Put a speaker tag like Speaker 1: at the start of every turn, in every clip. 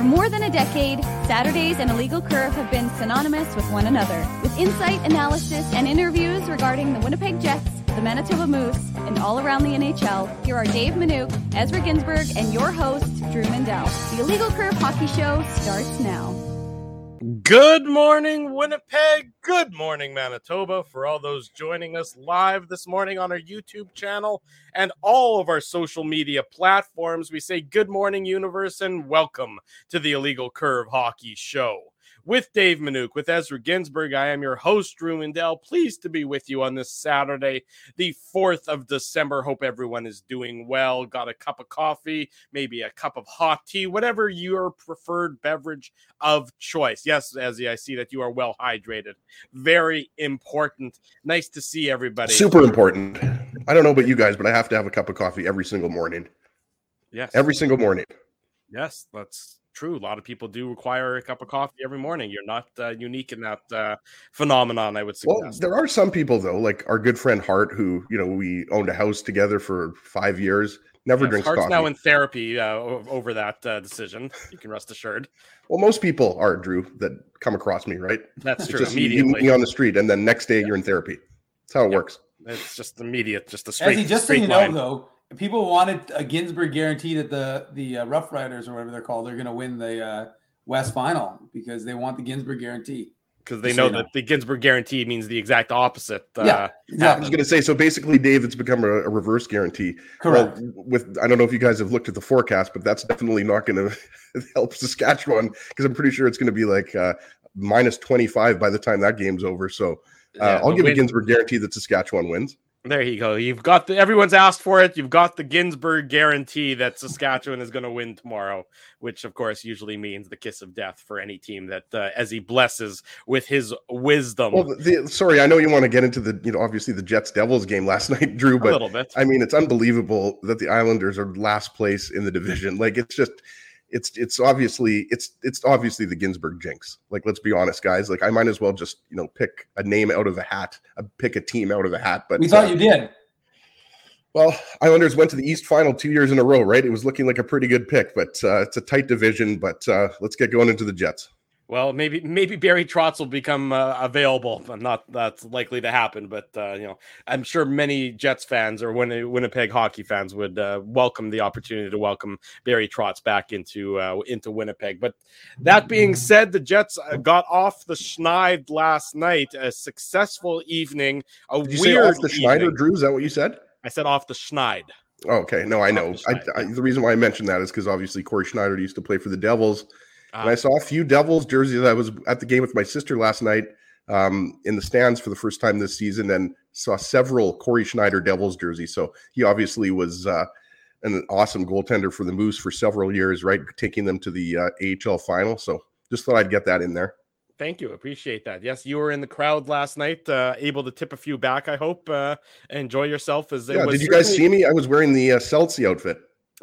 Speaker 1: For more than a decade, Saturdays and Illegal Curve have been synonymous with one another. With insight, analysis, and interviews regarding the Winnipeg Jets, the Manitoba Moose, and all around the NHL, here are Dave Minuk, Ezra Ginsburg, and your host, Drew Mandel. The Illegal Curve Hockey Show starts now.
Speaker 2: Good morning, Winnipeg. Good morning, Manitoba. For all those joining us live this morning on our YouTube channel and all of our social media platforms, we say good morning, universe, and welcome to the Illegal Curve Hockey Show. With Dave Minuk, with Ezra Ginsburg, I am your host, Drew Mandel. Pleased to be with you on this Saturday, the 4th of December. Hope everyone is doing well. Got a cup of coffee, maybe a cup of hot tea, whatever your preferred beverage of choice. Yes, Ezzy, I see that you are well hydrated. Very important. Nice to see everybody.
Speaker 3: Super important. I don't know about you guys, but I have to have a cup of coffee every single morning.
Speaker 2: Yes.
Speaker 3: Every single morning.
Speaker 2: Yes, that's true. A lot of people do require a cup of coffee every morning. You're not unique in that phenomenon, I would suggest.
Speaker 3: Well, there are some people, though, like our good friend Hart, who, we owned a house together for 5 years, never drinks
Speaker 2: Hart's
Speaker 3: coffee.
Speaker 2: Now in therapy over that decision. You can rest assured.
Speaker 3: Well, most people are, Drew, that come across me, right?
Speaker 2: That's true.
Speaker 3: Just, you meet me on the street, and then next day you're in therapy. That's how it works.
Speaker 2: It's just immediate, just a straight,
Speaker 4: just
Speaker 2: straight
Speaker 4: so you
Speaker 2: line.
Speaker 4: know, though, people wanted a Ginsburg guarantee that the Rough Riders, or whatever they're called, they're going to win the West Final because they want the Ginsburg guarantee.
Speaker 2: Because they know that the Ginsburg guarantee means the exact opposite.
Speaker 4: Yeah, exactly.
Speaker 3: I was going to say, so basically, Dave, it's become a reverse guarantee.
Speaker 4: Correct.
Speaker 3: Well, I don't know if you guys have looked at the forecast, but that's definitely not going to help Saskatchewan, because I'm pretty sure it's going to be like minus 25 by the time that game's over. So I'll give a Ginsburg guarantee that Saskatchewan wins.
Speaker 2: There you go. You've got everyone's asked for it. You've got the Ginsburg guarantee that Saskatchewan is going to win tomorrow, which of course usually means the kiss of death for any team that as he blesses with his wisdom.
Speaker 3: Well, sorry, I know you want to get into the, obviously the Jets-Devils game last night, Drew, but
Speaker 2: a little bit.
Speaker 3: I mean, it's unbelievable that the Islanders are last place in the division. Like, it's just, it's obviously the Ginsburg jinx. Like, let's be honest, guys. Like, I might as well just, pick a name out of a hat, pick a team out of a hat. But
Speaker 4: we thought you did.
Speaker 3: Well, Islanders went to the East Final 2 years in a row, right? It was looking like a pretty good pick, but it's a tight division. But let's get going into the Jets.
Speaker 2: Well, maybe Barry Trotz will become available. Not that's likely to happen, but I'm sure many Jets fans or Winnipeg hockey fans would welcome the opportunity to welcome Barry Trotz back into Winnipeg. But that being said, the Jets got off the schneid last night. A successful evening.
Speaker 3: Did you say off the Schneider, Drew? Is that what you said?
Speaker 2: I said off the schneid.
Speaker 3: Oh, okay, no, I know. The reason why I mentioned that is because obviously Corey Schneider used to play for the Devils. And I saw a few Devils jerseys. I was at the game with my sister last night in the stands for the first time this season, and saw several Corey Schneider Devils jerseys. So he obviously was an awesome goaltender for the Moose for several years, right? Taking them to the AHL final. So just thought I'd get that in there.
Speaker 2: Thank you. Appreciate that. Yes, you were in the crowd last night, able to tip a few back, I hope. Enjoy yourself. Did you guys see me? I was wearing the Celtics outfit.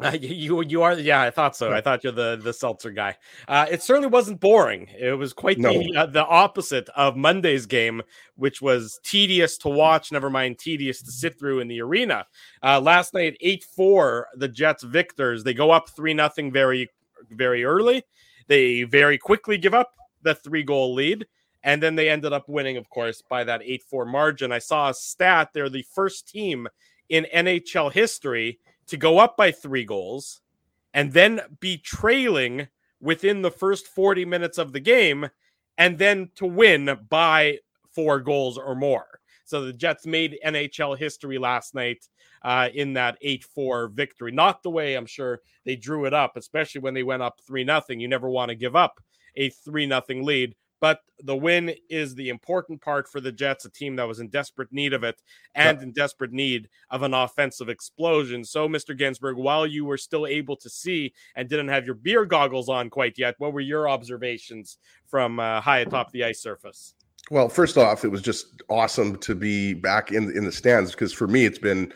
Speaker 2: You are, yeah. I thought so. I thought you're the seltzer guy. It certainly wasn't boring. It was quite the opposite of Monday's game, which was tedious to watch. Never mind tedious to sit through in the arena. Last night, 8-4, the Jets victors. They go up 3-0 very, very early. They very quickly give up the 3-goal lead, and then they ended up winning, of course, by that 8-4 margin. I saw a stat. They're the first team in NHL history to go up by 3 goals and then be trailing within the first 40 minutes of the game and then to win by 4 goals or more. So the Jets made NHL history last night in that 8-4 victory. Not the way I'm sure they drew it up, especially when they went up 3-0. You never want to give up a 3-0 lead. But the win is the important part for the Jets, a team that was in desperate need of it and in desperate need of an offensive explosion. So, Mr. Ginsburg, while you were still able to see and didn't have your beer goggles on quite yet, what were your observations from high atop the ice surface?
Speaker 3: Well, first off, it was just awesome to be back in the stands, because for me, it's been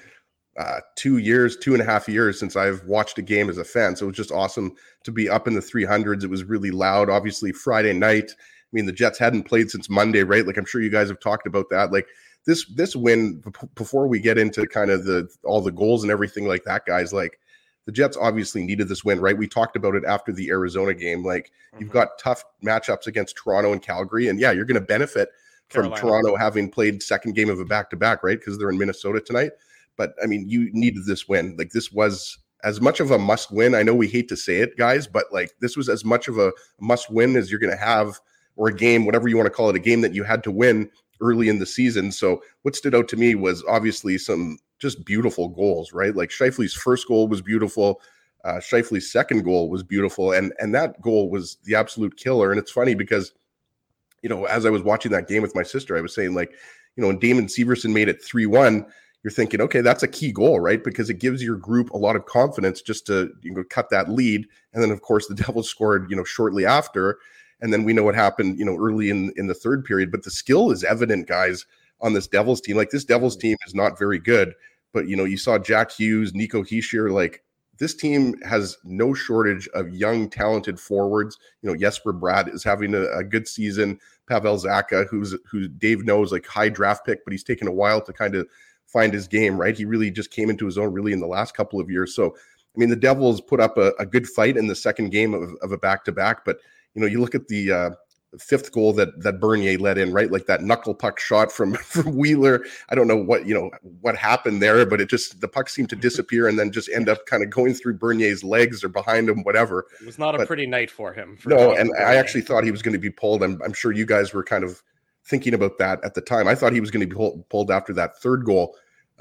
Speaker 3: 2.5 years since I've watched a game as a fan. So it was just awesome to be up in the 300s. It was really loud. Obviously, Friday night, I mean, the Jets hadn't played since Monday, right? Like, I'm sure you guys have talked about that. Like, this win, before we get into kind of all the goals and everything like that, guys, like, the Jets obviously needed this win, right? We talked about it after the Arizona game. Like, you've got tough matchups against Toronto and Calgary, and yeah, you're going to benefit from Toronto having played second game of a back-to-back, right? Because they're in Minnesota tonight. But I mean, you needed this win. Like, this was as much of a must win. I know we hate to say it, guys, but like, this was as much of a must win as you're going to have, or a game, whatever you want to call it, a game that you had to win early in the season. So what stood out to me was obviously some just beautiful goals, right? Like, Scheifele's first goal was beautiful. Scheifele's second goal was beautiful. And that goal was the absolute killer. And it's funny because, you know, as I was watching that game with my sister, I was saying, like, you know, when Damon Severson made it 3-1, you're thinking, okay, that's a key goal, right? Because it gives your group a lot of confidence just to, you know, cut that lead. And then, of course, the Devils scored, you know, shortly after. And then we know what happened, you know, early in the third period. But the skill is evident, guys, on this Devils team. Like, this Devils team is not very good. But, you know, you saw Jack Hughes, Nico Hischier. Like, this team has no shortage of young, talented forwards. You know, Jesper Bratt is having a good season. Pavel Zacha, who Dave knows, like, high draft pick, but he's taken a while to kind of find his game, right? He really just came into his own really in the last couple of years. So, I mean, the Devils put up a good fight in the second game of a back-to-back. But, you know, you look at the fifth goal that Bernier let in, right? Like, that knuckle puck shot from Wheeler. I don't know what happened there, but the puck seemed to disappear and then just end up kind of going through Bernier's legs or behind him, whatever.
Speaker 2: It was not a pretty night for him.
Speaker 3: And I actually thought he was going to be pulled. I'm sure you guys were kind of thinking about that at the time. I thought he was going to be pulled after that third goal.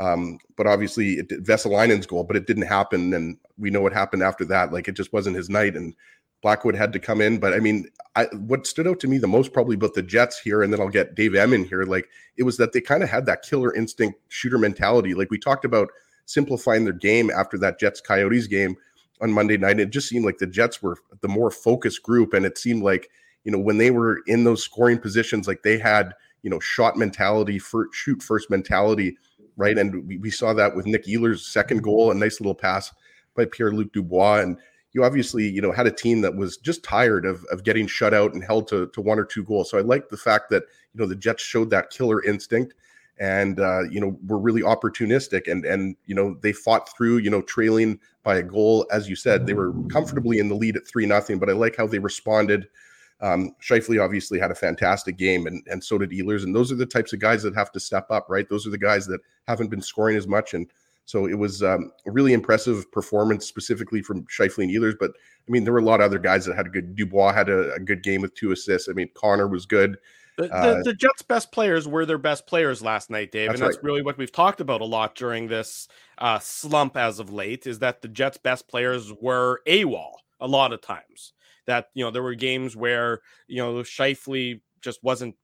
Speaker 3: But obviously Vesalainen's goal, but it didn't happen. And we know what happened after that. Like, it just wasn't his night, and Blackwood had to come in. But I mean, what stood out to me the most probably about the Jets here, and then I'll get Dave M in here, like, it was that they kind of had that killer instinct shooter mentality. Like, we talked about simplifying their game after that Jets Coyotes game on Monday night. It just seemed like the Jets were the more focused group. And it seemed like, you know, when they were in those scoring positions, like, they had, you know, shot mentality, shoot first mentality, right? And we saw that with Nick Ehlers' second goal, a nice little pass by Pierre-Luc Dubois. And you obviously, you know, had a team that was just tired of getting shut out and held to one or two goals. So I like the fact that, you know, the Jets showed that killer instinct and, you know, were really opportunistic and, you know, they fought through, you know, trailing by a goal. As you said, they were comfortably in the lead at 3-0, but I like how they responded. Scheifele obviously had a fantastic game, and so did Ehlers. And those are the types of guys that have to step up, right? Those are the guys that haven't been scoring as much. And so it was a really impressive performance specifically from Scheifele and Ehlers. But I mean, there were a lot of other guys that had a good. Dubois had a good game with 2 assists. I mean, Connor was good.
Speaker 2: The Jets' best players were their best players last night, Dave. That's really what we've talked about a lot during this slump as of late, is that the Jets' best players were AWOL a lot of times. That, you know, there were games where, you know, Scheifele just wasn't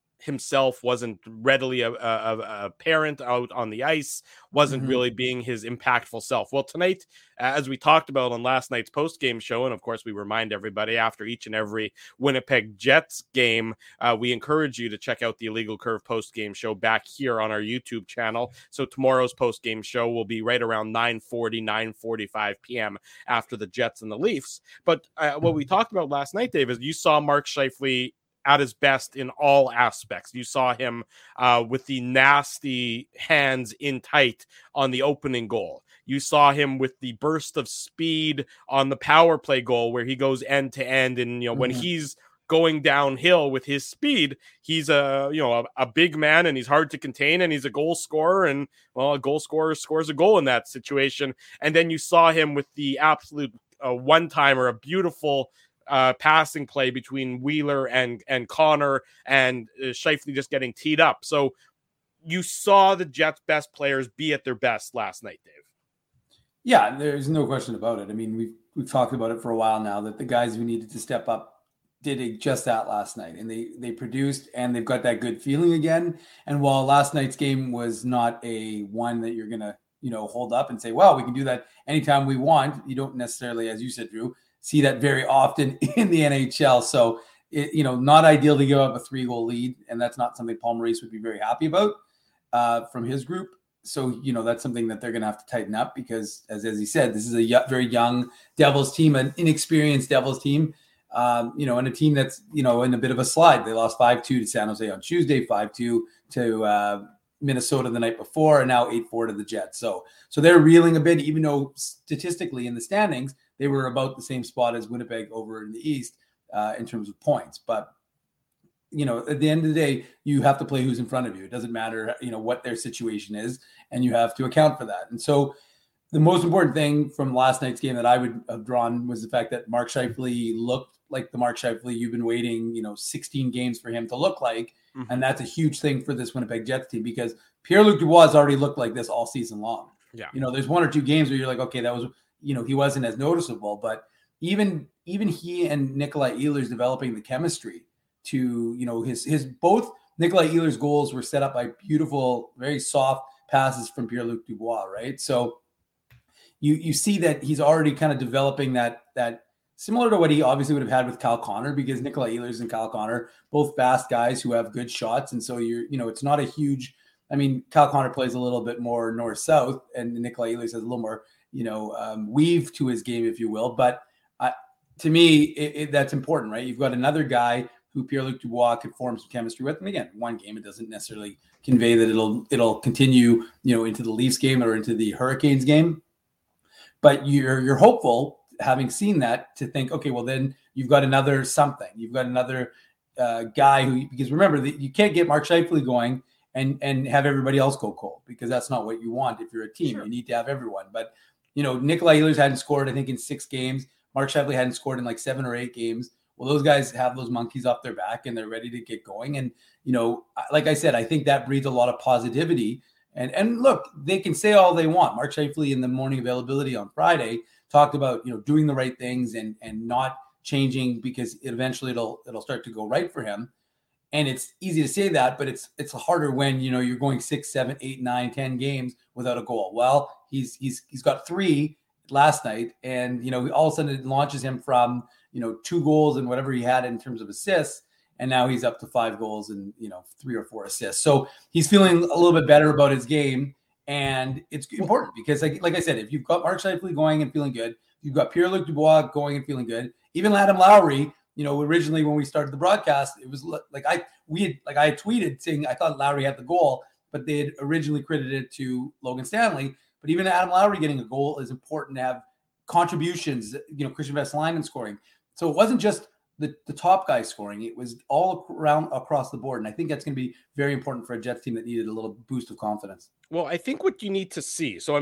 Speaker 2: readily apparent out on the ice, wasn't really being his impactful self. Well, tonight, as we talked about on last night's post-game show, and of course we remind everybody after each and every Winnipeg Jets game, we encourage you to check out the Illegal Curve post-game show back here on our YouTube channel. So tomorrow's post-game show will be right around 9:45 p.m. after the Jets and the Leafs. But what we talked about last night, Dave, is you saw Mark Scheifele at his best in all aspects. You saw him with the nasty hands in tight on the opening goal. You saw him with the burst of speed on the power play goal where he goes end to end. And, you know, when he's going downhill with his speed, he's a big man and he's hard to contain and he's a goal scorer. And, well, a goal scorer scores a goal in that situation. And then you saw him with the absolute one-timer, a beautiful passing play between Wheeler and Connor, and Scheifele just getting teed up. So you saw the Jets' best players be at their best last night, Dave.
Speaker 4: Yeah, there's no question about it. I mean, we've talked about it for a while now, that the guys who needed to step up did just that last night, and they produced, and they've got that good feeling again. And while last night's game was not a one that you're gonna, you know, hold up and say, well, we can do that anytime we want, you don't necessarily, as you said, Drew, see that very often in the NHL. So, not ideal to give up a 3-goal lead, and that's not something Paul Maurice would be very happy about from his group. So, that's something that they're going to have to tighten up because, as he said, this is a very young Devils team, an inexperienced Devils team, and a team that's, in a bit of a slide. They lost 5-2 to San Jose on Tuesday, 5-2 to Minnesota the night before, and now 8-4 to the Jets. So they're reeling a bit, even though statistically in the standings, they were about the same spot as Winnipeg over in the East in terms of points. But, at the end of the day, you have to play who's in front of you. It doesn't matter, what their situation is, and you have to account for that. And so the most important thing from last night's game that I would have drawn was the fact that Mark Scheifele looked like the Mark Scheifele you've been waiting, 16 games for him to look like. Mm-hmm. And that's a huge thing for this Winnipeg Jets team, because Pierre-Luc Dubois has already looked like this all season long.
Speaker 2: Yeah.
Speaker 4: There's one or two games where you're like, okay, that was, he wasn't as noticeable, but even he and Nikolai Ehlers developing the chemistry to, his both Nikolai Ehlers' goals were set up by beautiful, very soft passes from Pierre-Luc Dubois, right? So you see that he's already kind of developing that similar to what he obviously would have had with Kyle Connor, because Nikolai Ehlers and Kyle Connor, both fast guys who have good shots. And so it's not a huge, Kyle Connor plays a little bit more north-south, and Nikolai Ehlers has a little more, weave to his game, if you will. But to me, that's important, right? You've got another guy who Pierre-Luc Dubois could form some chemistry with. And again, one game, it doesn't necessarily convey that it'll continue, into the Leafs game or into the Hurricanes game. But you're hopeful, having seen that, to think, okay, well, then you've got another something. You've got another guy who, because remember, you can't get Mark Scheifele going and have everybody else go cold, because that's not what you want if you're a team. Sure. You need to have everyone. But, Nikolai Ehlers hadn't scored, I think, in 6 games. Mark Scheifele hadn't scored in like 7 or 8 games. Well, those guys have those monkeys off their back and they're ready to get going. And, like I said, I think that breeds a lot of positivity. And look, they can say all they want. Mark Scheifele in the morning availability on Friday talked about, doing the right things and not changing, because eventually it'll start to go right for him. And it's easy to say that, but it's harder when, you're going 6, 7, 8, 9, 10 games without a goal. Well, he's got 3 last night, and, all of a sudden it launches him from, 2 goals and whatever he had in terms of assists. And now he's up to 5 goals and, 3 or 4 assists. So he's feeling a little bit better about his game. And it's important because, like I said, if you've got Mark Scheifele going and feeling good, you've got Pierre-Luc Dubois going and feeling good. Even Adam Lowry, originally when we started the broadcast, it was like I had tweeted saying I thought Lowry had the goal, but they had originally credited it to Logan Stanley. But even Adam Lowry getting a goal is important to have contributions, Christian Vesalainen scoring. So it wasn't just the top guy scoring. It was all around across the board. And I think that's going to be very important for a Jets team that needed a little boost of confidence.
Speaker 2: Well, I think what you need to see, so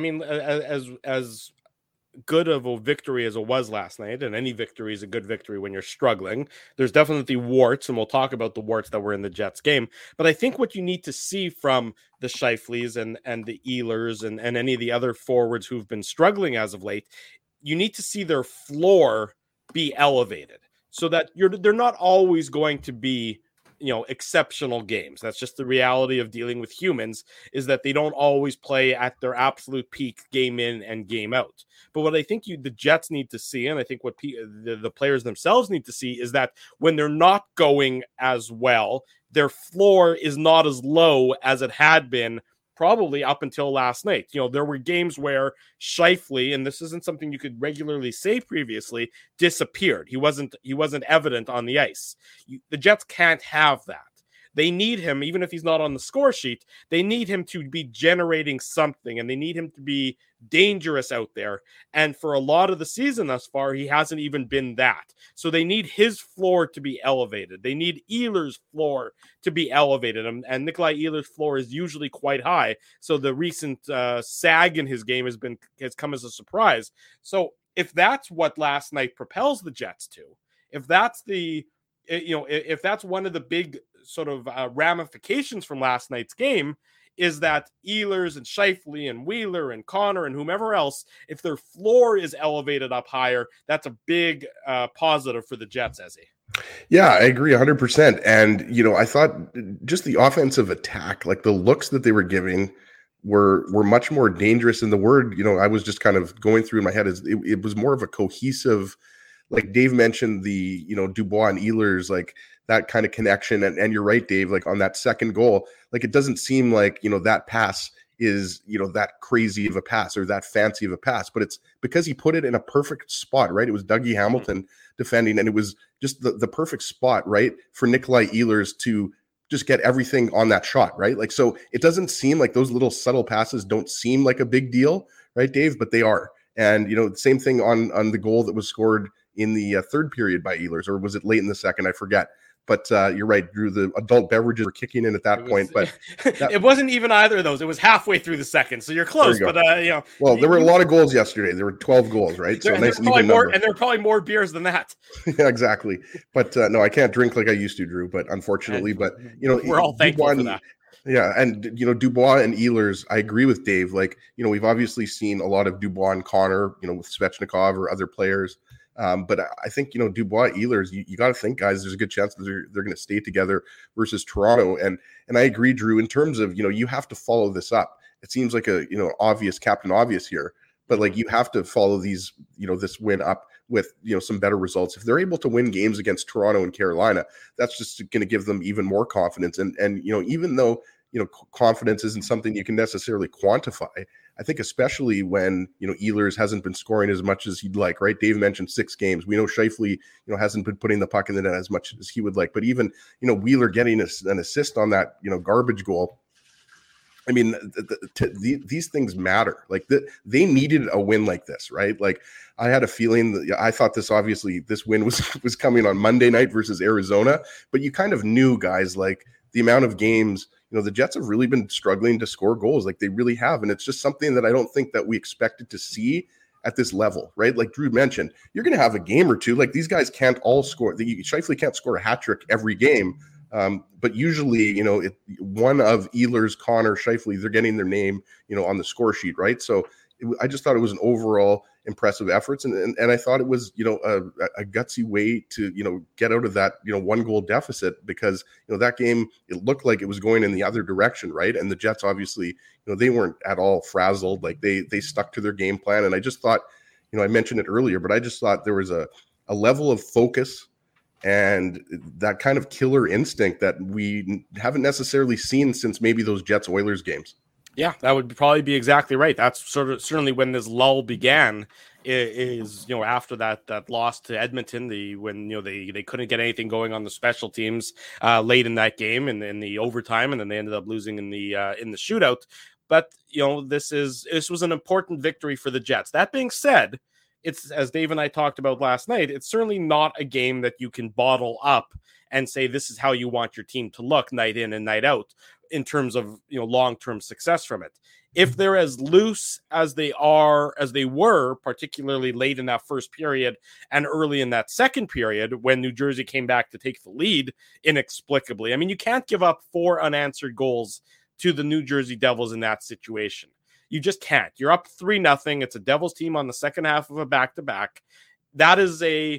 Speaker 2: as good of a victory as it was last night, and any victory is a good victory when you're struggling, there's definitely warts, and we'll talk about the warts that were in the Jets game. But I think what you need to see from the Scheifeles and the Ehlers and any of the other forwards who've been struggling as of late, you need to see their floor be elevated, so that they're not always going to be, exceptional games. That's just the reality of dealing with humans, is that they don't always play at their absolute peak game in and game out. But what I think the Jets need to see, and I think what the players themselves need to see, is that when they're not going as well, their floor is not as low as it had been probably up until last night. There were games where Scheifele, and this isn't something you could regularly say previously, disappeared. He wasn't evident on the ice. The Jets can't have that. They need him, even if he's not on the score sheet, they need him to be generating something, and they need him to be dangerous out there. And for a lot of the season thus far, he hasn't even been that. So they need his floor to be elevated. They need Ehlers' floor to be elevated. And Nikolai Ehlers' floor is usually quite high. So the recent sag in his game has come as a surprise. So if that's what last night propels the Jets to, if that's if that's one of the big sort of ramifications from last night's game, is that Ehlers and Scheifele and Wheeler and Connor and whomever else, if their floor is elevated up higher, that's a big positive for the Jets, Ezzy.
Speaker 3: Yeah, I agree 100%. And, I thought just the offensive attack, like the looks that they were giving were much more dangerous. And the word, I was just kind of going through in my head, is it was more of a cohesive, like Dave mentioned, the, Dubois and Ehlers, like that kind of connection. And you're right, Dave, like on that second goal, like it doesn't seem like, that pass is, that crazy of a pass or that fancy of a pass, but it's because he put it in a perfect spot, right? It was Dougie Hamilton defending, and it was just the perfect spot, right, for Nikolai Ehlers to just get everything on that shot, right? Like, so it doesn't seem like those little subtle passes don't seem like a big deal, right, Dave? But they are. And, the same thing on the goal that was scored in the third period by Ehlers, or was it late in the second? I forget. But you're right, Drew, the adult beverages were kicking in at that point. But
Speaker 2: it wasn't even either of those. It was halfway through the second. So you're close. But,
Speaker 3: well, there were a lot of goals yesterday. There were 12 goals, right? So nice even number.
Speaker 2: And there are probably more beers than that.
Speaker 3: Yeah, exactly. But no, I can't drink like I used to, Drew, but unfortunately. But,
Speaker 2: we're all thankful for that.
Speaker 3: Yeah, and Dubois and Ehlers, I agree with Dave. Like, we've obviously seen a lot of Dubois and Connor, with Svechnikov or other players. But I think, Dubois, Ehlers, you got to think, guys, there's a good chance that they're going to stay together versus Toronto. And I agree, Drew, in terms of, you have to follow this up. It seems like a, obvious Captain Obvious here, but like you have to follow these, this win up with, some better results. If they're able to win games against Toronto and Carolina, that's just going to give them even more confidence. And even though, confidence isn't something you can necessarily quantify, I think especially when, Ehlers hasn't been scoring as much as he'd like, right? Dave mentioned 6 games. We know Scheifele, hasn't been putting the puck in the net as much as he would like, but even, Wheeler getting an assist on that, garbage goal. I mean, these things matter. Like they needed a win like this, right? Like I had a feeling that I thought this win was coming on Monday night versus Arizona, but you kind of knew, guys, like the amount of games, the Jets have really been struggling to score goals. Like they really have. And it's just something that I don't think that we expected to see at this level, right? Like Drew mentioned, you're going to have a game or two. Like these guys can't all score. Scheifele can't score a hat trick every game. But usually, one of Ehlers, Connor, Scheifele, they're getting their name, on the score sheet, right? So I just thought it was an overall impressive efforts. And I thought it was, a gutsy way to, get out of that, 1-goal deficit because, that game, it looked like it was going in the other direction, right? And the Jets, obviously, they weren't at all frazzled. Like they stuck to their game plan. And I just thought, I mentioned it earlier, but I just thought there was a level of focus and that kind of killer instinct that we haven't necessarily seen since maybe those Jets-Oilers games.
Speaker 2: Yeah, that would probably be exactly right. That's certainly when this lull began. Is after that loss to Edmonton, when they couldn't get anything going on the special teams late in that game and in the overtime, and then they ended up losing in the shootout. But this was an important victory for the Jets. That being said, it's, as Dave and I talked about last night, it's certainly not a game that you can bottle up and say this is how you want your team to look night in and night out in terms of long-term success from it. If they're as loose as they were, particularly late in that first period and early in that second period when New Jersey came back to take the lead inexplicably. I mean, you can't give up 4 unanswered goals to the New Jersey Devils in that situation. You just can't. You're up 3-0. It's a Devils team on the second half of a back-to-back. That is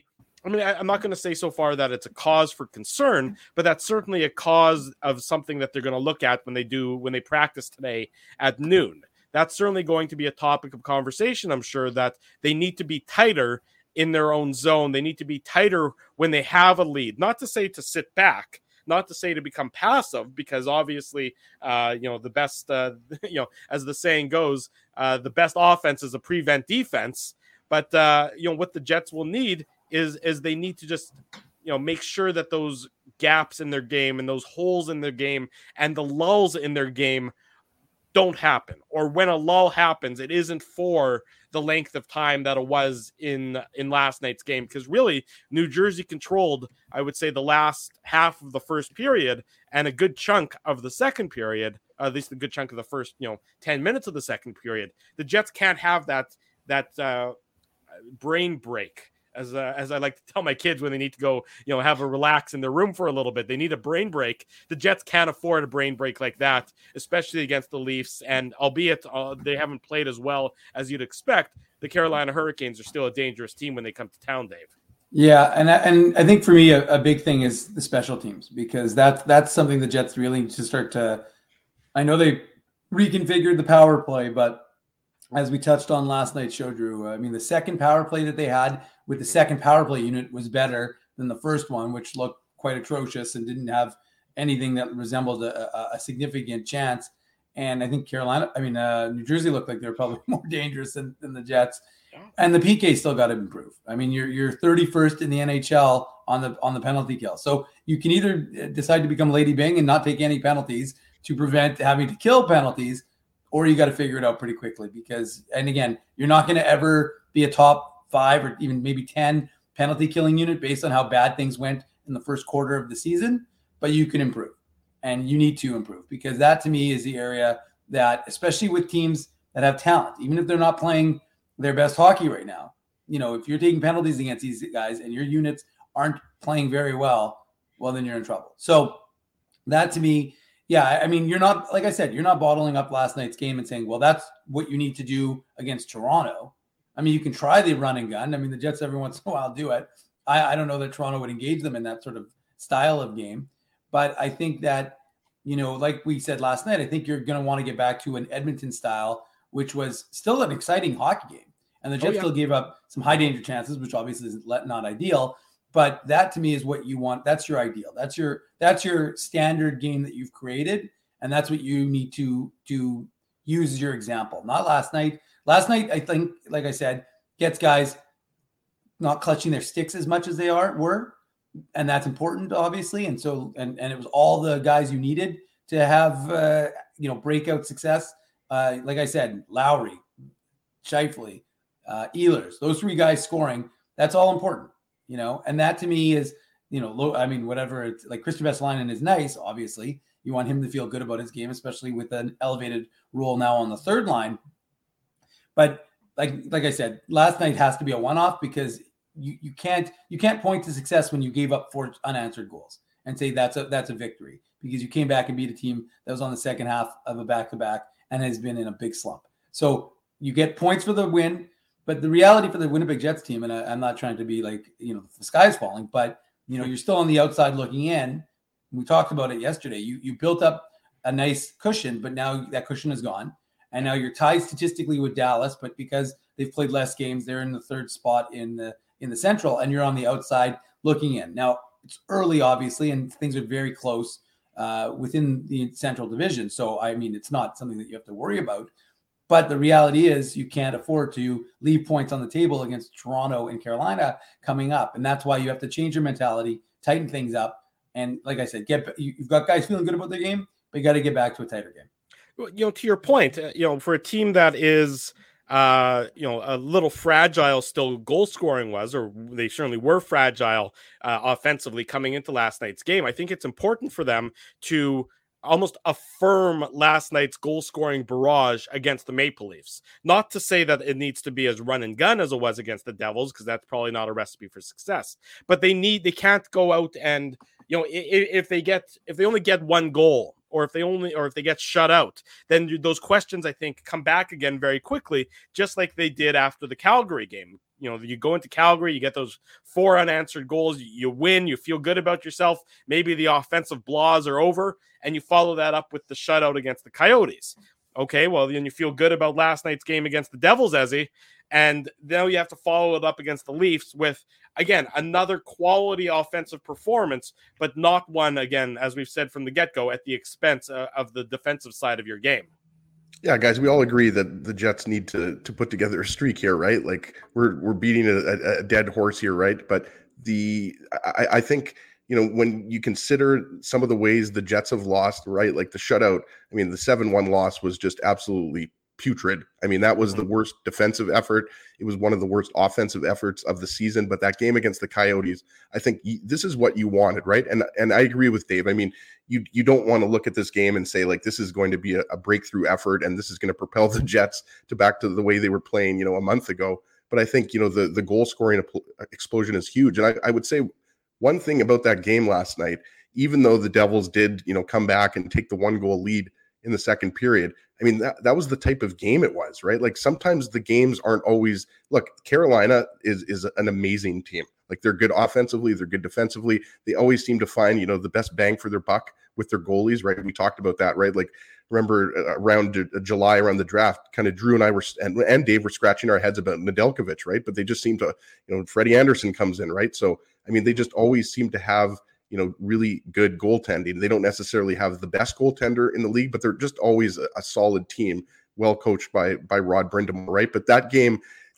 Speaker 2: I'm not going to say so far that it's a cause for concern, but that's certainly a cause of something that they're going to look at when they practice today at noon. That's certainly going to be a topic of conversation. I'm sure that they need to be tighter in their own zone. They need to be tighter when they have a lead, not to say to sit back, not to say to become passive, because obviously, the best, as the saying goes, the best offense is a prevent defense. But, what the Jets will need is they need to just, make sure that those gaps in their game and those holes in their game and the lulls in their game don't happen. Or when a lull happens, it isn't for the length of time that it was in last night's game. Because really, New Jersey controlled, I would say, the last half of the first period and a good chunk of the second period, at least a good chunk of the first, 10 minutes of the second period. The Jets can't have that brain break. As I like to tell my kids when they need to go, have a relax in their room for a little bit, they need a brain break. The Jets can't afford a brain break like that, especially against the Leafs. And albeit they haven't played as well as you'd expect, the Carolina Hurricanes are still a dangerous team when they come to town, Dave.
Speaker 4: Yeah, and I think for me a big thing is the special teams, because that's something the Jets really need to start to. I know they reconfigured the power play, but as we touched on last night's show, Drew, I mean, the second power play that they had with the second power play unit was better than the first one, which looked quite atrocious and didn't have anything that resembled a significant chance. And I think New Jersey looked like they were probably more dangerous than the Jets. And the PK still got to improve. I mean, you're 31st in the NHL on the penalty kill. So you can either decide to become Lady Byng and not take any penalties to prevent having to kill penalties, or you got to figure it out pretty quickly because, and again, you're not going to ever be a top 5 or even maybe 10 penalty killing unit based on how bad things went in the first quarter of the season, but you can improve and you need to improve because that to me is the area that, especially with teams that have talent, even if they're not playing their best hockey right now, if you're taking penalties against these guys and your units aren't playing very well, well, then you're in trouble. So that to me, yeah, I mean, you're not, like I said, you're not bottling up last night's game and saying, well, that's what you need to do against Toronto. I mean, you can try the run and gun. I mean, the Jets every once in a while do it. I don't know that Toronto would engage them in that sort of style of game. But I think that, like we said last night, I think you're going to want to get back to an Edmonton style, which was still an exciting hockey game. And the Jets still gave up some high danger chances, which obviously is not ideal. But that to me is what you want. That's your ideal. That's your standard game that you've created. And that's what you need to use as your example. Not last night. Last night, I think, like I said, gets guys not clutching their sticks as much as they were. And that's important, obviously. And so, and it was all the guys you needed to have, breakout success. Like I said, Lowry, Scheifele, Ehlers, those 3 guys scoring, that's all important, and that to me is, whatever it's like. Christian Vesalainen is nice. Obviously you want him to feel good about his game, especially with an elevated role now on the third line. But like I said, last night has to be a one-off because you can't point to success when you gave up 4 unanswered goals and say that's a victory, because you came back and beat a team that was on the second half of a back-to-back and has been in a big slump. So you get points for the win, but the reality for the Winnipeg Jets team, and I'm not trying to be like, the sky's falling, but you're still on the outside looking in. We talked about it yesterday. You built up a nice cushion, but now that cushion is gone. And now you're tied statistically with Dallas, but because they've played less games, they're in the 3rd spot in the Central, and you're on the outside looking in. Now it's early, obviously, and things are very close within the Central Division. So, I mean, it's not something that you have to worry about. But the reality is you can't afford to leave points on the table against Toronto and Carolina coming up. And that's why you have to change your mentality, tighten things up. And like I said, you've got guys feeling good about their game, but you got to get back to a tighter game.
Speaker 2: Well, to your point, for a team that is, a little fragile still goal scoring was, or they certainly were fragile offensively coming into last night's game, I think it's important for them to almost affirm last night's goal scoring barrage against the Maple Leafs. Not to say that it needs to be as run and gun as it was against the Devils, because that's probably not a recipe for success. But they can't go out and, if they only get 1 goal, or if they get shut out, then those questions, I think, come back again very quickly, just like they did after the Calgary game. You go into Calgary, you get those 4 unanswered goals, you win, you feel good about yourself. Maybe the offensive blahs are over, and you follow that up with the shutout against the Coyotes. Okay, well, then you feel good about last night's game against the Devils, Ezzy, and now you have to follow it up against the Leafs with, again, another quality offensive performance, but not one, again, as we've said from the get-go, at the expense of the defensive side of your game.
Speaker 3: Yeah, guys, we all agree that the Jets need to put together a streak here, right? Like we're beating a dead horse here, right? But I think, when you consider some of the ways the Jets have lost, right? Like the shutout, I mean, the 7-1 loss was just absolutely putrid. I mean, that was the worst defensive effort. It was one of the worst offensive efforts of the season. But that game against the Coyotes, I think this is what you wanted, right? And I agree with Dave. I mean, you don't want to look at this game and say, like, this is going to be a breakthrough effort and this is going to propel the Jets back to the way they were playing, a month ago. But I think, the goal scoring explosion is huge. And I would say one thing about that game last night, even though the Devils did, come back and take the 1-goal lead in the second period, I mean, that was the type of game it was, right? Like sometimes the games aren't always, look, Carolina is an amazing team. Like they're good offensively, they're good defensively. They always seem to find, the best bang for their buck with their goalies, right? We talked about that, right? Like remember around July, around the draft, kind of Drew and I were, and Dave were scratching our heads about Nedeljkovic, right? But they just seem to, Freddie Anderson comes in, right? So, I mean, they just always seem to have, really good goaltending. They don't necessarily have the best goaltender in the league, but they're just always a solid team, well coached by Rod Brind'Amour, right? But that game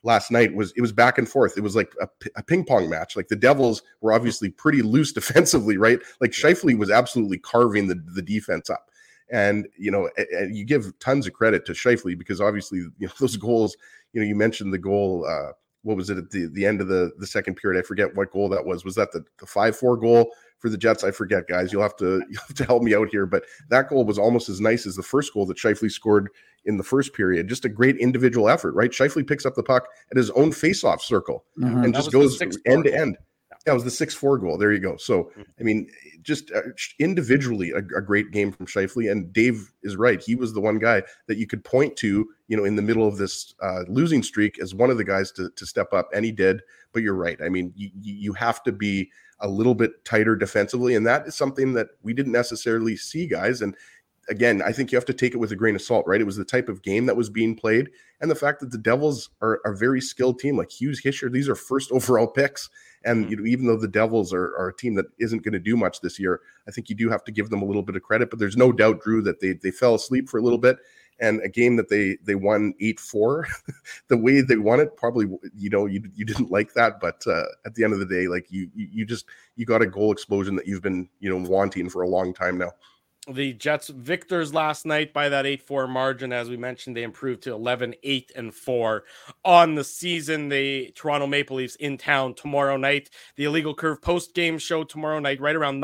Speaker 3: last night was back and forth. It was like a ping pong match. Like the Devils were obviously pretty loose defensively, right? Like Scheifele was absolutely carving the defense up. And, and you give tons of credit to Scheifele because obviously, those goals, you mentioned the goal, what was it at the end of the second period? I forget what goal that was. Was that the 5-4 goal for the Jets? I forget, guys. You'll have to help me out here. But that goal was almost as nice as the first goal that Scheifele scored in the first period. Just a great individual effort, right? Scheifele picks up the puck at his own face-off circle and just goes end to end. That was the 6-4 goal. There you go. So, I mean, just individually, a great game from Scheifele. And Dave is right. He was the one guy that you could point to, in the middle of this losing streak as one of the guys to step up. And he did. But you're right. I mean, you have to be a little bit tighter defensively. And that is something that we didn't necessarily see, guys. And again, I think you have to take it with a grain of salt, right? It was the type of game that was being played. And the fact that the Devils are a very skilled team, like Hughes, Hischier, these are first overall picks. And even though the Devils are a team that isn't going to do much this year, I think you do have to give them a little bit of credit. But there's no doubt, Drew, that they fell asleep for a little bit. And a game that they won 8-4, the way they won it, probably, you didn't like that. But at the end of the day, like you got a goal explosion that you've been, wanting for a long time now.
Speaker 2: The Jets victors last night by that 8-4 margin. As we mentioned, they improved to 11-8-4 on the season. The Toronto Maple Leafs in town tomorrow night. The Illegal Curve post-game show tomorrow night, right around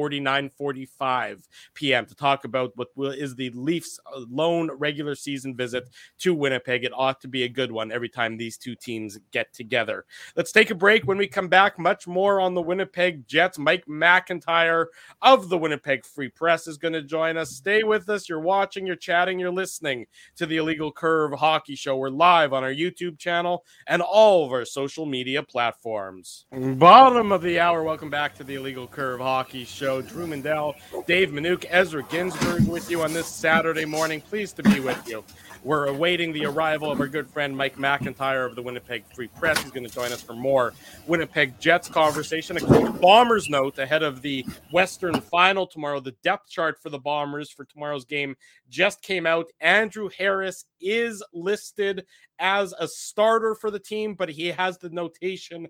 Speaker 2: 9:45 p.m. to talk about what is the Leafs' lone regular season visit to Winnipeg. It ought to be a good one every time these two teams get together. Let's take a break. When we come back, much more on the Winnipeg Jets. Mike McIntyre of the Winnipeg Free Press is going to join us. Stay with us. You're watching, you're chatting, you're listening to the Illegal Curve Hockey Show. We're live on our YouTube channel and all of our social media platforms. Bottom of the hour. Welcome back to the Illegal Curve Hockey Show. Drew Mandel, Dave Minuk, Ezra Ginsburg with you on this Saturday morning. Pleased to be with you. We're awaiting the arrival of our good friend Mike McIntyre of the Winnipeg Free Press. He's going to join us for more Winnipeg Jets conversation. A quick Bombers note ahead of the Western Final tomorrow. The depth chart for the Bombers for tomorrow's game just came out. Andrew Harris is listed as a starter for the team, but he has the notation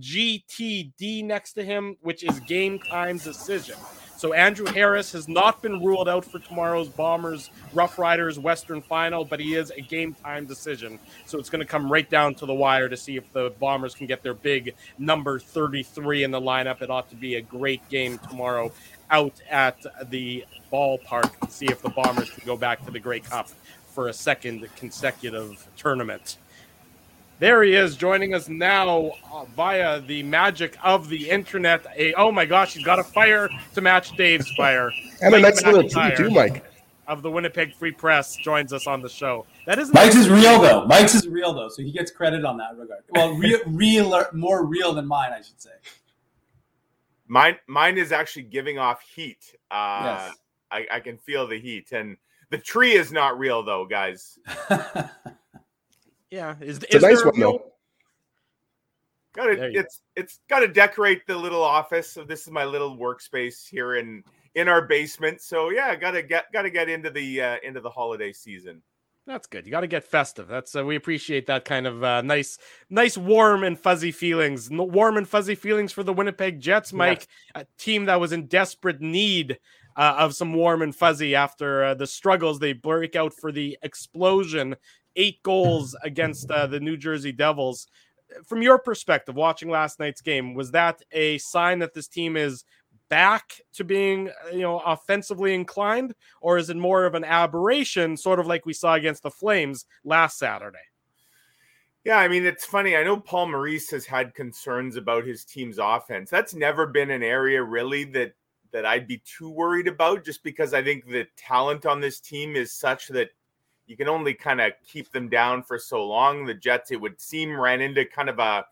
Speaker 2: GTD next to him, which is game time decision. So Andrew Harris has not been ruled out for tomorrow's Bombers Rough Riders Western Final, but he is a game time decision. So it's going to come right down to the wire to see if the Bombers can get their big number 33 in the lineup. It ought to be a great game tomorrow out at the ballpark to see if the Bombers can go back to the Grey Cup for a second consecutive tournament. There he is, joining us now via the magic of the internet. Oh my gosh, he's got a fire to match Dave's fire.
Speaker 3: And Mike a nice little tree too, Mike.
Speaker 2: Of the Winnipeg Free Press joins us on the show. That is
Speaker 4: Mike's is real though. Mike's is real though, so he gets credit on that regard. Well, more real than mine, I should say.
Speaker 5: Mine is actually giving off heat. Yes. I can feel the heat, and the tree is not real though, guys.
Speaker 2: Yeah, it's
Speaker 3: a nice one though.
Speaker 5: It's got to decorate the little office. So this is my little workspace here in our basement. So yeah, got to get into the holiday season.
Speaker 2: That's good. You got to get festive. That's we appreciate that kind of nice, warm and fuzzy feelings. Warm and fuzzy feelings for the Winnipeg Jets, Mike, a team that was in desperate need of some warm and fuzzy after the struggles they break out for the explosion. 8 goals against the New Jersey Devils. From your perspective, watching last night's game, was that a sign that this team is back to being, offensively inclined, or is it more of an aberration, sort of like we saw against the Flames last Saturday?
Speaker 5: Yeah, I mean, it's funny. I know Paul Maurice has had concerns about his team's offense. That's never been an area really that I'd be too worried about, just because I think the talent on this team is such that you can only kind of keep them down for so long. The Jets, it would seem, ran into kind of a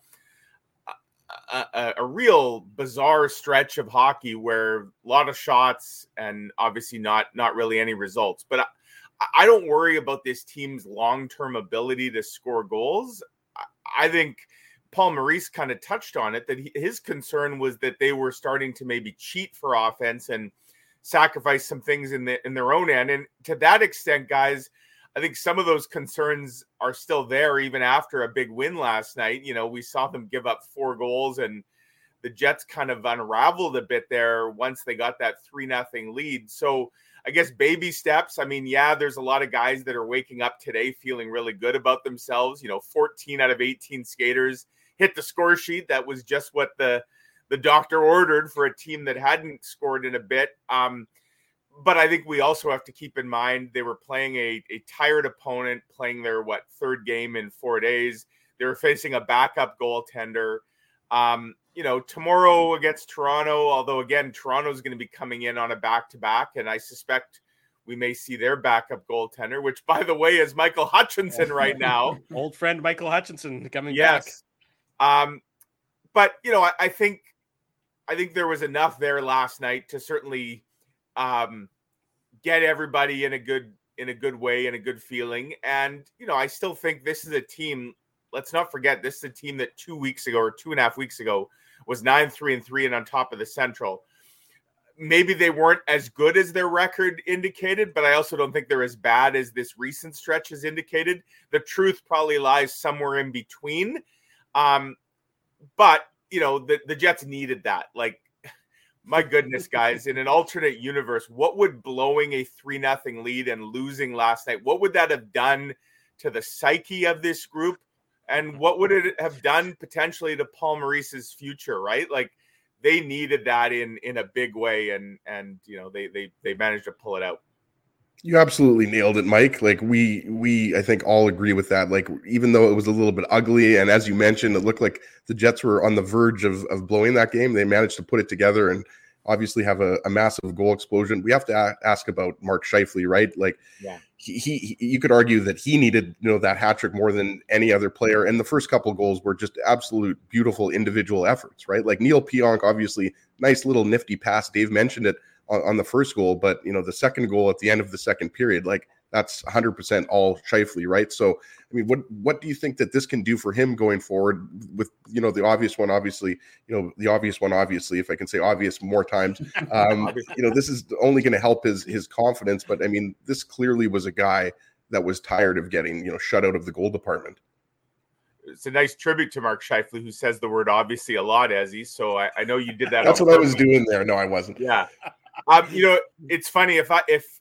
Speaker 5: real bizarre stretch of hockey where a lot of shots and obviously not really any results. But I don't worry about this team's long-term ability to score goals. I think Paul Maurice kind of touched on it, that his concern was that they were starting to maybe cheat for offense and sacrifice some things in their own end. And to that extent, guys, I think some of those concerns are still there even after a big win last night. You know, we saw them give up 4 goals, and the Jets kind of unraveled a bit there once they got that 3-0 lead. So I guess baby steps. I mean, yeah, there's a lot of guys that are waking up today feeling really good about themselves. You know, 14 out of 18 skaters hit the score sheet. That was just what the doctor ordered for a team that hadn't scored in a bit. But I think we also have to keep in mind they were playing a tired opponent, playing their, third game in 4 days. They were facing a backup goaltender. You know, tomorrow against Toronto, although, again, Toronto's going to be coming in on a back-to-back, and I suspect we may see their backup goaltender, which, by the way, is Michael Hutchinson right now.
Speaker 2: Old friend Michael Hutchinson coming back.
Speaker 5: But, you know, I think there was enough there last night to certainly get everybody in a good way and a good feeling. And, you know, I still think this is a team. Let's not forget, this is a team that 2 weeks ago or 2.5 weeks ago was 9-3-3 and on top of the Central. Maybe they weren't as good as their record indicated, but I also don't think they're as bad as this recent stretch has indicated. The truth probably lies somewhere in between. But, you know, the Jets needed that. Like, my goodness, guys, in an alternate universe, what would blowing a 3-0 lead and losing last night, what would that have done to the psyche of this group? And what would it have done potentially to Paul Maurice's future, right? Like, they needed that in a big way, and you know, they managed to pull it out.
Speaker 3: You absolutely nailed it, Mike. Like, we I think all agree with that. Like, even though it was a little bit ugly, and as you mentioned, it looked like the Jets were on the verge of blowing that game, they managed to put it together and obviously have a massive goal explosion. We have to ask about Mark Scheifele, right? Like, yeah. He you could argue that he needed, you know, that hat trick more than any other player. And the first couple goals were just absolute beautiful individual efforts, right? Like Neil Pionk, obviously, nice little nifty pass. Dave mentioned it on the first goal, but, you know, the second goal at the end of the second period, like, that's 100% all Scheifele, right? So, I mean, what do you think that this can do for him going forward with, you know, the obvious one, obviously, if I can say obvious more times, you know, this is only going to help his confidence. But I mean, this clearly was a guy that was tired of getting, you know, shut out of the goal department.
Speaker 5: It's a nice tribute to Mark Scheifele, who says the word obviously a lot, Ezzy. So I know you did that.
Speaker 3: That's what I was doing there. No, I wasn't.
Speaker 5: Yeah. You know, it's funny, if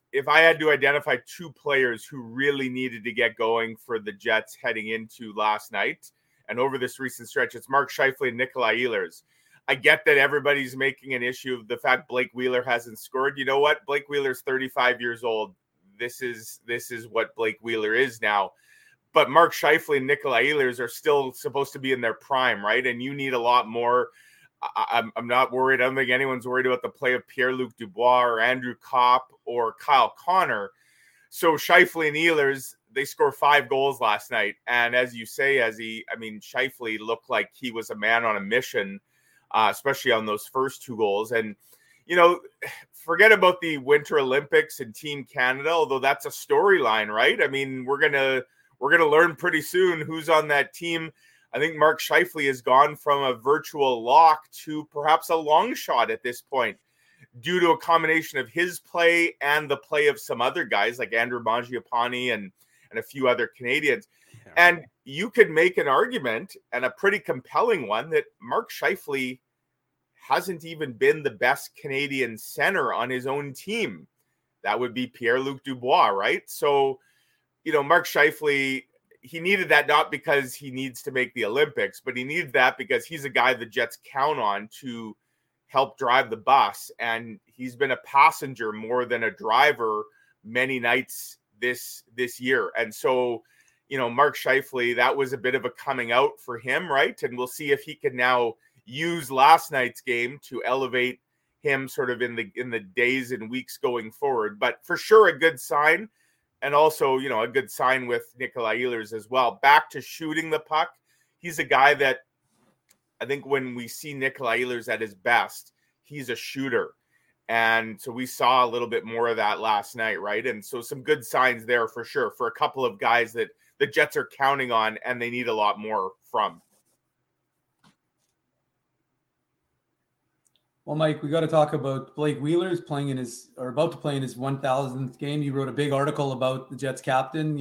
Speaker 5: I had to identify 2 players who really needed to get going for the Jets heading into last night and over this recent stretch, it's Mark Scheifele and Nikolai Ehlers. I get that everybody's making an issue of the fact Blake Wheeler hasn't scored. You know what? Blake Wheeler's 35 years old. This is what Blake Wheeler is now. But Mark Scheifele and Nikolai Ehlers are still supposed to be in their prime, right? And you need a lot more. I'm not worried. I don't think anyone's worried about the play of Pierre-Luc Dubois or Andrew Kopp or Kyle Connor. So Scheifele and Ehlers, they scored 5 goals last night. And as you say, Scheifele looked like he was a man on a mission, especially on those first 2 goals. And, you know, forget about the Winter Olympics and Team Canada, although that's a storyline, right? I mean, we're gonna learn pretty soon who's on that team. I think Mark Scheifele has gone from a virtual lock to perhaps a long shot at this point due to a combination of his play and the play of some other guys like Andrew Mangiapane and a few other Canadians. Yeah. And you could make an argument, and a pretty compelling one, that Mark Scheifele hasn't even been the best Canadian center on his own team. That would be Pierre-Luc Dubois, right? So, you know, Mark Scheifele, he needed that not because he needs to make the Olympics, but he needed that because he's a guy the Jets count on to help drive the bus. And he's been a passenger more than a driver many nights this year. And so, you know, Mark Scheifele, that was a bit of a coming out for him, right? And we'll see if he can now use last night's game to elevate him sort of in the days and weeks going forward. But for sure, a good sign. And also, you know, a good sign with Nikolai Ehlers as well. Back to shooting the puck. He's a guy that I think when we see Nikolai Ehlers at his best, he's a shooter. And so we saw a little bit more of that last night, right? And so some good signs there for sure for a couple of guys that the Jets are counting on and they need a lot more from.
Speaker 4: Well, Mike, we got to talk about Blake Wheeler's about to play in his 1,000th game. You wrote a big article about the Jets captain.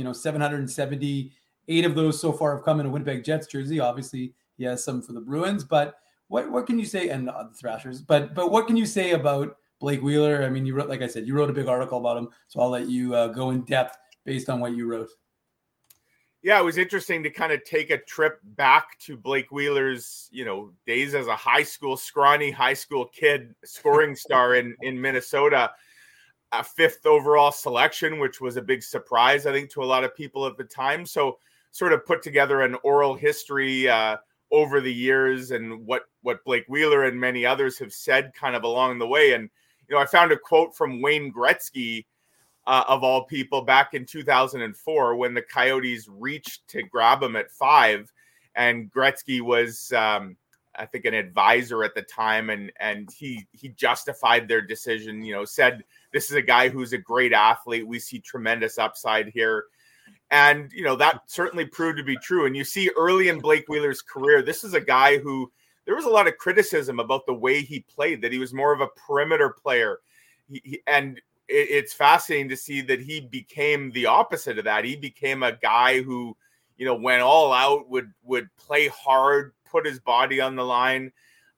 Speaker 4: 778 of those so far have come in a Winnipeg Jets jersey. Obviously, he has some for the Bruins. But what can you say, and the Thrashers? But what can you say about Blake Wheeler? I mean, you wrote a big article about him. So I'll let you go in depth based on what you wrote.
Speaker 5: Yeah, it was interesting to kind of take a trip back to Blake Wheeler's, days as a scrawny high school kid, scoring star in Minnesota, a 5th overall selection, which was a big surprise, I think, to a lot of people at the time. So sort of put together an oral history over the years and what Blake Wheeler and many others have said kind of along the way. And, I found a quote from Wayne Gretzky, of all people, back in 2004 when the Coyotes reached to grab him at 5, and Gretzky was, I think, an advisor at the time, and he justified their decision. Said this is a guy who's a great athlete. We see tremendous upside here, and that certainly proved to be true. And you see early in Blake Wheeler's career, this is a guy who there was a lot of criticism about the way he played, that he was more of a perimeter player, and it's fascinating to see that he became the opposite of that. He became a guy who, went all out, would play hard, put his body on the line,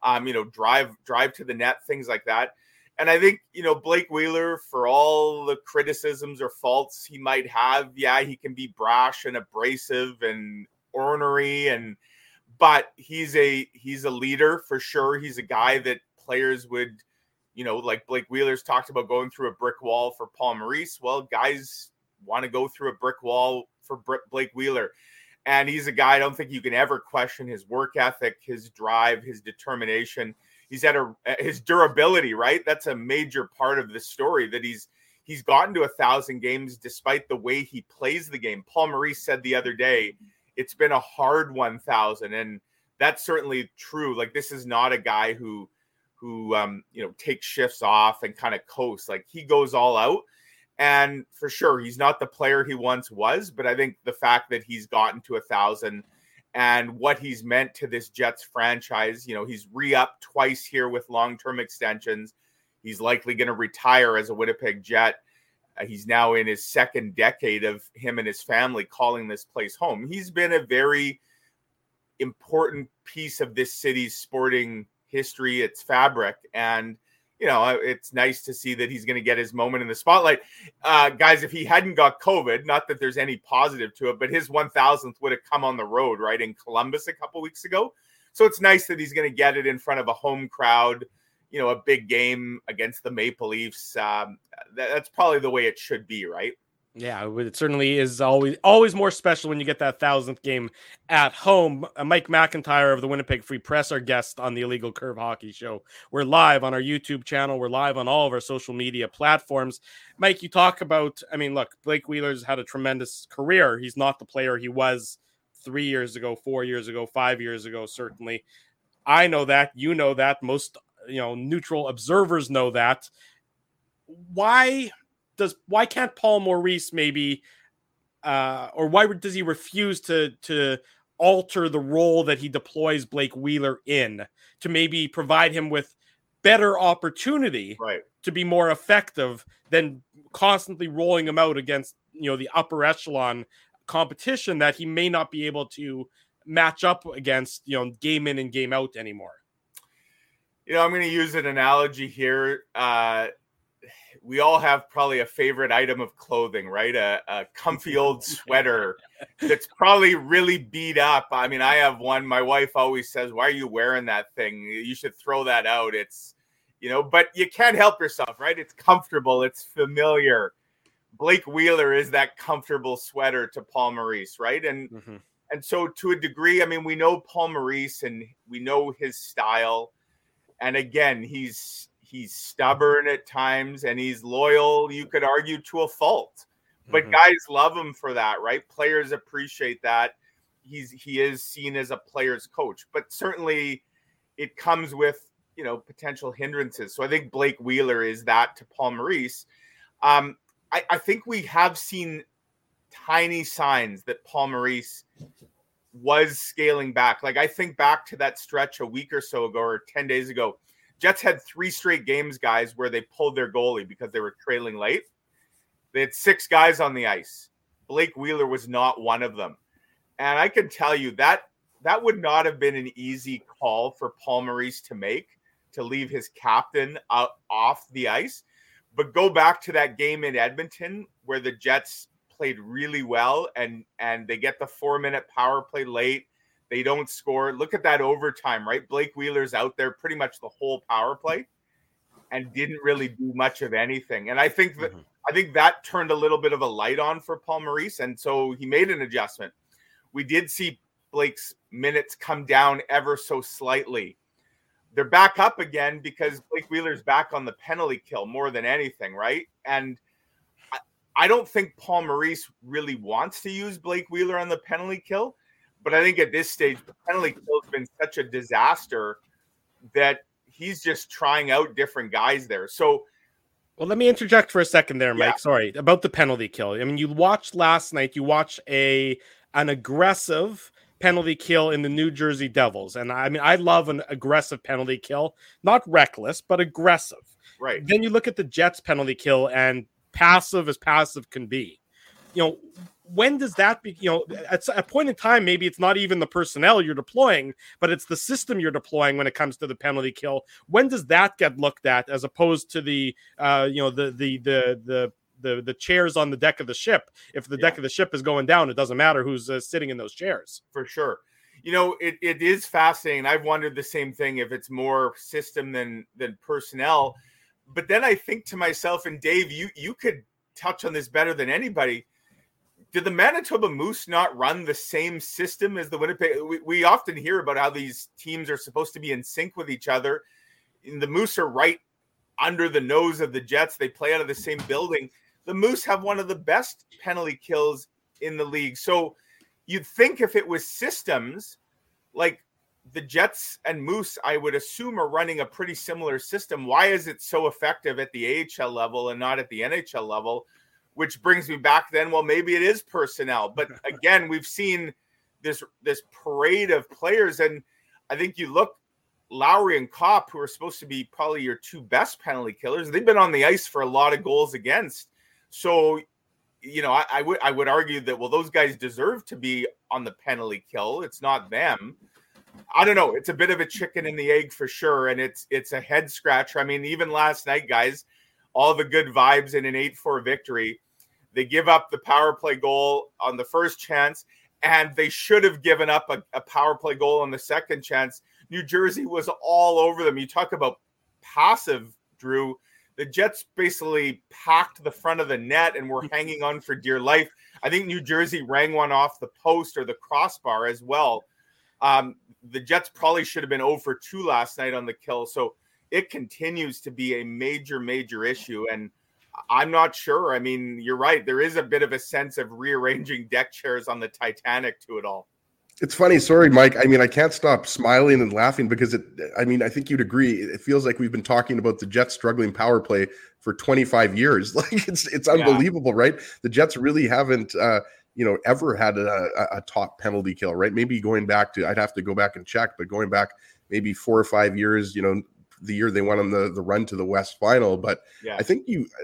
Speaker 5: drive to the net, things like that. And I think, Blake Wheeler, for all the criticisms or faults he might have, yeah, he can be brash and abrasive and ornery, but he's a leader for sure. He's a guy that players would, like Blake Wheeler's talked about going through a brick wall for Paul Maurice. Well, guys want to go through a brick wall for Blake Wheeler. And he's a guy, I don't think you can ever question his work ethic, his drive, his determination. He's at his durability, right? That's a major part of the story, that he's gotten to 1,000 games despite the way he plays the game. Paul Maurice said the other day, it's been a hard 1,000. And that's certainly true. Like, this is not a guy who takes shifts off and kind of coasts. Like, he goes all out, and for sure he's not the player he once was, but I think the fact that he's gotten to 1,000 and what he's meant to this Jets franchise, he's re-upped twice here with long-term extensions. He's likely going to retire as a Winnipeg Jet. He's now in his 2nd decade of him and his family calling this place home. He's been a very important piece of this city's sporting history, its fabric, and it's nice to see that he's going to get his moment in the spotlight. Guys, if he hadn't got COVID, not that there's any positive to it, but his 1,000th would have come on the road, right, in Columbus a couple weeks ago. So it's nice that he's going to get it in front of a home crowd, a big game against the Maple Leafs. That's probably the way it should be, right?
Speaker 2: Yeah, it certainly is always more special when you get that 1,000th game at home. Mike McIntyre of the Winnipeg Free Press, our guest on the Illegal Curve Hockey Show. We're live on our YouTube channel. We're live on all of our social media platforms. Mike, you talk about, look, Blake Wheeler's had a tremendous career. He's not the player he was 3 years ago, 4 years ago, 5 years ago, certainly. I know that. You know that. Most, neutral observers know that. Why can't Paul Maurice maybe, or why does he refuse to alter the role that he deploys Blake Wheeler in, to maybe provide him with better opportunity,
Speaker 5: right,
Speaker 2: to be more effective than constantly rolling him out against, the upper echelon competition that he may not be able to match up against, game in and game out anymore?
Speaker 5: I'm going to use an analogy here. We all have probably a favorite item of clothing, right? A comfy old sweater that's probably really beat up. I have one. My wife always says, "Why are you wearing that thing? You should throw that out." It's, but you can't help yourself, right? It's comfortable. It's familiar. Blake Wheeler is that comfortable sweater to Paul Maurice, right? And so to a degree, we know Paul Maurice and we know his style. And again, he's stubborn at times and he's loyal, you could argue, to a fault. But guys love him for that, right? Players appreciate that. He is seen as a player's coach, but certainly it comes with, potential hindrances. So I think Blake Wheeler is that to Paul Maurice. I think we have seen tiny signs that Paul Maurice was scaling back. Like, I think back to that stretch a week or so ago, or 10 days ago, Jets had 3 straight games, guys, where they pulled their goalie because they were trailing late. They had 6 guys on the ice. Blake Wheeler was not one of them. And I can tell you that would not have been an easy call for Paul Maurice to make, to leave his captain off the ice. But go back to that game in Edmonton where the Jets played really well and they get the 4-minute power play late. They don't score. Look at that overtime, right? Blake Wheeler's out there pretty much the whole power play and didn't really do much of anything. And I think that turned a little bit of a light on for Paul Maurice, and so he made an adjustment. We did see Blake's minutes come down ever so slightly. They're back up again because Blake Wheeler's back on the penalty kill more than anything, right? And I don't think Paul Maurice really wants to use Blake Wheeler on the penalty kill. But I think at this stage, the penalty kill has been such a disaster that he's just trying out different guys there. So,
Speaker 2: well, let me interject for a second there, Mike. Yeah. Sorry about the penalty kill. I mean, you watched last night. You watched an aggressive penalty kill in the New Jersey Devils, and I mean, I love an aggressive penalty kill, not reckless, but aggressive.
Speaker 5: Right.
Speaker 2: Then you look at the Jets penalty kill, and passive as passive can be. You know. When does that be, at a point in time, maybe it's not even the personnel you're deploying, but it's the system you're deploying when it comes to the penalty kill. When does that get looked at as opposed to the chairs on the deck of the ship? If the deck of the ship is going down, it doesn't matter who's sitting in those chairs.
Speaker 5: For sure. It is fascinating. I've wondered the same thing, if it's more system than personnel. But then I think to myself, and Dave, you could touch on this better than anybody. Did the Manitoba Moose not run the same system as the Winnipeg? We often hear about how these teams are supposed to be in sync with each other. And the Moose are right under the nose of the Jets. They play out of the same building. The Moose have one of the best penalty kills in the league. So you'd think if it was systems, like the Jets and Moose, I would assume, are running a pretty similar system. Why is it so effective at the AHL level and not at the NHL level? Which brings me back then, well, maybe it is personnel. But again, we've seen this parade of players. And I think you look, Lowry and Kopp, who are supposed to be probably your 2 best penalty killers, they've been on the ice for a lot of goals against. So, I would argue that, well, those guys deserve to be on the penalty kill. It's not them. I don't know. It's a bit of a chicken and the egg for sure. And it's a head scratcher. I mean, even last night, guys, all the good vibes in an 8-4 victory. They give up the power play goal on the first chance, and they should have given up a power play goal on the second chance. New Jersey was all over them. You talk about passive, Drew. The Jets basically packed the front of the net and were hanging on for dear life. I think New Jersey rang one off the post or the crossbar as well. The Jets probably should have been 0-for-2 last night on the kill. So it continues to be a major, major issue. And I'm not sure. I mean, you're right. There is a bit of a sense of rearranging deck chairs on the Titanic to it all.
Speaker 3: It's funny. Sorry, Mike. I mean, I can't stop smiling and laughing because I think you'd agree. It feels like we've been talking about the Jets struggling power play for 25 years. Like it's unbelievable, right? The Jets really haven't, ever had a top penalty kill, right? Maybe going back to, I'd have to go back and check, but going back maybe 4 or 5 years, the year they went on the run to the West Final. But I think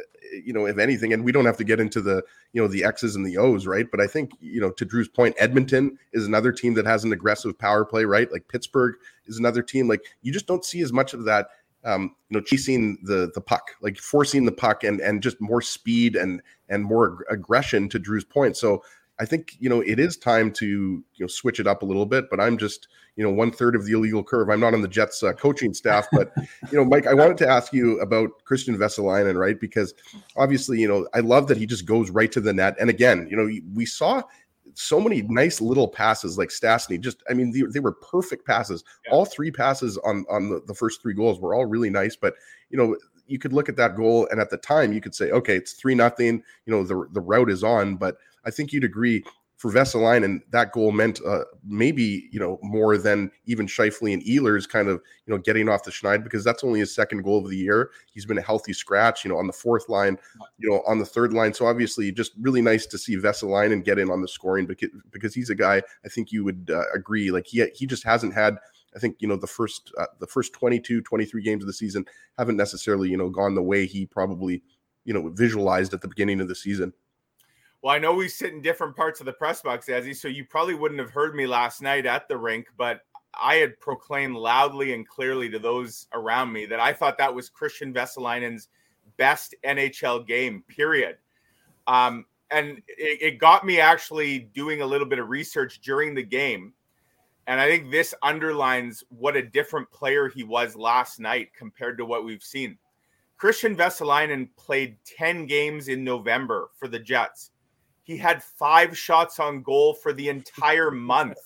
Speaker 3: if anything, and we don't have to get into the X's and the O's, right? But I think, to Drew's point, Edmonton is another team that has an aggressive power play, right? Like Pittsburgh is another team. Like you just don't see as much of that, chasing the puck, like forcing the puck and just more speed and more aggression, to Drew's point. So I think, it is time to, switch it up a little bit, but I'm just, 1/3 of the illegal curve. I'm not on the Jets coaching staff, but, Mike, I wanted to ask you about Christian Vesalainen, right? Because obviously, I love that he just goes right to the net. And again, we saw so many nice little passes like Stastny. They were perfect passes. Yeah. All 3 passes on the first 3 goals were all really nice, but, you could look at that goal and at the time you could say, okay, it's 3-0, the route is on, but I think you'd agree for Vesalainen, that goal meant maybe, more than even Scheifele and Ehlers kind of, getting off the schneid, because that's only his 2nd goal of the year. He's been a healthy scratch, on the 4th line, on the 3rd line. So obviously just really nice to see Vesalainen get in on the scoring because he's a guy, I think you would agree, like he just hasn't had I think, the first 22, 23 games of the season haven't necessarily, gone the way he probably, visualized at the beginning of the season.
Speaker 5: Well, I know we sit in different parts of the press box, Ezzy, so you probably wouldn't have heard me last night at the rink, but I had proclaimed loudly and clearly to those around me that I thought that was Christian Vesalainen's best NHL game, period. And it got me actually doing a little bit of research during the game. And I think this underlines what a different player he was last night compared to what we've seen. Christian Vesalainen played 10 games in November for the Jets. He had 5 shots on goal for the entire month.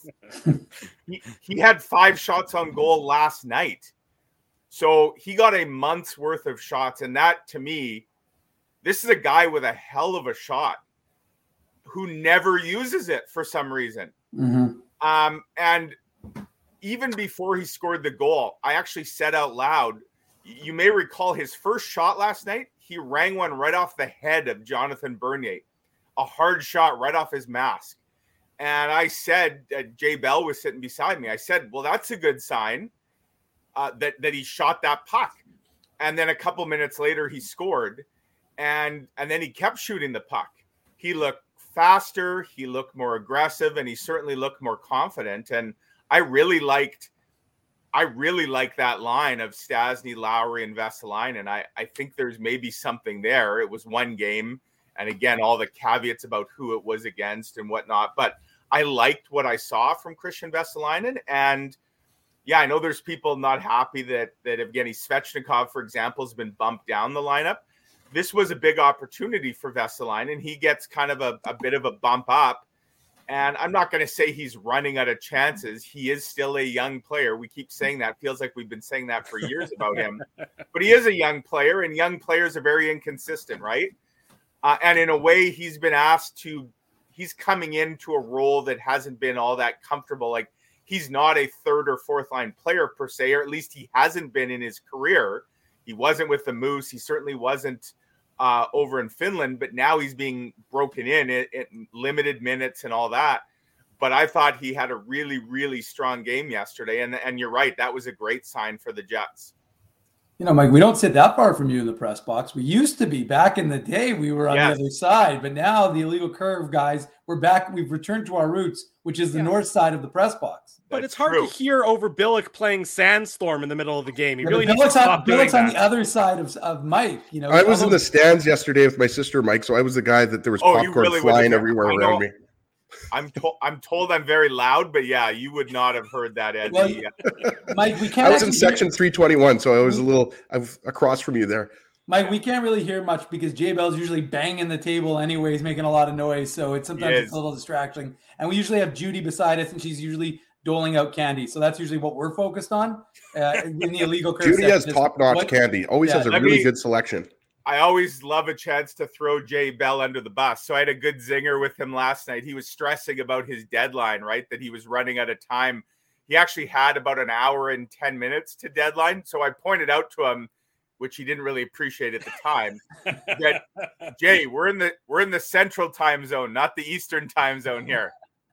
Speaker 5: He had 5 shots on goal last night. So he got a month's worth of shots. And that, to me, this is a guy with a hell of a shot who never uses it for some reason. Mm-hmm. And even before he scored the goal, I actually said out loud, you may recall his first shot last night, he rang one right off the head of Jonathan Bernier. A hard shot right off his mask. And I said, Jay Bell was sitting beside me. I said, well, that's a good sign that he shot that puck. And then a couple minutes later, he scored. And then he kept shooting the puck. He looked faster. He looked more aggressive. And he certainly looked more confident. And I really liked that line of Stastny, Lowry, and Vesalainen. And I think there's maybe something there. It was one game. And again, all the caveats about who it was against and whatnot. But I liked what I saw from Christian Vesalainen. And yeah, I know there's people not happy that Evgeny Svechnikov, for example, has been bumped down the lineup. This was a big opportunity for Vesalainen. He gets kind of a bit of a bump up. And I'm not going to say he's running out of chances. He is still a young player. We keep saying that. Feels like we've been saying that for years about him. But he is a young player, and young players are very inconsistent, right? And in a way, he's coming into a role that hasn't been all that comfortable. Like, he's not a third or fourth line player per se, or at least he hasn't been in his career. He wasn't with the Moose. He certainly wasn't over in Finland, but now he's being broken in limited minutes and all that. But I thought he had a really, really strong game yesterday. And you're right. That was a great sign for the Jets.
Speaker 4: Mike, we don't sit that far from you in the press box. We used to be back in the day. We were on the other side, but now the Illegal Curve guys, we're back. We've returned to our roots, which is the north side of the press box.
Speaker 2: But it's hard to hear over Billick playing Sandstorm in the middle of the game. He really needs to stop doing
Speaker 4: Billick's on the other side of Mike.
Speaker 3: I was in the stands yesterday with my sister, Mike, so I was the guy that there was popcorn flying everywhere around me.
Speaker 5: I'm told I'm very loud, but yeah, you would not have heard that, Eddie.
Speaker 4: Well, Mike, we can't.
Speaker 3: I was in section 321, so I was across from you there.
Speaker 4: Mike, we can't really hear much because Jay Bell's usually banging the table anyways, making a lot of noise, so it's a little distracting. And we usually have Judy beside us, and she's usually doling out candy, so that's usually what we're focused on in the Illegal Curve.
Speaker 3: Judy has top-notch candy. Always has a really good selection.
Speaker 5: I always love a chance to throw Jay Bell under the bus. So I had a good zinger with him last night. He was stressing about his deadline, right? That he was running out of time. He actually had about an hour and 10 minutes to deadline. So I pointed out to him, which he didn't really appreciate at the time, that Jay, we're in the central time zone, not the Eastern time zone here.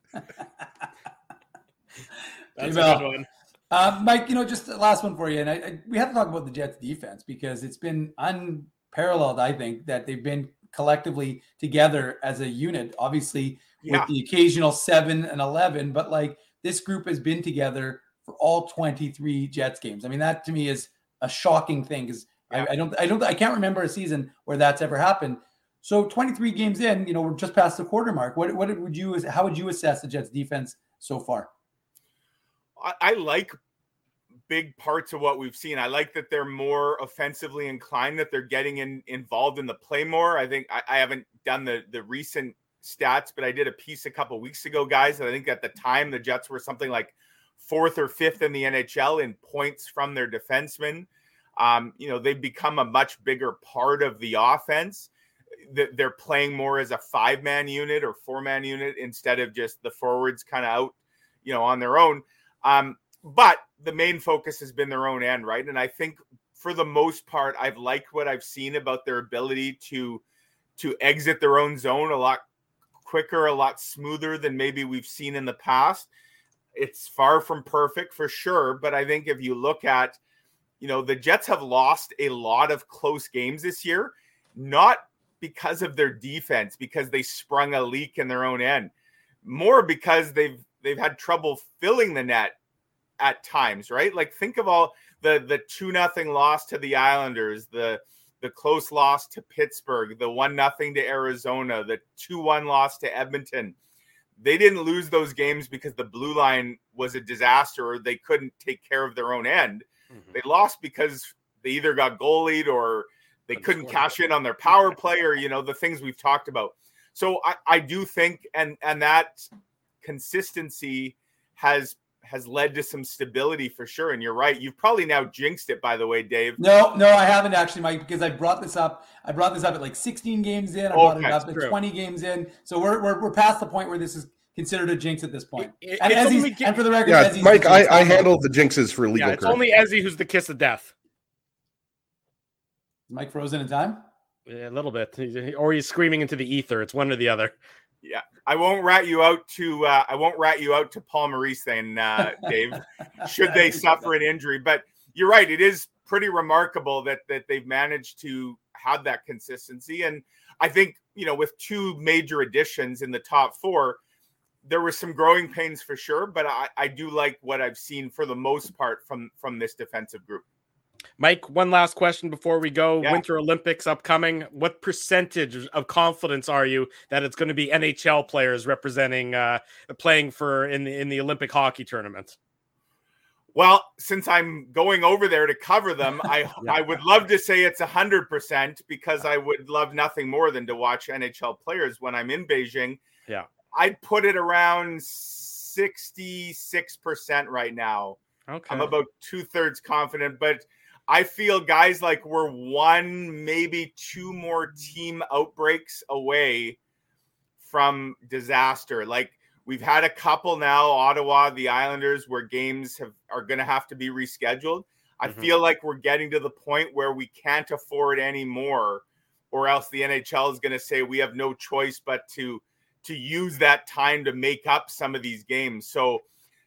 Speaker 2: That's a good one.
Speaker 4: Mike, just the last one for you. And we have to talk about the Jets defense because it's been unparalleled, I think, that they've been collectively together as a unit, obviously with the occasional 7 and 11, but like this group has been together for all 23 Jets games. I mean, that to me is a shocking thing because I can't remember a season where that's ever happened. So 23 games in, we're just past the quarter mark. How would you assess the Jets defense so far?
Speaker 5: I like big parts of what we've seen. I like that they're more offensively inclined, that they're getting involved in the play more. I think I haven't done the recent stats, but I did a piece a couple weeks ago, guys. And I think at the time the Jets were something like 4th or 5th in the NHL in points from their defensemen. They've become a much bigger part of the offense. They're playing more as a 5-man unit or 4-man unit instead of just the forwards kind of out, on their own. But the main focus has been their own end, right? And I think for the most part, I've liked what I've seen about their ability to exit their own zone a lot quicker, a lot smoother than maybe we've seen in the past. It's far from perfect for sure. But I think if you look at, the Jets have lost a lot of close games this year, not because of their defense, because they sprung a leak in their own end, more because they've had trouble filling the net at times, right? Like think of all the 2-0 loss to the Islanders, the close loss to Pittsburgh, the 1-0 to Arizona, the 2-1 loss to Edmonton. They didn't lose those games because the blue line was a disaster or they couldn't take care of their own end. Mm-hmm. They lost because they either got goalied or they couldn't cash in on their power play or, the things we've talked about. So I do think, and that consistency has led to some stability for sure. And you're right. You've probably now jinxed it, by the way, Dave.
Speaker 4: No, I haven't actually, Mike, because I brought this up. I brought this up at like 16 games in. I brought it up at 20 games in. So we're past the point where this is considered a jinx at this point. And for the record,
Speaker 3: Mike, I handled the jinxes for legal.
Speaker 2: It's only Ezzy who's the kiss of death.
Speaker 4: Is Mike frozen in time?
Speaker 2: Yeah, a little bit, or he's screaming into the ether. It's one or the other.
Speaker 5: Yeah, I won't rat you out to Paul Maurice then, Dave. Should they suffer an injury? But you're right. It is pretty remarkable that they've managed to have that consistency. And I think with two major additions in the top four, there were some growing pains for sure. But I do like what I've seen for the most part from this defensive group.
Speaker 2: Mike, one last question before we go. Yeah. Winter Olympics upcoming. What percentage of confidence are you that it's going to be NHL players representing, playing for in the Olympic hockey tournament?
Speaker 5: Well, since I'm going over there to cover them, I would love to say it's 100% because I would love nothing more than to watch NHL players when I'm in Beijing.
Speaker 2: Yeah,
Speaker 5: I'd put it around 66% right now.
Speaker 2: Okay,
Speaker 5: I'm about 2/3 confident, but I feel guys like we're one, maybe two more team outbreaks away from disaster. Like we've had a couple now, Ottawa, the Islanders, where games are going to have to be rescheduled. I feel like we're getting to the point where we can't afford any more, or else the NHL is going to say we have no choice but to use that time to make up some of these games. So,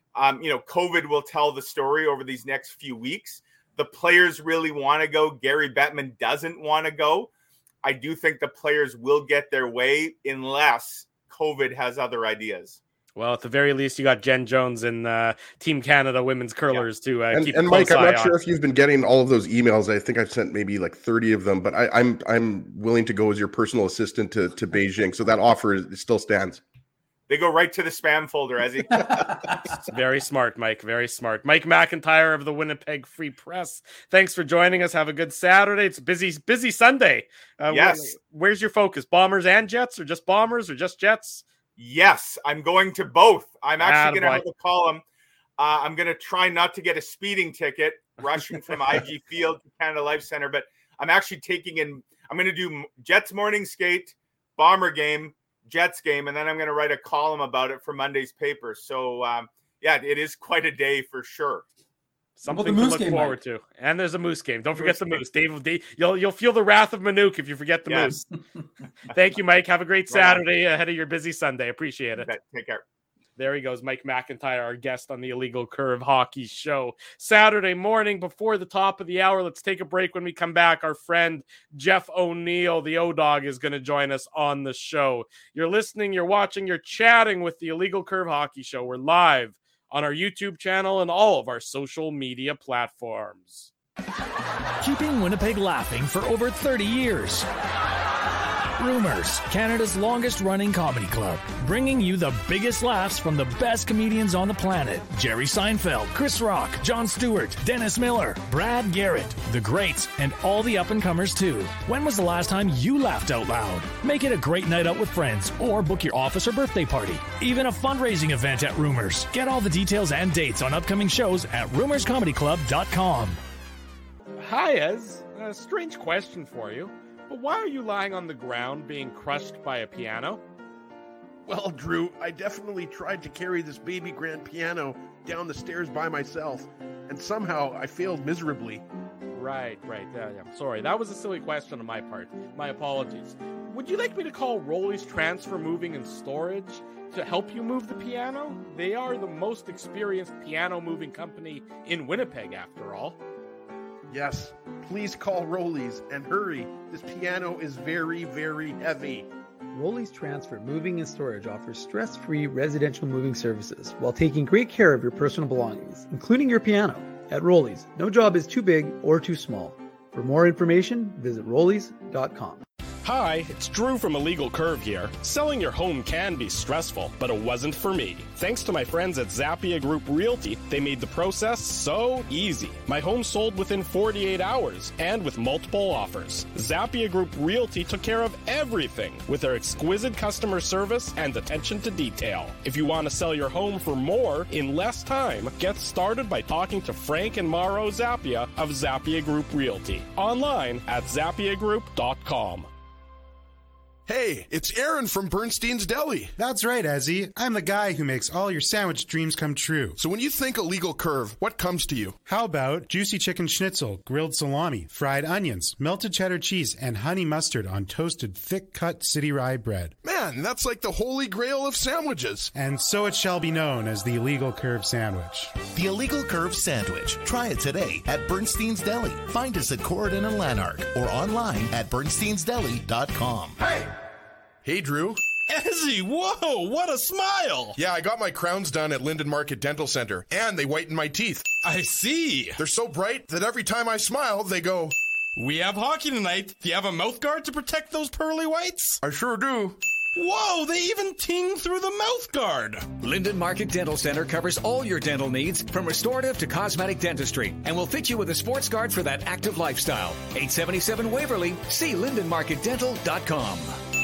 Speaker 5: COVID will tell the story over these next few weeks. The players really want to go. Gary Bettman doesn't want to go. I do think the players will get their way unless COVID has other ideas.
Speaker 2: Well, at the very least, you got Jen Jones and Team Canada women's curlers to keep
Speaker 3: and
Speaker 2: a
Speaker 3: Mike,
Speaker 2: close
Speaker 3: I'm
Speaker 2: eye
Speaker 3: not sure if you've been getting all of those emails. I think I've sent maybe like 30 of them, but I'm willing to go as your personal assistant to Beijing. So that offer still stands.
Speaker 5: They go right to the spam folder, Ezzy.
Speaker 2: Very smart, Mike. Very smart. Mike McIntyre of the Winnipeg Free Press. Thanks for joining us. Have a good Saturday. It's a busy Sunday.
Speaker 5: Yes.
Speaker 2: Where's your focus? Bombers and Jets, or just Bombers, or just Jets?
Speaker 5: Yes, I'm going to both. I'm actually going to have a column. I'm going to try not to get a speeding ticket rushing from IG Field to Canada Life Center, but I'm actually I'm going to do Jets morning skate, Bomber game, Jets game, and then I'm going to write a column about it for Monday's paper. So, it is quite a day for sure.
Speaker 2: Something to look forward to. And there's a Moose game. Don't forget the Moose. Dave, you'll feel the wrath of Manuk if you forget the Moose. Thank you, Mike. Have a great Saturday ahead of your busy Sunday. Appreciate it.
Speaker 5: Take care.
Speaker 2: There he goes, Mike McIntyre, our guest on the Illegal Curve Hockey Show. Saturday morning before the top of the hour. Let's take a break. When we come back, our friend Jeff O'Neill, the O-Dog, is going to join us on the show. You're listening, you're watching, you're chatting with the Illegal Curve Hockey Show. We're live on our YouTube channel and all of our social media platforms.
Speaker 6: Keeping Winnipeg laughing for over 30 years. Rumors, Canada's longest-running comedy club, bringing you the biggest laughs from the best comedians on the planet. Jerry Seinfeld, Chris Rock, Jon Stewart, Dennis Miller, Brad Garrett, the greats, and all the up-and-comers too. When was the last time you laughed out loud? Make it a great night out with friends, or book your office or birthday party. Even a fundraising event at Rumors. Get all the details and dates on upcoming shows at rumorscomedyclub.com.
Speaker 2: Hi, Ez. A strange question for you. But why are you lying on the ground being crushed by a piano?
Speaker 7: Well, Drew, I definitely tried to carry this baby grand piano down the stairs by myself, and somehow I failed miserably.
Speaker 2: Right. Yeah. Sorry, that was a silly question on my part. My apologies. Would you like me to call Rolly's Transfer Moving and Storage to help you move the piano? They are the most experienced piano moving company in Winnipeg, after all.
Speaker 7: Yes, please call Rolly's and hurry. This piano is very, very heavy.
Speaker 8: Rolly's Transfer Moving and Storage offers stress-free residential moving services while taking great care of your personal belongings, including your piano. At Rolly's, no job is too big or too small. For more information, visit Rollys.com.
Speaker 9: Hi, it's Drew from Illegal Curve here. Selling your home can be stressful, but it wasn't for me. Thanks to my friends at Zappia Group Realty, they made the process so easy. My home sold within 48 hours and with multiple offers. Zappia Group Realty took care of everything with their exquisite customer service and attention to detail. If you want to sell your home for more in less time, get started by talking to Frank and Mauro Zappia of Zappia Group Realty. Online at zappiagroup.com.
Speaker 7: Hey, it's Aaron from Bernstein's Deli.
Speaker 10: That's right, Ezzy. I'm the guy who makes all your sandwich dreams come true.
Speaker 7: So when you think Illegal Curve, what comes to you?
Speaker 10: How about juicy chicken schnitzel, grilled salami, fried onions, melted cheddar cheese, and honey mustard on toasted, thick-cut city rye bread?
Speaker 7: Man, that's like the holy grail of sandwiches.
Speaker 10: And so it shall be known as the Illegal Curve Sandwich.
Speaker 11: The Illegal Curve Sandwich. Try it today at Bernstein's Deli. Find us at Corridon and Lanark or online at bernsteinsdeli.com.
Speaker 7: Hey, Drew.
Speaker 9: Ezzy, whoa, what a smile!
Speaker 7: Yeah, I got my crowns done at Linden Market Dental Center, and they whiten my teeth.
Speaker 9: I see.
Speaker 7: They're so bright that every time I smile, they go...
Speaker 9: We have hockey tonight. Do you have a mouth guard to protect those pearly whites?
Speaker 7: I sure do.
Speaker 9: Whoa, they even ting through the mouth guard.
Speaker 12: Linden Market Dental Center covers all your dental needs from restorative to cosmetic dentistry and will fit you with a sports guard for that active lifestyle. 877 Waverly. See lindenmarketdental.com.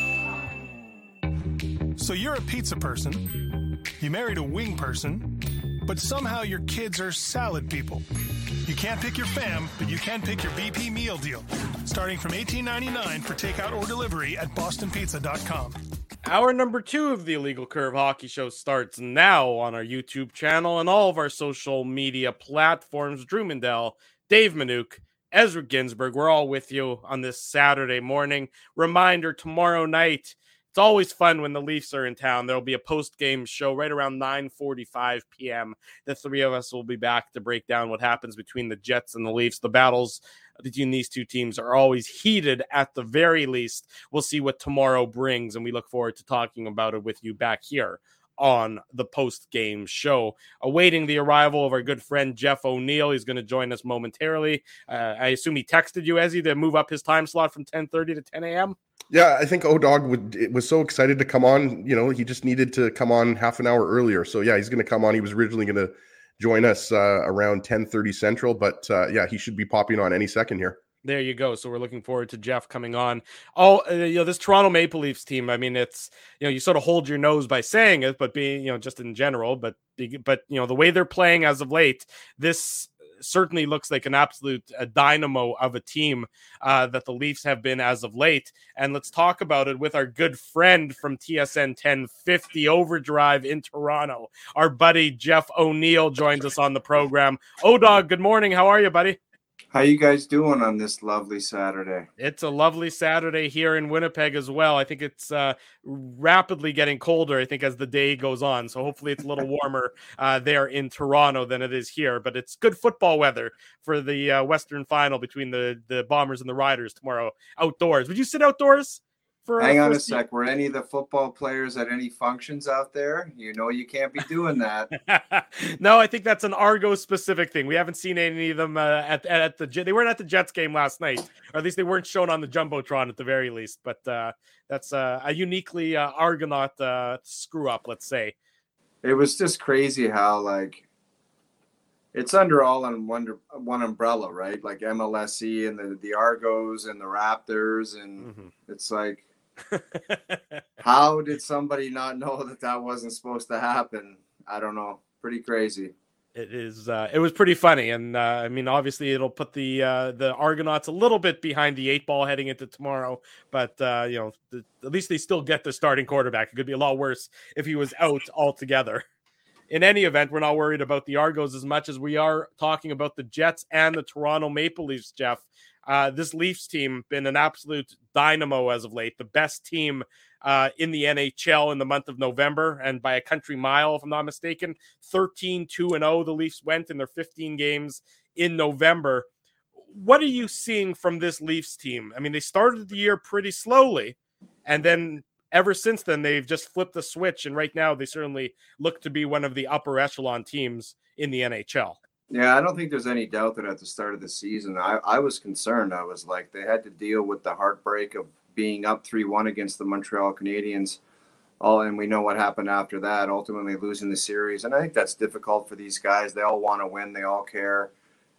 Speaker 13: So you're a pizza person, you married a wing person, but somehow your kids are salad people. You can't pick your fam, but you can pick your BP meal deal, starting from $18.99 for takeout or delivery at bostonpizza.com.
Speaker 2: Hour number 2 of the Illegal Curve Hockey Show starts now on our YouTube channel and all of our social media platforms. Drew Mindell, Dave Minuk, Ezra Ginsburg, we're all with you on this Saturday morning. Reminder, tomorrow night, it's always fun when the Leafs are in town. There'll be a post-game show right around 9:45 p.m. The three of us will be back to break down what happens between the Jets and the Leafs. The battles between these two teams are always heated at the very least. We'll see what tomorrow brings, and we look forward to talking about it with you back here on the post-game show. Awaiting the arrival of our good friend Jeff O'Neill. He's going to join us momentarily. I assume he texted you, Ezzy, to move up his time slot from 10:30 to 10 a.m.?
Speaker 3: Yeah, I think O-Dog was so excited to come on. You know, he just needed to come on half an hour earlier. So, yeah, he's going to come on. He was originally going to join us around 10:30 Central. But, yeah, he should be popping on any second here.
Speaker 2: There you go. So we're looking forward to Jeff coming on. Oh, this Toronto Maple Leafs team, I mean, it's, you sort of hold your nose by saying it, but being, just in general, but the way they're playing as of late, this certainly looks like an absolute dynamo of a team that the Leafs have been as of late. And let's talk about it with our good friend from TSN 1050 Overdrive in Toronto. Our buddy Jeff O'Neill joins us on the program. O-Dog, good morning. How are you, buddy?
Speaker 14: How you guys doing on this lovely Saturday?
Speaker 2: It's a lovely Saturday here in Winnipeg as well. I think it's rapidly getting colder, I think, as the day goes on. So hopefully it's a little warmer there in Toronto than it is here. But it's good football weather for the Western final between the Bombers and the Riders tomorrow outdoors. Would you sit outdoors?
Speaker 14: Hang on a sec. Were any of the football players at any functions out there? You can't be doing that.
Speaker 2: No, I think that's an Argo specific thing. We haven't seen any of them at the. They weren't at the Jets game last night, or at least they weren't shown on the Jumbotron at the very least. But that's a uniquely Argonaut screw up, let's say.
Speaker 14: It was just crazy how it's under all on one umbrella, right? Like MLSE and the Argos and the Raptors, and It's like. How did somebody not know that wasn't supposed to happen? I don't know. Pretty crazy.
Speaker 2: It is. It was pretty funny, and I mean, obviously, it'll put the Argonauts a little bit behind the 8 ball heading into tomorrow. But at least they still get the starting quarterback. It could be a lot worse if he was out altogether. in any event, we're not worried about the Argos as much as we are talking about the Jets and the Toronto Maple Leafs, Jeff. This Leafs team been an absolute dynamo as of late, the best team in the NHL in the month of November, and by a country mile, if I'm not mistaken. 13-2-0 the Leafs went in their 15 games in November. What are you seeing from this Leafs team? I mean, they started the year pretty slowly, and then ever since then, they've just flipped the switch, and right now they certainly look to be one of the upper echelon teams in the NHL.
Speaker 14: Yeah, I don't think there's any doubt that at the start of the season, I was concerned. I was like, they had to deal with the heartbreak of being up 3-1 against the Montreal Canadiens. And we know what happened after that, ultimately losing the series. And I think that's difficult for these guys. They all want to win. They all care.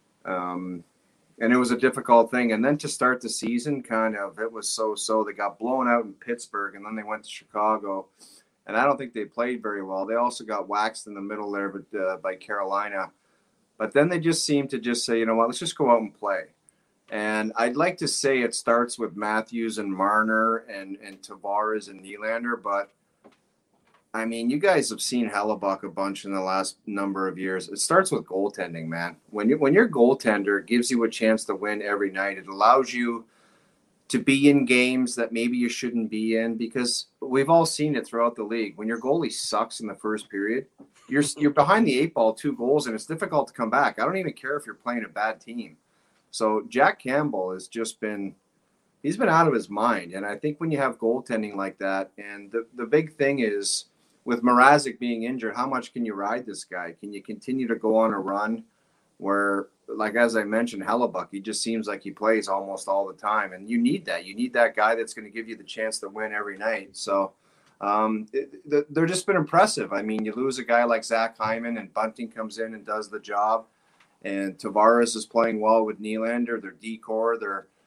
Speaker 14: And it was a difficult thing. And then to start the season, it was so. They got blown out in Pittsburgh, and then they went to Chicago. And I don't think they played very well. They also got waxed in the middle there by Carolina. But then they just seemed to just say, you know what, let's just go out and play. And I'd like to say it starts with Matthews and Marner and Tavares and Nylander. But, I mean, you guys have seen Hellebuyck a bunch in the last number of years. It starts with goaltending, man. When your goaltender gives you a chance to win every night, it allows you to be in games that maybe you shouldn't be in, because we've all seen it throughout the league. When your goalie sucks in the first period, you're behind the 8 ball 2 goals, and it's difficult to come back. I don't even care if you're playing a bad team. So Jack Campbell has just he's been out of his mind. And I think when you have goaltending like that, and the big thing is with Mrazek being injured, how much can you ride this guy? Can you continue to go on a run where, like, as I mentioned, Hellebuyck, he just seems like he plays almost all the time. And you need that. You need that guy that's going to give you the chance to win every night. So they're just been impressive. I mean, you lose a guy like Zach Hyman, and Bunting comes in and does the job. And Tavares is playing well with Nylander. Their decor.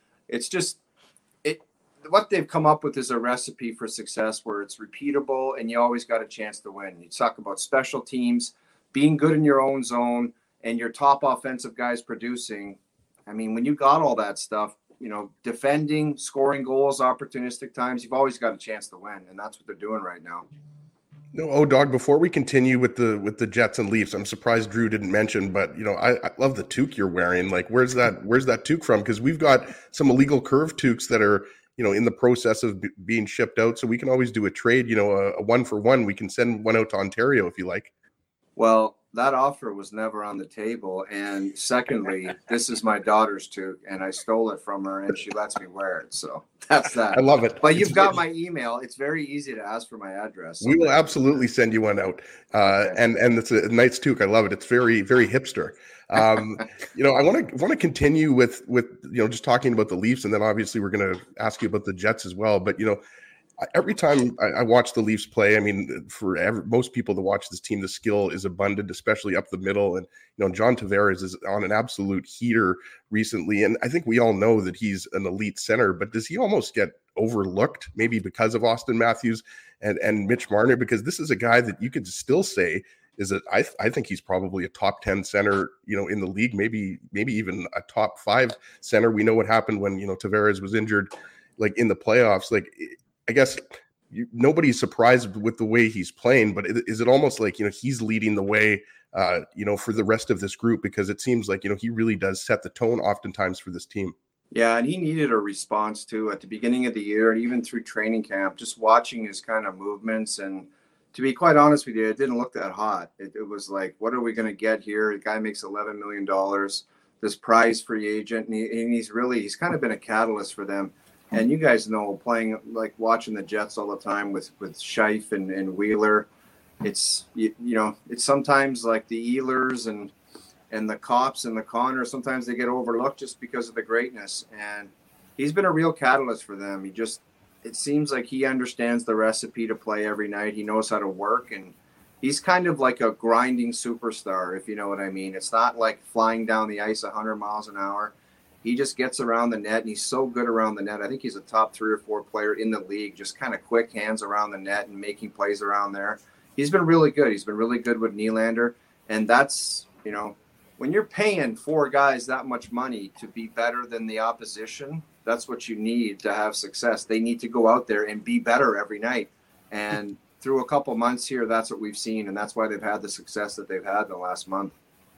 Speaker 14: What they've come up with is a recipe for success where it's repeatable and you always got a chance to win. You talk about special teams, being good in your own zone, and your top offensive guys producing. I mean, when you got all that stuff, defending, scoring goals, opportunistic times, you've always got a chance to win. And that's what they're doing right now.
Speaker 3: No, Dog, before we continue with the Jets and Leafs, I'm surprised Drew didn't mention, but I love the toque you're wearing. Like, where's that toque from? Because we've got some illegal curve toques that are, in the process of being shipped out. So we can always do a trade, a 1-for-1. We can send one out to Ontario if you like.
Speaker 14: Well, that offer was never on the table. And secondly, this is my daughter's toque, and I stole it from her, and she lets me wear it. So that's that.
Speaker 3: I love it.
Speaker 14: But you've got my email. It's very easy to ask for my address.
Speaker 3: We will absolutely send you one out. And it's a nice toque. I love it. It's very, very hipster. I want to continue with just talking about the Leafs, and then obviously we're going to ask you about the Jets as well. But every time I watch the Leafs play, I mean, most people that watch this team, the skill is abundant, especially up the middle. And John Tavares is on an absolute heater recently, and I think we all know that he's an elite center. But does he almost get overlooked, maybe because of Austin Matthews and Mitch Marner? Because this is a guy that you could still say is that I think he's probably a top 10 center, in the league, maybe even a top 5 center. We know what happened when Tavares was injured, like in the playoffs. Like, I guess nobody's surprised with the way he's playing, but is it almost like, he's leading the way, for the rest of this group? Because it seems like, he really does set the tone oftentimes for this team.
Speaker 14: Yeah, and he needed a response too at the beginning of the year, and even through training camp, just watching his kind of movements. And to be quite honest with you, it didn't look that hot. It was like, what are we going to get here? The guy makes $11 million, this prize free agent, and he's kind of been a catalyst for them. And you guys know, playing, like watching the Jets all the time with Scheif and Wheeler, it's it's sometimes like the Ehlers and the Kops and the Connors, sometimes they get overlooked just because of the greatness. And he's been a real catalyst for them. It seems like he understands the recipe to play every night. He knows how to work, and he's kind of like a grinding superstar, if you know what I mean. It's not like flying down the ice 100 miles an hour. He just gets around the net, and he's so good around the net. I think he's a top 3 or 4 player in the league, just kind of quick hands around the net and making plays around there. He's been really good. He's been really good with Nylander. And that's, when you're paying 4 guys that much money to be better than the opposition, that's what you need to have success. They need to go out there and be better every night. And through a couple months here, that's what we've seen, and that's why they've had the success that they've had in the last month.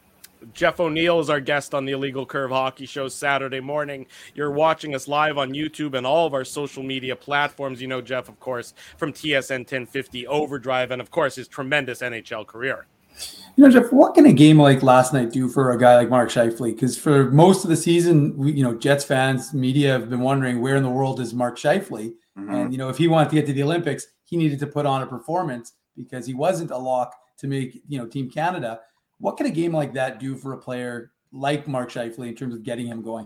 Speaker 2: Jeff O'Neill is our guest on the Illegal Curve Hockey Show Saturday morning. You're watching us live on YouTube and all of our social media platforms. You know Jeff, of course, from TSN 1050 Overdrive, and of course his tremendous NHL career.
Speaker 4: You know, Jeff, what can a game like last night do for a guy like Mark Scheifele? Because for most of the season, Jets fans, media have been wondering where in the world is Mark Scheifele? Mm-hmm. And, if he wanted to get to the Olympics, he needed to put on a performance because he wasn't a lock to make, Team Canada. What can a game like that do for a player like Mark Scheifele in terms of getting him going?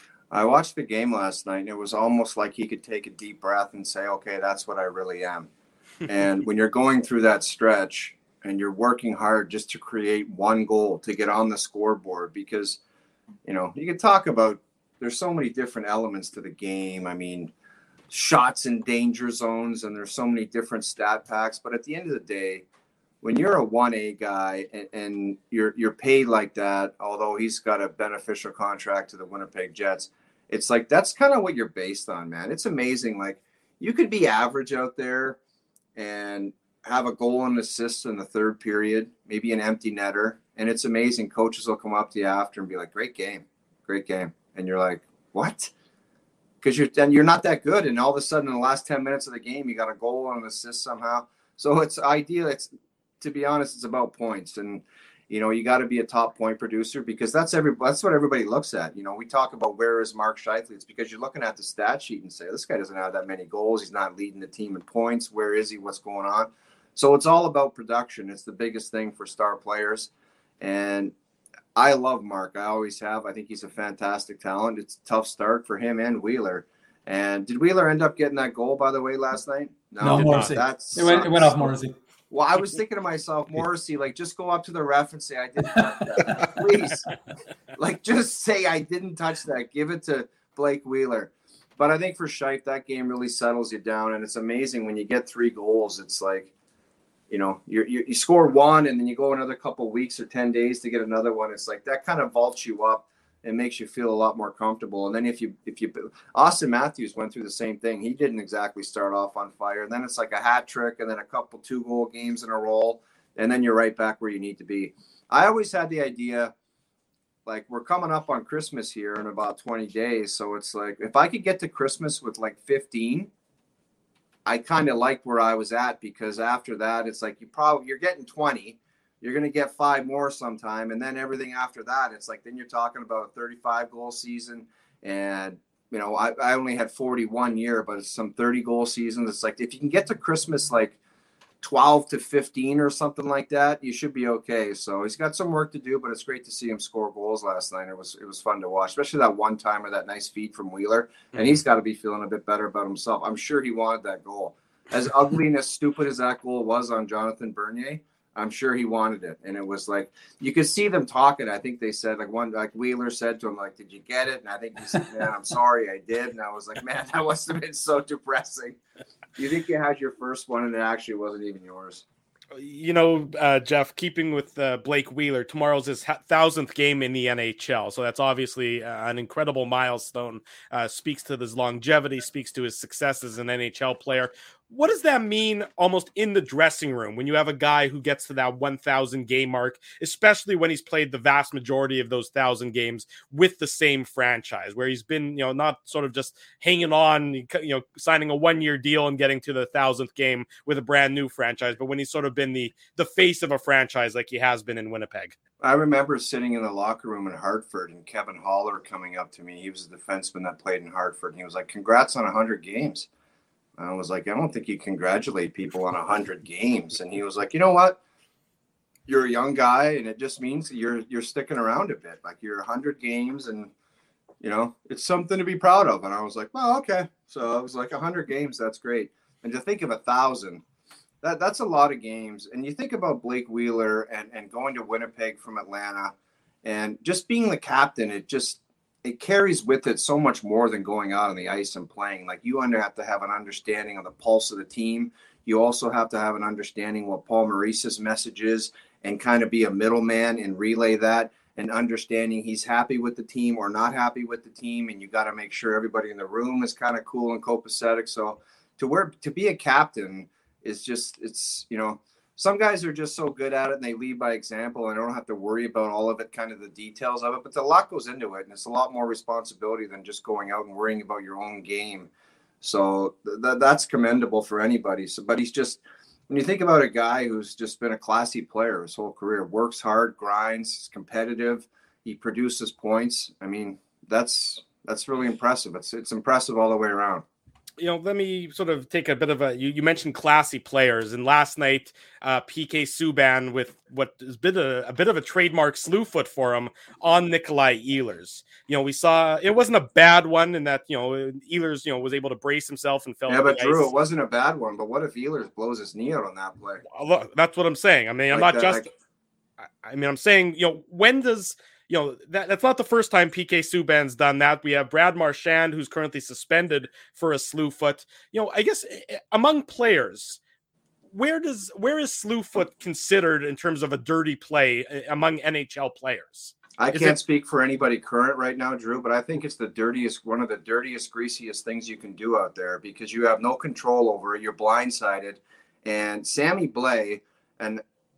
Speaker 14: I watched the game last night, and it was almost like he could take a deep breath and say, okay, that's what I really am. And when you're going through that stretch and you're working hard just to create one goal to get on the scoreboard, because, you can talk about there's so many different elements to the game. I mean, shots in danger zones, and there's so many different stat packs. But at the end of the day, when you're a 1A guy and you're paid like that, although he's got a beneficial contract to the Winnipeg Jets, it's like that's kind of what you're based on, man. It's amazing. Like, you could be average out there and have a goal and assist in the third period, maybe an empty netter, and it's amazing. Coaches will come up to you after and be like, great game. And you're like, what? Because you're not that good. And all of a sudden in the last 10 minutes of the game, you got a goal and an assist somehow. So it's ideal. To be honest, it's about points. And, you got to be a top point producer because that's what everybody looks at. We talk about where is Mark Scheifele. It's because you're looking at the stat sheet and say, this guy doesn't have that many goals. He's not leading the team in points. Where is he? What's going on? So it's all about production. It's the biggest thing for star players. And I love Mark. I always have. I think he's a fantastic talent. It's a tough start for him and Wheeler. And did Wheeler end up getting that goal, by the way, last night?
Speaker 4: No, Morrissey. It went off Morrissey.
Speaker 14: Well, I was thinking to myself, Morrissey, just go up to the ref and say, I didn't touch that. Please. Just say I didn't touch that. Give it to Blake Wheeler. But I think for Scheif, that game really settles you down. And it's amazing when you get 3 goals. It's like, you score one and then you go another couple weeks or 10 days to get another one. It's like that kind of vaults you up and makes you feel a lot more comfortable. And then if you Austin Matthews went through the same thing. He didn't exactly start off on fire. And then it's like a hat trick and then a couple 2-goal games in a row. And then you're right back where you need to be. I always had the idea, we're coming up on Christmas here in about 20 days. So it's like, if I could get to Christmas with 15, I kind of liked where I was at because after that, it's like you're getting 20. You're going to get 5 more sometime. And then everything after that, it's like, then you're talking about a 35-goal season. And, I only had 41 year, but it's some 30-goal seasons. It's like, if you can get to Christmas, 12 to 15 or something like that, you should be okay. So he's got some work to do, but it's great to see him score goals last night. It was fun to watch, especially that one timer, that nice feed from Wheeler. And he's got to be feeling a bit better about himself. I'm sure he wanted that goal. As ugly and as stupid as that goal was on Jonathan Bernier, I'm sure he wanted it. And it was like, you could see them talking. I think they said Wheeler said to him, did you get it? And I think he said, man, I'm sorry I did. And I was like, man, that must have been so depressing. You think you had your first one and it actually wasn't even yours.
Speaker 2: Jeff, keeping with Blake Wheeler, tomorrow's his 1,000th game in the NHL. So that's obviously an incredible milestone. Speaks to his longevity, speaks to his success as an NHL player. What does that mean almost in the dressing room when you have a guy who gets to that 1,000 game mark, especially when he's played the vast majority of those 1,000 games with the same franchise, where he's been, not sort of just hanging on, signing a 1-year deal and getting to the 1,000th game with a brand new franchise, but when he's sort of been the face of a franchise like he has been in Winnipeg?
Speaker 14: I remember sitting in the locker room in Hartford and Kevin Haller coming up to me. He was a defenseman that played in Hartford. And he was like, congrats on 100 games. I was like, I don't think you congratulate people on 100 games. And he was like, you know what? You're a young guy, and it just means you're sticking around a bit. You're 100 games, and, it's something to be proud of. And I was like, well, okay. So I was like, 100 games, that's great. And to think of 1,000, that's a lot of games. And you think about Blake Wheeler and going to Winnipeg from Atlanta and just being the captain, it carries with it so much more than going out on the ice and playing. You have to have an understanding of the pulse of the team. You also have to have an understanding what Paul Maurice's message is and kind of be a middleman and relay that and understanding he's happy with the team or not happy with the team. And you got to make sure everybody in the room is kind of cool and copacetic. So to be a captain is just, it's, you know, some guys are just so good at it and they lead by example and I don't have to worry about all of it, kind of the details of it, but a lot goes into it and it's a lot more responsibility than just going out and worrying about your own game. So that's commendable for anybody. So, but he's just, when you think about a guy who's just been a classy player his whole career, works hard, grinds, is competitive, he produces points. I mean, that's really impressive. It's impressive all the way around.
Speaker 2: You know, let me sort of take a bit of you mentioned classy players, and last night PK Subban with what has been a bit of a trademark slew foot for him on Nikolai Ehlers. You know, we saw it wasn't a bad one in that, you know, Ehlers, you know, was able to brace himself and fell.
Speaker 14: Yeah, but Drew, it wasn't a bad one. But what if Ehlers blows his knee out on that play?
Speaker 2: Well, look, that's what I'm saying. I mean, I'm not just. I mean, I'm saying, you know, when does. You know, that's not the first time PK Subban's done that. We have Brad Marchand, who's currently suspended for a slew foot. You know, I guess among players, where is slew foot considered in terms of a dirty play among NHL players?
Speaker 14: I can't speak for anybody current right now, Drew, but I think it's one of the dirtiest, greasiest things you can do out there because you have no control over it. You're blindsided. And Sammy Blais, and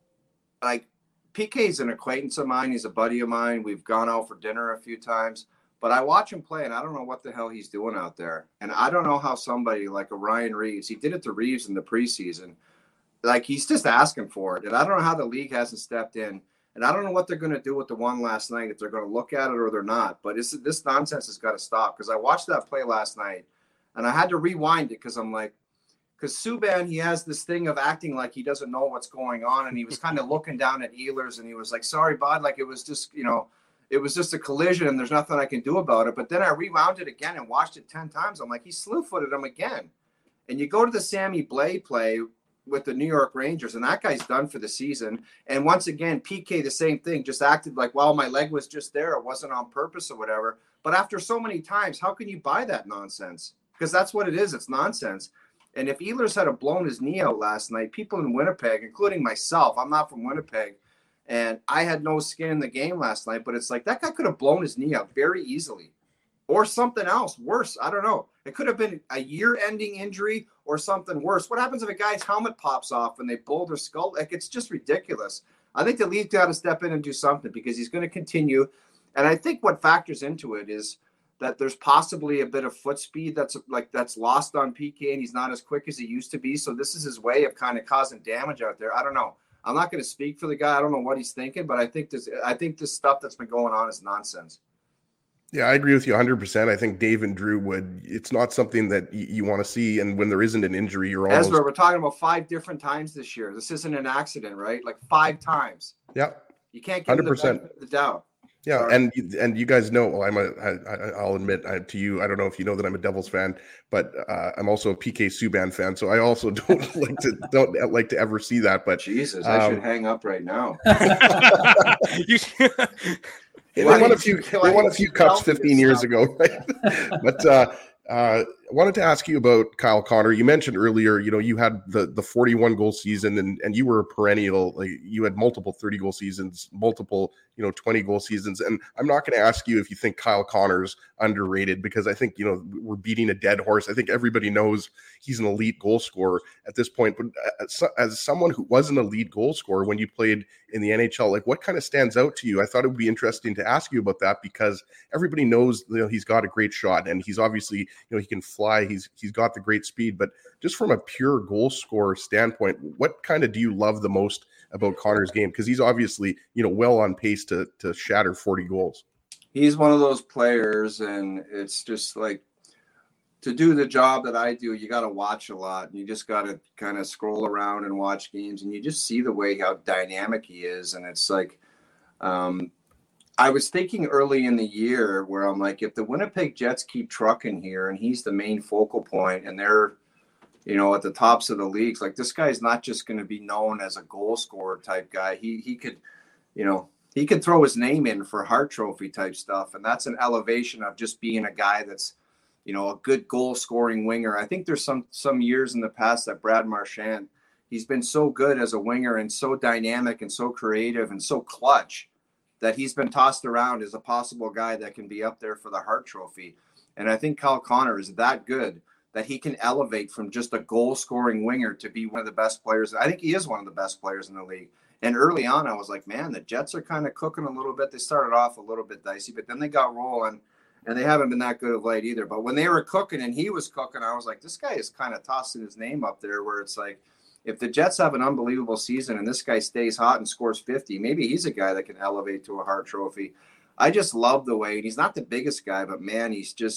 Speaker 14: like, PK is an acquaintance of mine. He's a buddy of mine. We've gone out for dinner a few times, but I watch him play and I don't know what the hell he's doing out there. And I don't know how somebody like a Ryan Reeves, he did it to Reeves in the preseason. Like, he's just asking for it. And I don't know how the league hasn't stepped in. And I don't know what they're going to do with the one last night, if they're going to look at it or they're not. But this nonsense has got to stop, because I watched that play last night and I had to rewind it because I'm like, because Subban, he has this thing of acting like he doesn't know what's going on. And he was kind of looking down at Ehlers and he was like, sorry, bud. Like, it was just, you know, it was just a collision and there's nothing I can do about it. But then I rewound it again and watched it 10 times. I'm like, he slew-footed him again. And you go to the Sammy Blais play with the New York Rangers and that guy's done for the season. And once again, PK, the same thing, just acted like, well, my leg was just there. It wasn't on purpose or whatever. But after so many times, how can you buy that nonsense? Because that's what it is. It's nonsense. And if Ehlers had blown his knee out last night, people in Winnipeg, including myself, I'm not from Winnipeg, and I had no skin in the game last night, but it's like that guy could have blown his knee out very easily. Or something else worse. I don't know. It could have been a year-ending injury or something worse. What happens if a guy's helmet pops off and they blow their skull? Like, it's just ridiculous. I think the league's got to step in and do something because he's going to continue. And I think what factors into it is that there's possibly a bit of foot speed that's lost on PK, and he's not as quick as he used to be. So this is his way of kind of causing damage out there. I don't know. I'm not going to speak for the guy. I don't know what he's thinking, but I think this stuff that's been going on is nonsense.
Speaker 3: Yeah, I agree with you 100%. I think Dave and Drew it's not something that you want to see. And when there isn't an injury, you're almost...
Speaker 14: Ezra, we're talking about 5 different times this year. This isn't an accident, right? Like 5 times.
Speaker 3: Yeah.
Speaker 14: You can't give 100% the doubt.
Speaker 3: Yeah, sorry. and you guys know, well, I'll admit to you, I don't know if you know that I'm a Devils fan, but I'm also a PK Subban fan, so I also don't like to ever see that. But
Speaker 14: Jesus, I should hang up right now.
Speaker 3: They won a few cups 15 years ago, right? But I wanted to ask you about Kyle Connor. You mentioned earlier, you know, you had the 41 goal season and you were a perennial, like you had multiple 30 goal seasons, multiple, 20 goal seasons. And I'm not going to ask you if you think Kyle Connor's underrated, because I think, we're beating a dead horse. I think everybody knows he's an elite goal scorer at this point. But as someone who was an elite goal scorer when you played in the NHL, like what kind of stands out to you? I thought it would be interesting to ask you about that, because everybody knows, he's got a great shot and he's obviously, he can fly. He's got the great speed, but just from a pure goal scorer standpoint, what kind of do you love the most about Connor's game? Because he's obviously, well on pace to shatter 40 goals.
Speaker 14: He's one of those players, and it's just like, to do the job that I do, you got to watch a lot. You just got to kind of scroll around and watch games, and you just see the way how dynamic he is. And it's like, I was thinking early in the year where I'm like, if the Winnipeg Jets keep trucking here and he's the main focal point and they're, at the tops of the leagues, like this guy's not just going to be known as a goal scorer type guy. He could, he could throw his name in for Hart Trophy type stuff. And that's an elevation of just being a guy that's, a good goal scoring winger. I think there's some years in the past that Brad Marchand, he's been so good as a winger and so dynamic and so creative and so clutch that he's been tossed around as a possible guy that can be up there for the Hart Trophy. And I think Kyle Connor is that good that he can elevate from just a goal-scoring winger to be one of the best players. I think he is one of the best players in the league. And early on, I was like, man, the Jets are kind of cooking a little bit. They started off a little bit dicey, but then they got rolling, and they haven't been that good of late either. But when they were cooking and he was cooking, I was like, this guy is kind of tossing his name up there where it's like, if the Jets have an unbelievable season and this guy stays hot and scores 50, maybe he's a guy that can elevate to a Hart Trophy. I just love the way, and he's not the biggest guy, but man,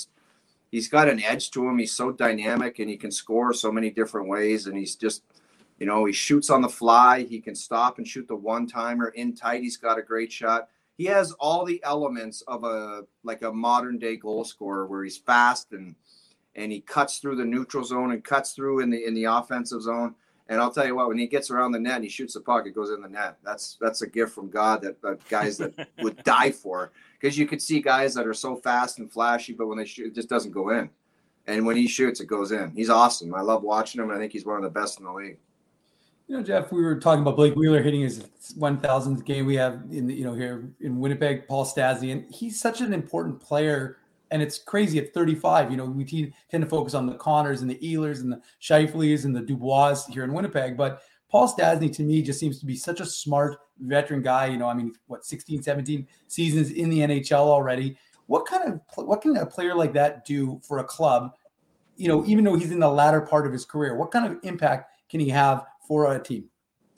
Speaker 14: he's got an edge to him. He's so dynamic and he can score so many different ways. And he's just, he shoots on the fly. He can stop and shoot the one-timer in tight. He's got a great shot. He has all the elements of a modern day goal scorer where he's fast and he cuts through the neutral zone and cuts through in the offensive zone. And I'll tell you what, when he gets around the net and he shoots the puck, it goes in the net. That's a gift from God that guys that would die for. Because you could see guys that are so fast and flashy, but when they shoot, it just doesn't go in. And when he shoots, it goes in. He's awesome. I love watching him, and I think he's one of the best in the league.
Speaker 4: Jeff, we were talking about Blake Wheeler hitting his 1,000th game we have here in Winnipeg, Paul Stastny, and he's such an important player. And it's crazy at 35. We tend to focus on the Connors and the Ehlers and the Scheifele's and the Dubois here in Winnipeg. But Paul Stastny, to me, just seems to be such a smart veteran guy. 16, 17 seasons in the NHL already. What can a player like that do for a club? Even though he's in the latter part of his career, what kind of impact can he have for a team?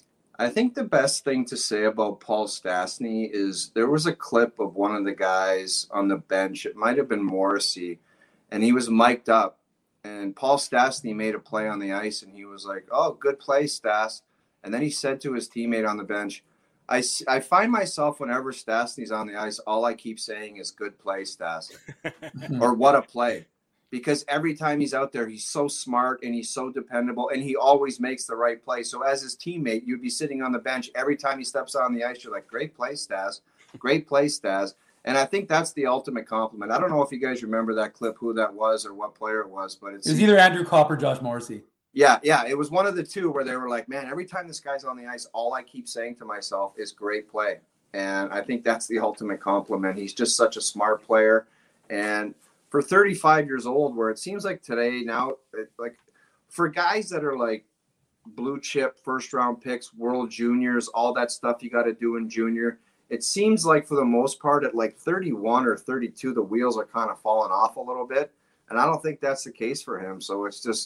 Speaker 14: I think the best thing to say about Paul Stastny is there was a clip of one of the guys on the bench. It might have been Morrissey, and he was mic'd up. And Paul Stastny made a play on the ice, and he was like, "Oh, good play, Stas." And then he said to his teammate on the bench, I find myself whenever Stastny's on the ice, all I keep saying is "good play, Stas," or "what a play." Because every time he's out there, he's so smart and he's so dependable and he always makes the right play. So as his teammate, you'd be sitting on the bench. Every time he steps on the ice, you're like, great play, Stas. Great play, Stas. And I think that's the ultimate compliment. I don't know if you guys remember that clip, who that was or what player it was, but it
Speaker 4: was either Andrew Copp or Josh Morrissey.
Speaker 14: Yeah. It was one of the two where they were like, man, every time this guy's on the ice, all I keep saying to myself is great play. And I think that's the ultimate compliment. He's just such a smart player. And for 35 years old, where it seems like today now, like for guys that are like blue chip first round picks, world juniors, all that stuff you got to do in junior, it seems like for the most part at like 31 or 32, the wheels are kind of falling off a little bit. And I don't think that's the case for him. So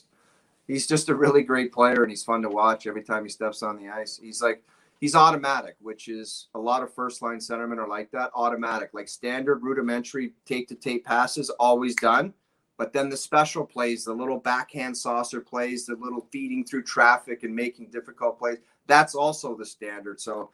Speaker 14: he's just a really great player and he's fun to watch every time he steps on the ice. He's automatic, which is a lot of first-line centermen are like that, automatic, like standard rudimentary tape-to-tape passes, always done. But then the special plays, the little backhand saucer plays, the little feeding through traffic and making difficult plays, that's also the standard. So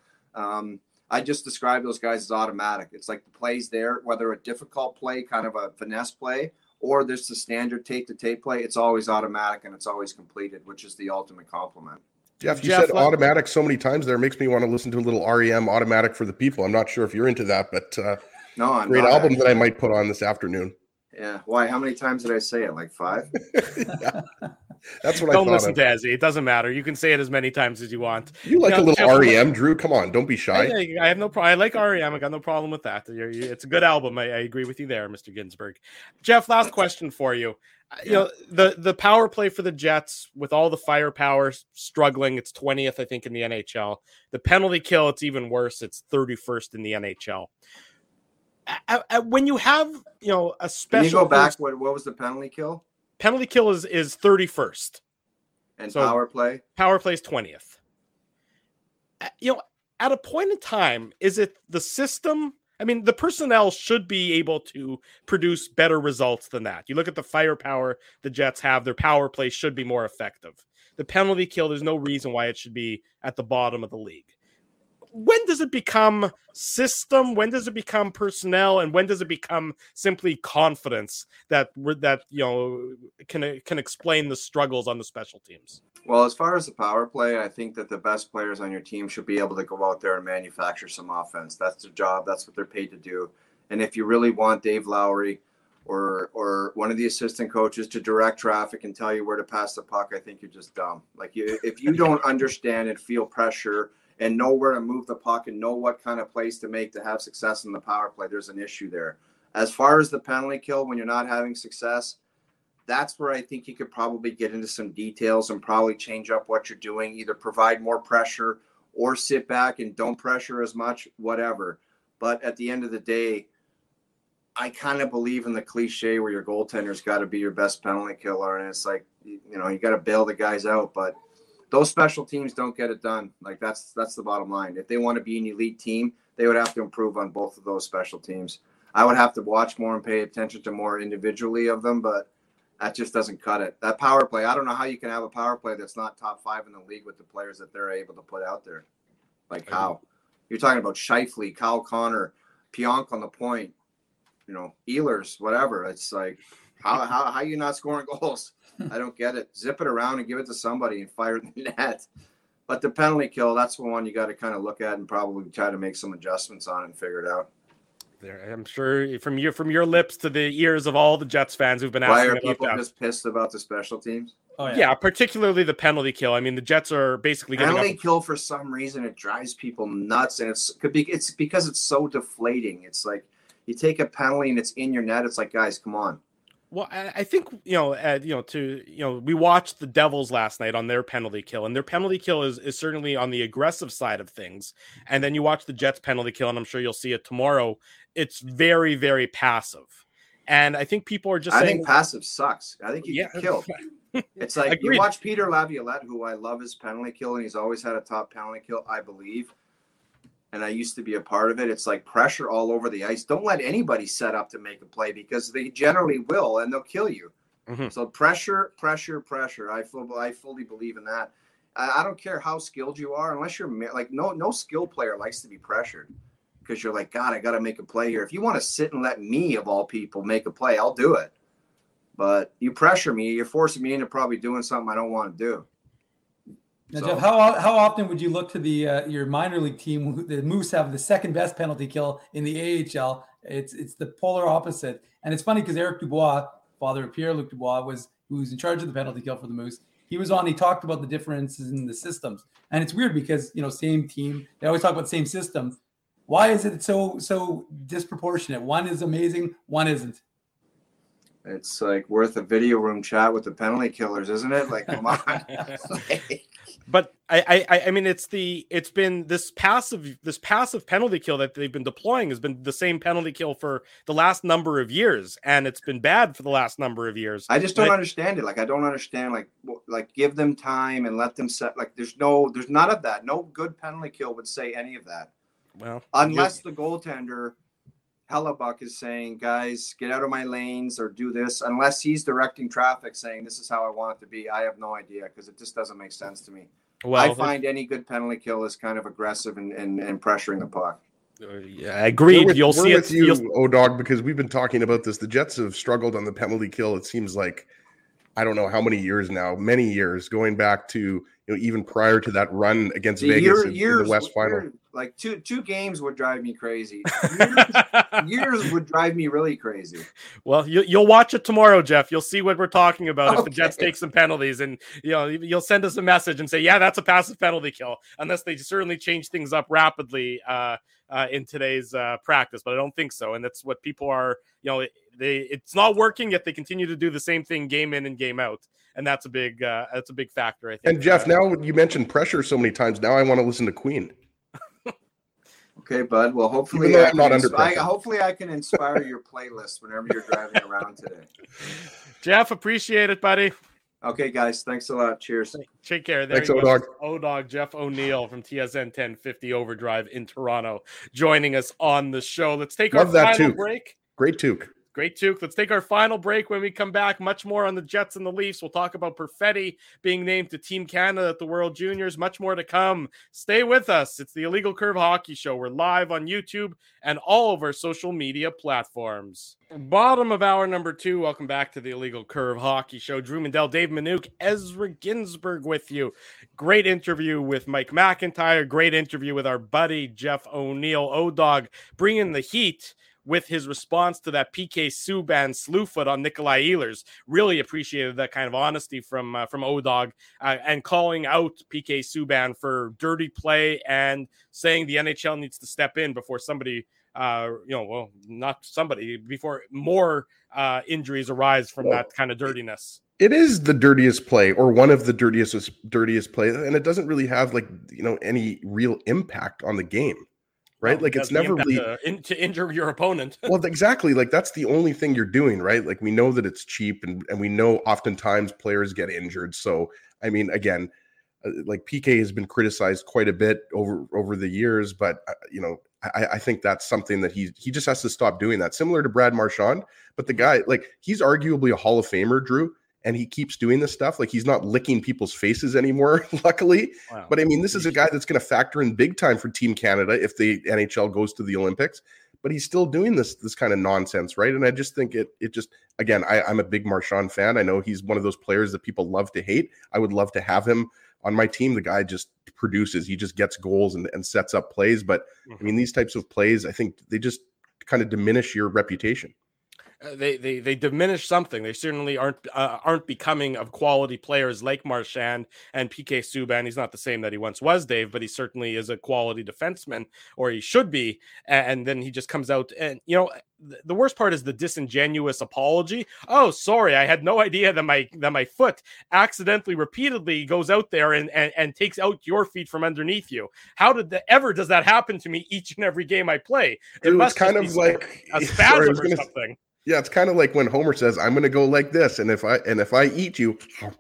Speaker 14: I just describe those guys as automatic. It's like the plays there, whether a difficult play, kind of a finesse play, or there's the standard tape-to-tape play, it's always automatic and it's always completed, which is the ultimate compliment.
Speaker 3: Jeff, you said automatic so many times there, it makes me want to listen to a little REM Automatic for the People. I'm not sure if you're into that, but
Speaker 14: no, I'm
Speaker 3: great
Speaker 14: not
Speaker 3: album that I might put on this afternoon.
Speaker 14: Yeah. Why? How many times did I say it? Like 5?
Speaker 3: Yeah. That's what
Speaker 2: don't
Speaker 3: I thought.
Speaker 2: Listen to Ezzy. It doesn't matter. You can say it as many times as you want.
Speaker 3: You like a little REM, Drew? Come on, don't be shy.
Speaker 2: I have no problem. I like REM. I got no problem with that. It's a good album. I agree with you there, Mr. Ginsburg. Jeff, last question for you. The power play for the Jets with all the firepower struggling, it's 20th, I think, in the NHL. The penalty kill, it's even worse. It's 31st in the NHL. When you have, a special.
Speaker 14: Can you go back? What was the penalty kill?
Speaker 2: Penalty kill is 31st.
Speaker 14: And so power play?
Speaker 2: Power play is 20th. At a point in time, is it the system? I mean, the personnel should be able to produce better results than that. You look at the firepower the Jets have, their power play should be more effective. The penalty kill, there's no reason why it should be at the bottom of the league. When does it become system? When does it become personnel? And when does it become simply confidence that can explain the struggles on the special teams?
Speaker 14: Well, as far as the power play, I think that the best players on your team should be able to go out there and manufacture some offense. That's their job. That's what they're paid to do. And if you really want Dave Lowry or one of the assistant coaches to direct traffic and tell you where to pass the puck, I think you're just dumb. Like if you don't understand and feel pressure and know where to move the puck and know what kind of plays to make to have success in the power play, there's an issue there. As far as the penalty kill, when you're not having success, that's where I think you could probably get into some details and probably change up what you're doing, either provide more pressure or sit back and don't pressure as much, whatever. But at the end of the day, I kind of believe in the cliche where your goaltender's got to be your best penalty killer. And it's like, you got to bail the guys out. But those special teams don't get it done. Like that's the bottom line. If they want to be an elite team, they would have to improve on both of those special teams. I would have to watch more and pay attention to more individually of them, but that just doesn't cut it. That power play, I don't know how you can have a power play that's not top 5 in the league with the players that they're able to put out there. Like how? You're talking about Scheifele, Kyle Connor, Pionk on the point, Ehlers, whatever. It's like, how are you not scoring goals? I don't get it. Zip it around and give it to somebody and fire the net. But the penalty kill, that's the one you got to kind of look at and probably try to make some adjustments on and figure it out.
Speaker 2: There, I'm sure from your lips to the ears of all the Jets fans who've been asking.
Speaker 14: Why are
Speaker 2: about
Speaker 14: people
Speaker 2: that.
Speaker 14: just pissed about the special teams?
Speaker 2: Oh, yeah, particularly the penalty kill. I mean, the Jets are basically
Speaker 14: penalty kill for some reason. It drives people nuts, and it's because it's so deflating. It's like you take a penalty and it's in your net. It's like, guys, come on.
Speaker 2: Well, I think we watched the Devils last night on their penalty kill, and their penalty kill is certainly on the aggressive side of things. And then you watch the Jets penalty kill, and I'm sure you'll see it tomorrow. It's very, very passive, and I think people are just saying,
Speaker 14: I think passive sucks. I think you get killed. It's like you watch Peter Laviolette, who I love his penalty kill, and he's always had a top penalty kill, I believe. And I used to be a part of it. It's like pressure all over the ice. Don't let anybody set up to make a play because they generally will, and they'll kill you. Mm-hmm. So pressure. I fully believe in that. I don't care how skilled you are, unless you're like no skilled player likes to be pressured because you're like, God, I got to make a play here. If you want to sit and let me, of all people, make a play, I'll do it. But you pressure me, you're forcing me into probably doing something I don't want to do.
Speaker 4: Now, Jeff, how often would you look to the your minor league team? The Moose have the second best penalty kill in the AHL. It's the polar opposite, and it's funny because Eric Dubois, father of Pierre-Luc Dubois, who's in charge of the penalty kill for the Moose. He was on. He talked about the differences in the systems, and it's weird because same team. They always talk about the same system. Why is it so disproportionate? One is amazing, one isn't.
Speaker 14: It's like worth a video room chat with the penalty killers, isn't it? Like, come on.
Speaker 2: But I mean, it's been this passive penalty kill that they've been deploying has been the same penalty kill for the last number of years, and it's been bad for the last number of years.
Speaker 14: I just don't understand it. Like, I don't understand. Like give them time and let them set. Like, there's none of that. No good penalty kill would say any of that.
Speaker 2: Well,
Speaker 14: unless the goaltender Hellebuck is saying, guys, get out of my lanes or do this, unless he's directing traffic saying this is how I want it to be. I have no idea because it just doesn't make sense to me. Well, I find any good penalty kill is kind of aggressive and pressuring the puck.
Speaker 2: Yeah, agreed.
Speaker 3: We're with you, O-Dog, because we've been talking about this. The Jets have struggled on the penalty kill. It seems like, I don't know how many years now, many years, going back to even prior to that run against Vegas in the West Final.
Speaker 14: Like two games would drive me crazy. Years would drive me really crazy.
Speaker 2: Well, you'll watch it tomorrow, Jeff. You'll see what we're talking about. If the Jets take some penalties, and you'll send us a message and say, yeah, that's a passive penalty kill, unless they certainly change things up rapidly in today's practice. But I don't think so, and that's what people are. It's not working, yet they continue to do the same thing game in and game out. And that's a big factor, I think.
Speaker 3: And Jeff, now you mentioned pressure so many times. Now I want to listen to Queen.
Speaker 14: Okay, bud. Well, hopefully I can inspire your playlist whenever you're driving around today.
Speaker 2: Jeff, appreciate it, buddy.
Speaker 14: Okay, guys. Thanks a lot. Cheers.
Speaker 2: Take care.
Speaker 3: Thanks, O-Dog.
Speaker 2: O-Dog, Jeff O'Neill from TSN 1050 Overdrive in Toronto, joining us on the show. Let's take our final break.
Speaker 3: Great toque.
Speaker 2: Great toque. Let's take our final break. When we come back, much more on the Jets and the Leafs. We'll talk about Perfetti being named to Team Canada at the World Juniors. Much more to come. Stay with us. It's the Illegal Curve Hockey Show. We're live on YouTube and all of our social media platforms. Bottom of hour number 2. Welcome back to the Illegal Curve Hockey Show. Drew Mandel, Dave Minuk, Ezra Ginsburg with you. Great interview with Mike McIntyre. Great interview with our buddy Jeff O'Neill. O-Dog bringing the heat with his response to that PK Subban slew foot on Nikolai Ehlers. Really appreciated that kind of honesty from O-Dog and calling out PK Subban for dirty play and saying the NHL needs to step in before somebody not somebody, before more injuries arise from that kind of dirtiness.
Speaker 3: It is the dirtiest play, or one of the dirtiest plays, and it doesn't really have any real impact on the game, right?
Speaker 2: Well,
Speaker 3: like it's never really
Speaker 2: to injure your opponent.
Speaker 3: Well, exactly. Like that's the only thing you're doing, right? Like we know that it's cheap, and we know oftentimes players get injured. So I mean, again, like PK has been criticized quite a bit over the years, but I think that's something that he just has to stop doing that. Similar to Brad Marchand, but the guy, like, he's arguably a Hall of Famer, Drew. And he keeps doing this stuff. Like, he's not licking people's faces anymore, luckily. Wow. But I mean, this is a guy that's going to factor in big time for Team Canada if the NHL goes to the Olympics. But he's still doing this kind of nonsense, right? And I just think it just, again, I'm a big Marchand fan. I know he's one of those players that people love to hate. I would love to have him on my team. The guy just produces. He just gets goals and sets up plays. But I mean, these types of plays, I think they just kind of diminish your reputation.
Speaker 2: They diminish something. They certainly aren't becoming of quality players like Marchand and PK Subban. He's not the same that he once was, Dave, but he certainly is a quality defenseman, or he should be. And then he just comes out, and the worst part is the disingenuous apology. Oh, sorry, I had no idea that my foot accidentally, repeatedly goes out there and takes out your feet from underneath you. How does that happen to me each and every game I play?
Speaker 3: It must kind of like
Speaker 2: a spasm or something.
Speaker 3: Yeah, it's kind of like when Homer says, "I'm going to go like this, and if I eat you,"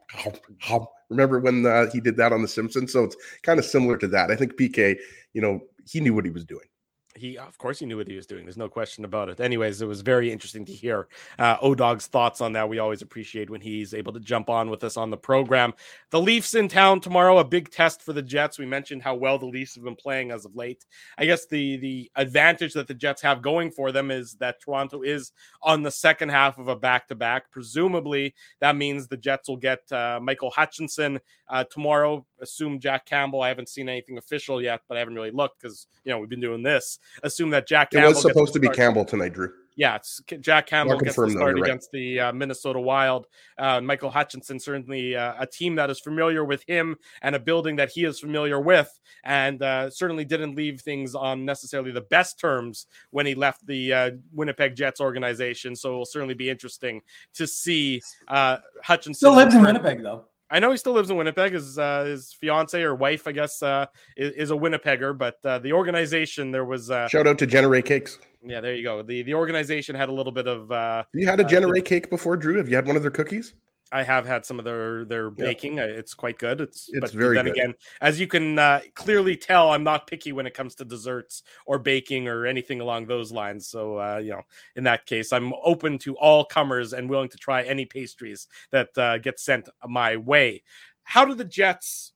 Speaker 3: remember when he did that on The Simpsons? So it's kind of similar to that. I think PK, he knew what he was doing.
Speaker 2: Of course he knew what he was doing. There's no question about it. Anyways, it was very interesting to hear O-Dog's thoughts on that. We always appreciate when he's able to jump on with us on the program. The Leafs in town tomorrow, a big test for the Jets. We mentioned how well the Leafs have been playing as of late. I guess the advantage that the Jets have going for them is that Toronto is on the second half of a back-to-back. Presumably, that means the Jets will get Michael Hutchinson tomorrow. Assume Jack Campbell. I haven't seen anything official yet, but I haven't really looked because, we've been doing this. Assume that Jack Campbell.
Speaker 3: It was supposed to be Campbell tonight, Drew.
Speaker 2: Yeah, it's Jack Campbell gets the start against the Minnesota Wild. Michael Hutchinson, certainly a team that is familiar with him and a building that he is familiar with, and certainly didn't leave things on necessarily the best terms when he left the Winnipeg Jets organization. So it will certainly be interesting to see Hutchinson.
Speaker 4: Still lives in Winnipeg, though.
Speaker 2: I know he still lives in Winnipeg. His fiance or wife, I guess, is a Winnipegger. But the organization, there was
Speaker 3: shout out to Generate Cakes.
Speaker 2: Yeah, there you go. The organization had a little bit of.
Speaker 3: You had a Generate Cake before, Drew? Have you had one of their cookies?
Speaker 2: I have had some of their baking. Yeah. It's quite good. It's
Speaker 3: very good.
Speaker 2: Again, as you can clearly tell, I'm not picky when it comes to desserts or baking or anything along those lines. So, in that case, I'm open to all comers and willing to try any pastries that get sent my way. How do the Jets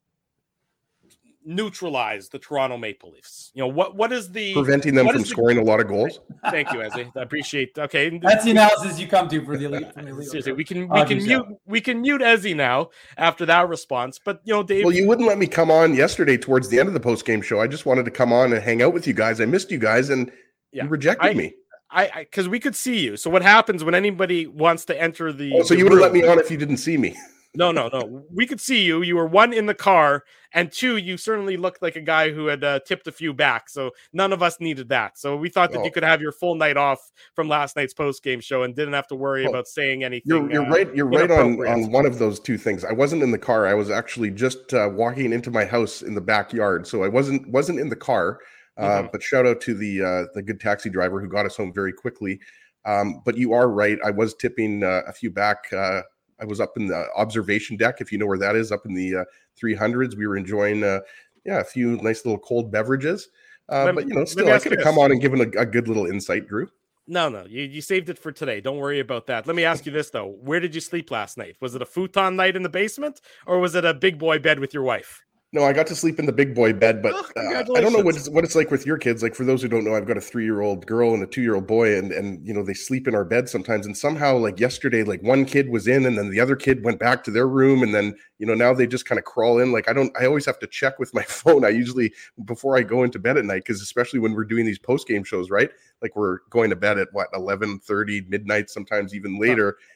Speaker 2: neutralize the Toronto Maple Leafs? What is the
Speaker 3: preventing them from scoring a lot of goals?
Speaker 2: Thank you, Ezzy. I appreciate. Okay,
Speaker 4: that's the analysis you come to for the elite.
Speaker 2: Seriously, we can mute Ezzy now after that response. But Dave.
Speaker 3: Well, you wouldn't let me come on yesterday towards the end of the post game show. I just wanted to come on and hang out with you guys. I missed you guys, and you rejected me.
Speaker 2: Because we could see you. So what happens when anybody wants to enter the?
Speaker 3: So you would have let me on if you didn't see me.
Speaker 2: No. We could see you. You were one in the car, and two, you certainly looked like a guy who had tipped a few back. So none of us needed that. So we thought that you could have your full night off from last night's post-game show and didn't have to worry about saying anything.
Speaker 3: You're right. You're right on one of those two things. I wasn't in the car. I was actually just walking into my house in the backyard. So I wasn't in the car. But shout out to the good taxi driver who got us home very quickly. But you are right. I was tipping a few back. I was up in the observation deck, if you know where that is, up in the 300s. We were enjoying, a few nice little cold beverages. But still, I could have come on and given a good little insight, Drew.
Speaker 2: No, you saved it for today. Don't worry about that. Let me ask you this though: where did you sleep last night? Was it a futon night in the basement, or was it a big boy bed with your wife?
Speaker 3: No, I got to sleep in the big boy bed, but I don't know what it's like with your kids. Like, for those who don't know, I've got a 3-year-old girl and a 2-year-old boy, and they sleep in our bed sometimes. And somehow, like yesterday, like one kid was in, and then the other kid went back to their room, and then now they just kind of crawl in. Like, I always have to check with my phone. I usually, before I go into bed at night, because especially when we're doing these post game shows, right? Like, we're going to bed at 11:30, midnight, sometimes even later.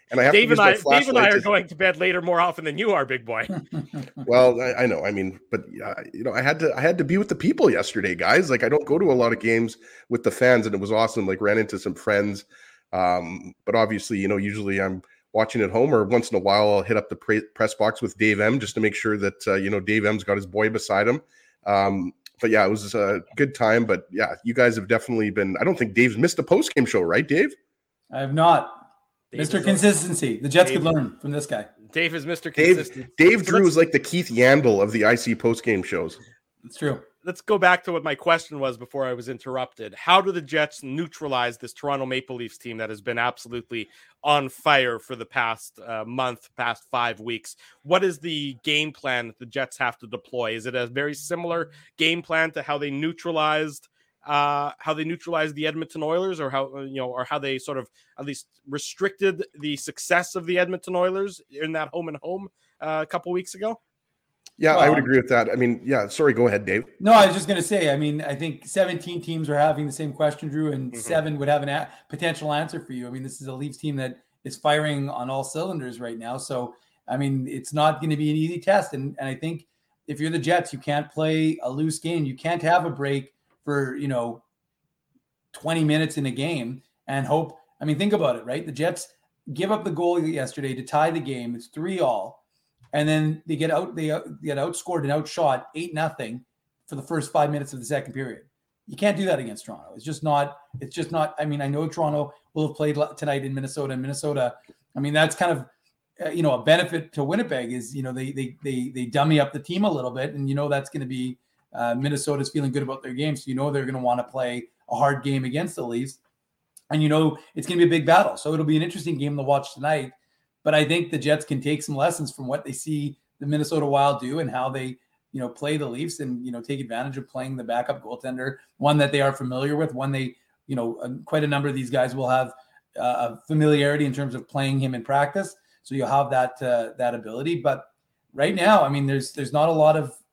Speaker 3: And I have
Speaker 2: Dave
Speaker 3: to use
Speaker 2: and
Speaker 3: my
Speaker 2: Dave and I are going to bed later more often than you are, big boy.
Speaker 3: Well, I know. I mean, but I had to be with the people yesterday, guys. Like, I don't go to a lot of games with the fans, and it was awesome. Like, ran into some friends. But obviously, usually I'm watching at home, or once in a while I'll hit up the press box with Dave M just to make sure that Dave M's got his boy beside him. But yeah, it was a good time. But yeah, you guys have definitely been. I don't think Dave's missed a post-game show, right, Dave?
Speaker 4: I have not. Mr. Consistency. The Jets could learn from this guy.
Speaker 2: Dave is Mr. Consistent.
Speaker 3: Dave Drew is like the Keith Yandel of the IC post-game shows.
Speaker 4: It's true.
Speaker 2: Let's go back to what my question was before I was interrupted. How do the Jets neutralize this Toronto Maple Leafs team that has been absolutely on fire for the past month, past 5 weeks? What is the game plan that the Jets have to deploy? Is it a very similar game plan to how they neutralized the Edmonton Oilers, or how they sort of at least restricted the success of the Edmonton Oilers in that home and home a couple weeks ago?
Speaker 3: Yeah, I would agree with that. I mean, yeah, sorry, go ahead, Dave.
Speaker 4: No, I was just going to say, I mean, I think 17 teams are having the same question, Drew, and 7 would have a potential answer for you. I mean, this is a Leafs team that is firing on all cylinders right now. So, I mean, it's not going to be an easy test. And I think if you're the Jets, you can't play a loose game. You can't have a break for, 20 minutes in a game and hope. I mean, think about it, right? The Jets give up the goal yesterday to tie the game. It's 3-3. And then they get outscored and outshot 8-0 for the first 5 minutes of the second period. You can't do that against Toronto. It's just not. I mean, I know Toronto will have played tonight in Minnesota. And Minnesota, I mean, that's kind of, a benefit to Winnipeg is, they dummy up the team a little bit. And, that's going to be Minnesota's feeling good about their game. So, they're going to want to play a hard game against the Leafs. And, it's going to be a big battle. So it'll be an interesting game to watch tonight. But I think the Jets can take some lessons from what they see the Minnesota Wild do and how they, play the Leafs and, take advantage of playing the backup goaltender, one that they are familiar with, one they, quite a number of these guys will have a familiarity in terms of playing him in practice. So you'll have that ability. But right now, I mean, there's not a lot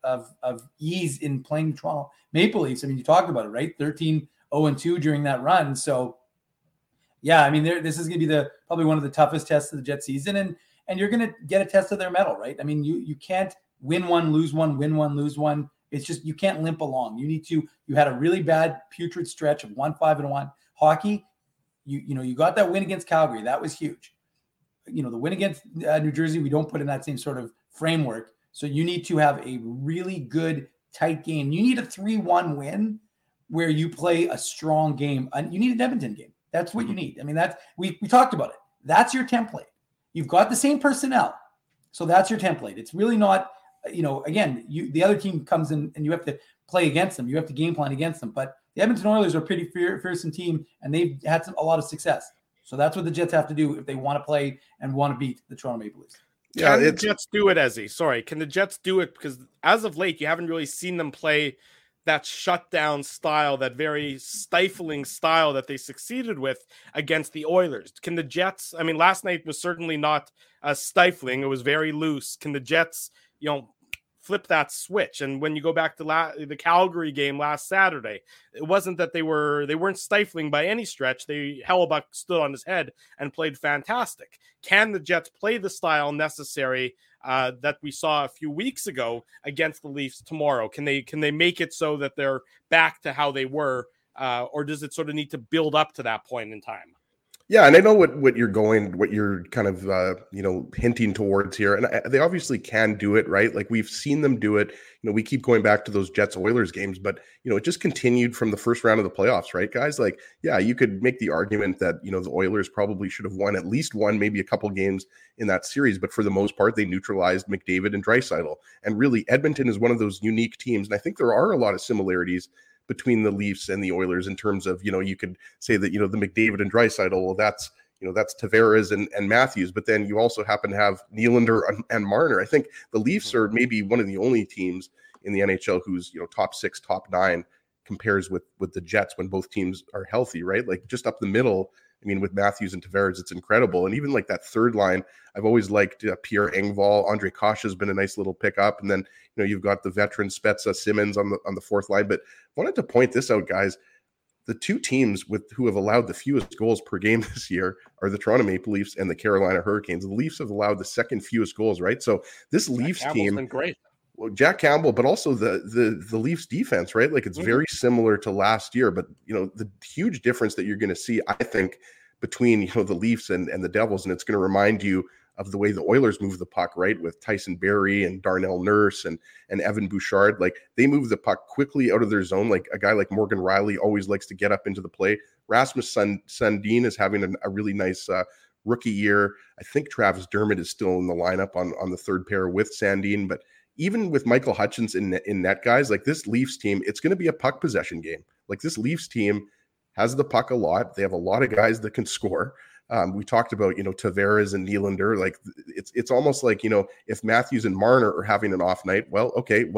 Speaker 4: of ease in playing Toronto Maple Leafs. I mean, you talked about it, right? 13-0-2 during that run. So, yeah, I mean, this is going to be probably one of the toughest tests of the Jet season, and you're going to get a test of their mettle, right? I mean, you can't win one, lose one, win one, lose one. It's just you can't limp along. You had a really bad putrid stretch of 1-5-1 hockey. You got that win against Calgary. That was huge. The win against New Jersey, we don't put in that same sort of framework. So you need to have a really good, tight game. You need a 3-1 win where you play a strong game. You need an Edmonton game. That's what you need. I mean, we talked about it. That's your template. You've got the same personnel. So that's your template. It's really not, again, the other team comes in and you have to play against them. You have to game plan against them. But the Edmonton Oilers are a pretty fearsome team, and they've had a lot of success. So that's what the Jets have to do if they want to play and want to beat the Toronto Maple Leafs.
Speaker 2: Yeah, Can the Jets do it, Ezzy? Sorry. Can the Jets do it? Because as of late, you haven't really seen them play that shutdown style, that very stifling style that they succeeded with against the Oilers. Can the Jets, I mean, last night was certainly not stifling. It was very loose. Can the Jets, flip that switch? And when you go back to the Calgary game last Saturday, it wasn't that they weren't stifling by any stretch. Hellebuyck stood on his head and played fantastic. Can the Jets play the style necessary that we saw a few weeks ago against the Leafs tomorrow? Can they make it so that they're back to how they were, or does it sort of need to build up to that point in time?
Speaker 3: Yeah, and I know what you're kind of hinting towards here, and they obviously can do it, right? Like we've seen them do it. We keep going back to those Jets Oilers games, but it just continued from the first round of the playoffs, right, guys? Like, yeah, you could make the argument that the Oilers probably should have won at least one, maybe a couple games in that series, but for the most part, they neutralized McDavid and Draisaitl. And really, Edmonton is one of those unique teams, and I think there are a lot of similarities between the Leafs and the Oilers in terms of, you could say that, the McDavid and Draisaitl, well, that's Tavares and Matthews, but then you also happen to have Nylander and Marner. I think the Leafs are maybe one of the only teams in the NHL who's, top 6, top 9 compares with the Jets when both teams are healthy, right? Like just up the middle, I mean, with Matthews and Tavares, it's incredible. And even like that third line, I've always liked Pierre Engvall. Andre Kosh has been a nice little pickup. And then, you've got the veteran Spezza Simmons on the fourth line. But I wanted to point this out, guys. the two teams who have allowed the fewest goals per game this year are the Toronto Maple Leafs and the Carolina Hurricanes. The Leafs have allowed the second fewest goals, right? So this Leafs team,
Speaker 2: been great.
Speaker 3: Well, Jack Campbell, but also the Leafs defense, right? Like it's very similar to last year, but the huge difference that you're going to see, I think, between the Leafs and the Devils, and it's going to remind you of the way the Oilers move the puck, right? With Tyson Barrie and Darnell Nurse and Evan Bouchard. Like they move the puck quickly out of their zone. Like a guy like Morgan Riley always likes to get up into the play. Rasmus Sandin is having a really nice rookie year. I think Travis Dermott is still in the lineup on the third pair with Sandin. But even with Michael Hutchins in net, guys, like this Leafs team, it's going to be a puck possession game. Like this Leafs team has the puck a lot. They have a lot of guys that can score. We talked about, Tavares and Nylander. Like it's almost like, if Matthews and Marner are having an off night, the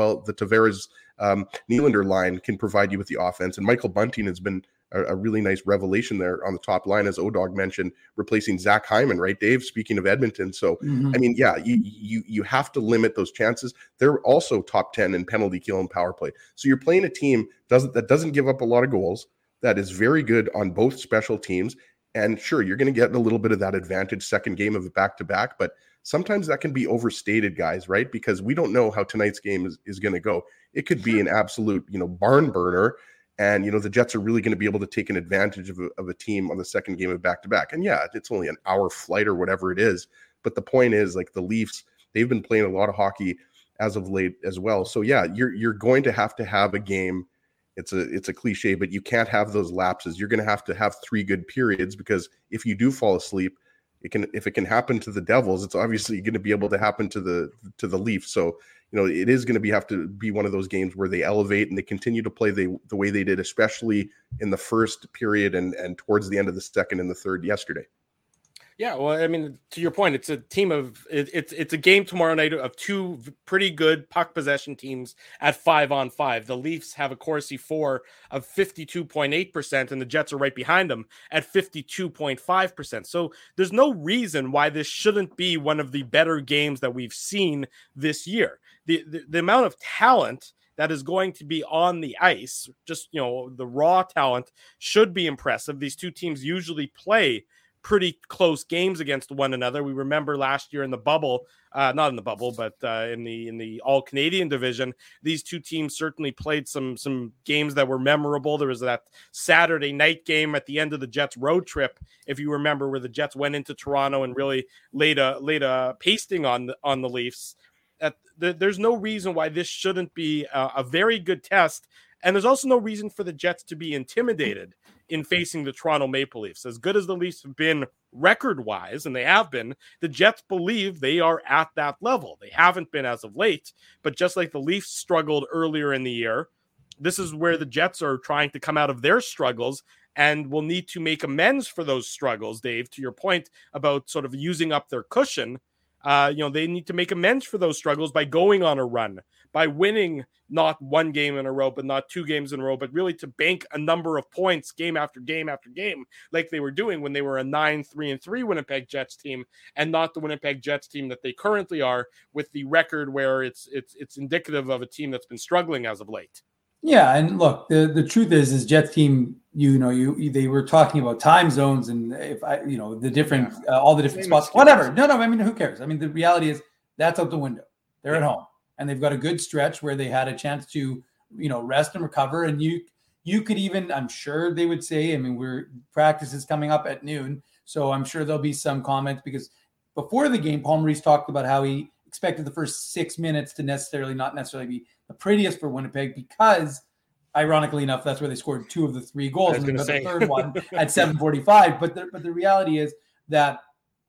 Speaker 3: Tavares Nylander line can provide you with the offense. And Michael Bunting has been a really nice revelation there on the top line, as O-Dog mentioned, replacing Zach Hyman, right, Dave? Speaking of Edmonton. So, I mean, yeah, you have to limit those chances. They're also top 10 in penalty kill and power play. So you're playing a team that doesn't give up a lot of goals, that is very good on both special teams. And sure, you're going to get a little bit of that advantage second game of a back-to-back, but sometimes that can be overstated, guys, right? Because we don't know how tonight's game is going to go. It could be an absolute, barn burner, and, the Jets are really going to be able to take an advantage of a team on the second game of back-to-back. And yeah, it's only an hour flight or whatever it is, but the point is, like, the Leafs, they've been playing a lot of hockey as of late as well. So yeah, you're going to have a game. It's a cliche, but you can't have those lapses. You're going to have 3 good periods, because if you do fall asleep, if it can happen to the Devils, it's obviously going to be able to happen to the Leafs. So, it is going to have to be one of those games where they elevate and they continue to play the way they did, especially in the first period and towards the end of the second and the third yesterday.
Speaker 2: Yeah, well, I mean, to your point, it's a team of it's a game tomorrow night of 2 pretty good puck possession teams at 5-on-5. The Leafs have a Corsi for of 52.8%, and the Jets are right behind them at 52.5%. So there's no reason why this shouldn't be one of the better games that we've seen this year. The amount of talent that is going to be on the ice, just the raw talent, should be impressive. These two teams usually play pretty close games against one another. We remember last year in the bubble, not in the bubble, but in the All Canadian division, these two teams certainly played some games that were memorable. There was that Saturday night game at the end of the Jets road trip, if you remember, where the Jets went into Toronto and really laid a pasting on the Leafs. There's no reason why this shouldn't be a very good test. And there's also no reason for the Jets to be intimidated in facing the Toronto Maple Leafs. As good as the Leafs have been record-wise, and they have been, the Jets believe they are at that level. They haven't been as of late, but just like the Leafs struggled earlier in the year, this is where the Jets are trying to come out of their struggles and will need to make amends for those struggles, Dave, to your point about sort of using up their cushion. They need to make amends for those struggles by going on a run, by winning not 1 game in a row, but not 2 games in a row, but really to bank a number of points game after game after game, like they were doing when they were a 9-3-3 Winnipeg Jets team, and not the Winnipeg Jets team that they currently are, with the record where it's indicative of a team that's been struggling as of late.
Speaker 4: Yeah, and look, the truth is Jets team, they were talking about time zones and the different all the different spots, whatever. No, I mean, who cares? I mean, the reality is that's out the window. They're at home, and they've got a good stretch where they had a chance to rest and recover. And you could even, I'm sure they would say, I mean, practice is coming up at noon, so I'm sure there'll be some comments, because before the game, Paul Maurice talked about how he expected the first 6 minutes to not necessarily be the prettiest for Winnipeg, because ironically enough, that's where they scored 2 of the 3 goals, and the third one at 7:45. But the reality is that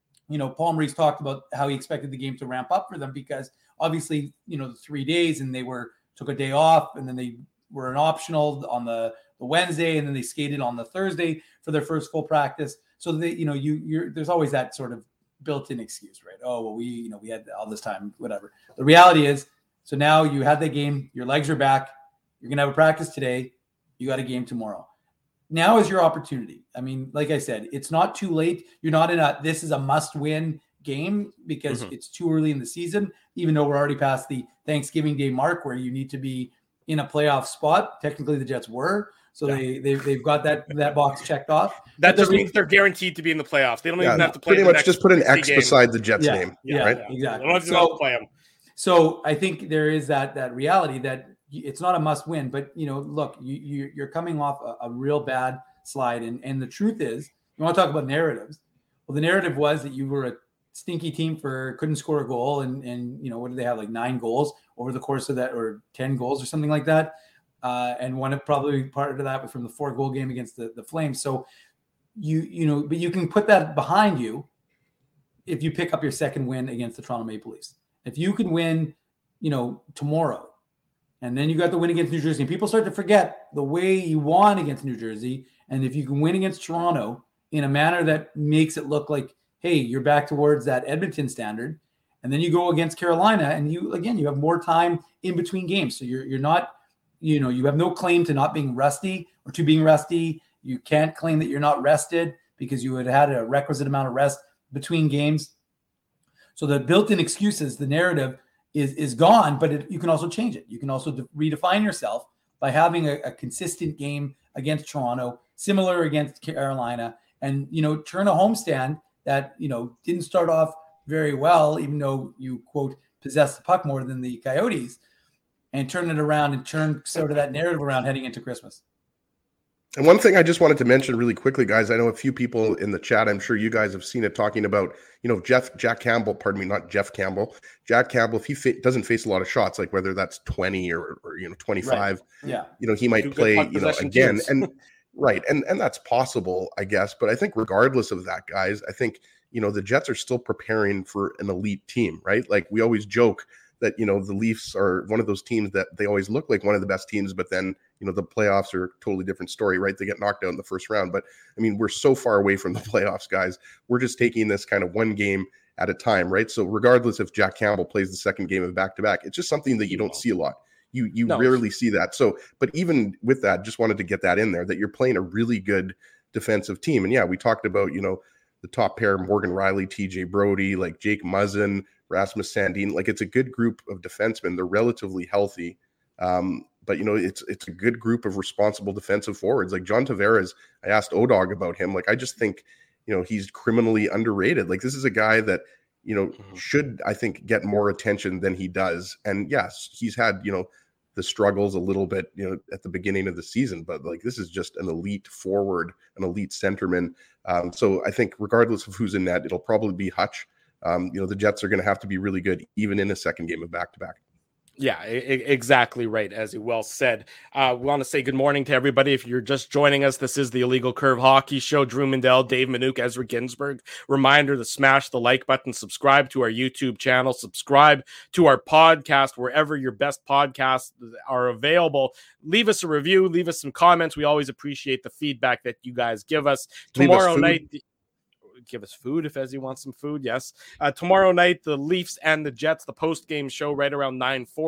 Speaker 4: Paul Maurice talked about how he expected the game to ramp up for them, because obviously the 3 days, and they took a day off, and then they were an optional on the Wednesday, and then they skated on the Thursday for their first full practice. So they there's always that sort of built-in excuse, right? Oh, well, we had all this time, whatever. The reality is, so now you had the game, your legs are back, you're going to have a practice today, you got a game tomorrow. Now is your opportunity. I mean, like I said, it's not too late. You're not this is a must-win game, because it's too early in the season, even though we're already past the Thanksgiving Day mark where you need to be in a playoff spot. Technically, the Jets were, So they've got that box checked off.
Speaker 2: That just means they're guaranteed to be in the playoffs. They don't even have to play.
Speaker 3: Pretty much just put an X beside the Jets name. Right?
Speaker 4: Exactly.
Speaker 2: They don't have to play them.
Speaker 4: So I think there is that reality that it's not a must win, but look, you're coming off a real bad slide. And the truth is, you want to talk about narratives. Well, the narrative was that you were a stinky team couldn't score a goal. And what did they have? Like 9 goals over the course of that, or 10 goals or something like that. And probably part of that was from the 4-goal game against the Flames. So but you can put that behind you if you pick up your second win against the Toronto Maple Leafs. If you can win, tomorrow, and then you got the win against New Jersey, and people start to forget the way you won against New Jersey. And if you can win against Toronto in a manner that makes it look like, hey, you're back towards that Edmonton standard, and then you go against Carolina, and you have more time in between games. So you're not, you have no claim to not being rusty or to being rusty. You can't claim that you're not rested because you had a requisite amount of rest between games. So the built-in excuses, the narrative is gone, but you can also change it. You can also redefine yourself by having a consistent game against Toronto, similar against Carolina, and turn a homestand that didn't start off very well, even though you quote possess the puck more than the Coyotes, and turn it around and turn sort of that narrative around heading into Christmas.
Speaker 3: And one thing I just wanted to mention really quickly, guys, I know a few people in the chat, I'm sure you guys have seen it, talking about, Jack Campbell, if he doesn't face a lot of shots, like whether that's 20 or 25,
Speaker 4: right.
Speaker 3: He might play, again. Teams. And right. And that's possible, I guess. But I think regardless of that, guys, I think, the Jets are still preparing for an elite team, right? Like we always joke that, the Leafs are one of those teams that they always look like one of the best teams, but then, the playoffs are a totally different story, right? They get knocked out in the first round. But I mean, we're so far away from the playoffs, guys. We're just taking this kind of one game at a time, right? So regardless if Jack Campbell plays the second game of back-to-back, it's just something that you don't see a lot. You rarely see that. So, but even with that, just wanted to get that in there, that you're playing a really good defensive team. And yeah, we talked about, the top pair, Morgan Riley, TJ Brody, like Jake Muzzin, Rasmus Sandin. Like it's a good group of defensemen. They're relatively healthy. But it's a good group of responsible defensive forwards. Like John Tavares, I asked ODog about him. Like I just think, he's criminally underrated. Like this is a guy that, should, I think, get more attention than he does. And yes, he's had, the struggles a little bit, at the beginning of the season, but like this is just an elite forward, an elite centerman. So I think regardless of who's in net, it'll probably be Hutch. The Jets are going to have to be really good, even in a second game of back-to-back.
Speaker 2: Yeah, exactly right, as you well said. We want to say good morning to everybody. If you're just joining us, this is the Illegal Curve Hockey Show. Drew Mandel, Dave Minuk, Ezra Ginsburg. Reminder to smash the like button, subscribe to our YouTube channel, subscribe to our podcast, wherever your best podcasts are available. Leave us a review, leave us some comments. We always appreciate the feedback that you guys give us. Tomorrow night... Give us food if Ezzy wants some food. Yes. Tomorrow night, the Leafs and the Jets, the post-game show right around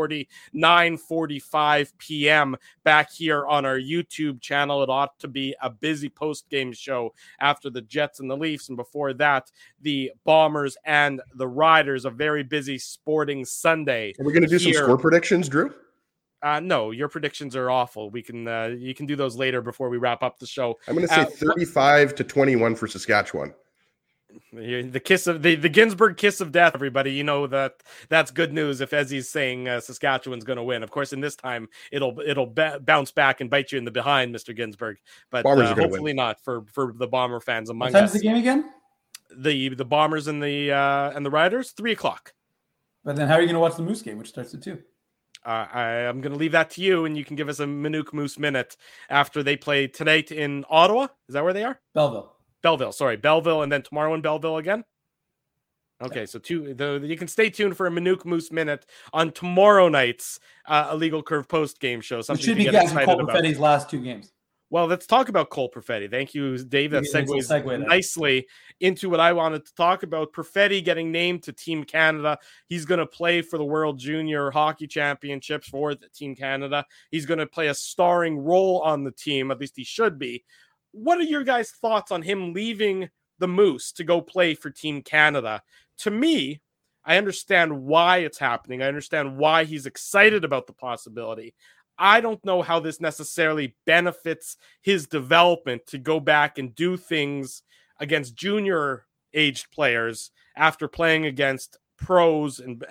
Speaker 2: 9:45 p.m. back here on our YouTube channel. It ought to be a busy post-game show after the Jets and the Leafs. And before that, the Bombers and the Riders, a very busy sporting Sunday.
Speaker 3: Are we going to do some score predictions, Drew?
Speaker 2: No, your predictions are awful. We can you can do those later before we wrap up the show.
Speaker 3: I'm going to say 35-21 for Saskatchewan.
Speaker 2: The kiss of the Ginsburg kiss of death, everybody. That's good news if Ezzy's saying Saskatchewan's going to win. Of course, in this time it'll bounce back and bite you in the behind, Mr. Ginsburg. But hopefully not for the Bomber fans among us.
Speaker 4: What time's the game again?
Speaker 2: The Bombers and the Riders, 3:00.
Speaker 4: But then how are you going to watch the Moose game, which starts at 2?
Speaker 2: I'm going to leave that to you, and you can give us a Minuk Moose minute after they play tonight in Ottawa. Is that where they are? Belleville, and then tomorrow in Belleville again. Okay, so you can stay tuned for a Minuk Moose minute on tomorrow night's Illegal Curve post game show.
Speaker 4: It should be Cole Perfetti's last 2 games.
Speaker 2: Well, let's talk about Cole Perfetti. Thank you, Dave. That segues nicely into what I wanted to talk about. Perfetti getting named to Team Canada. He's going to play for the World Junior Hockey Championships for Team Canada. He's going to play a starring role on the team. At least he should be. What are your guys' thoughts on him leaving the Moose to go play for Team Canada? To me, I understand why it's happening. I understand why he's excited about the possibility. I don't know how this necessarily benefits his development to go back and do things against junior aged players after playing against pros and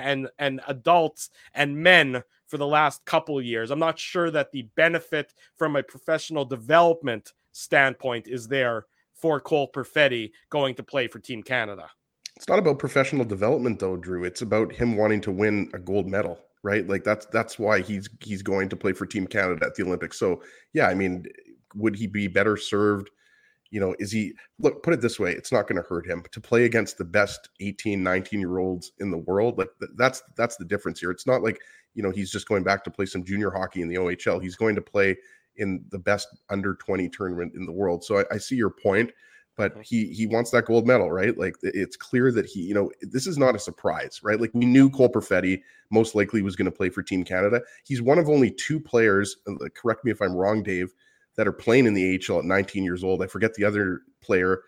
Speaker 2: adults and men for the last couple of years. I'm not sure that the benefit from a professional development standpoint is there for Cole Perfetti going to play for Team Canada.
Speaker 3: It's not about professional development though, Drew. It's about him wanting to win a gold medal, right? Like that's why he's going to play for Team Canada at the Olympics. So yeah, I mean, would he be better served? You know, look, put it this way, it's not going to hurt him to play against the best 18, 19-year-olds in the world. Like that's the difference here. It's not like, you know, he's just going back to play some junior hockey in the OHL. He's going to play in the best under 20 tournament in the world. So I see your point, but he wants that gold medal, right? Like it's clear that he, you know, this is not a surprise, right? Like we knew Cole Perfetti most likely was going to play for Team Canada. He's one of only 2 players, correct me if I'm wrong, Dave, that are playing in the AHL at 19 years old. I forget the other player.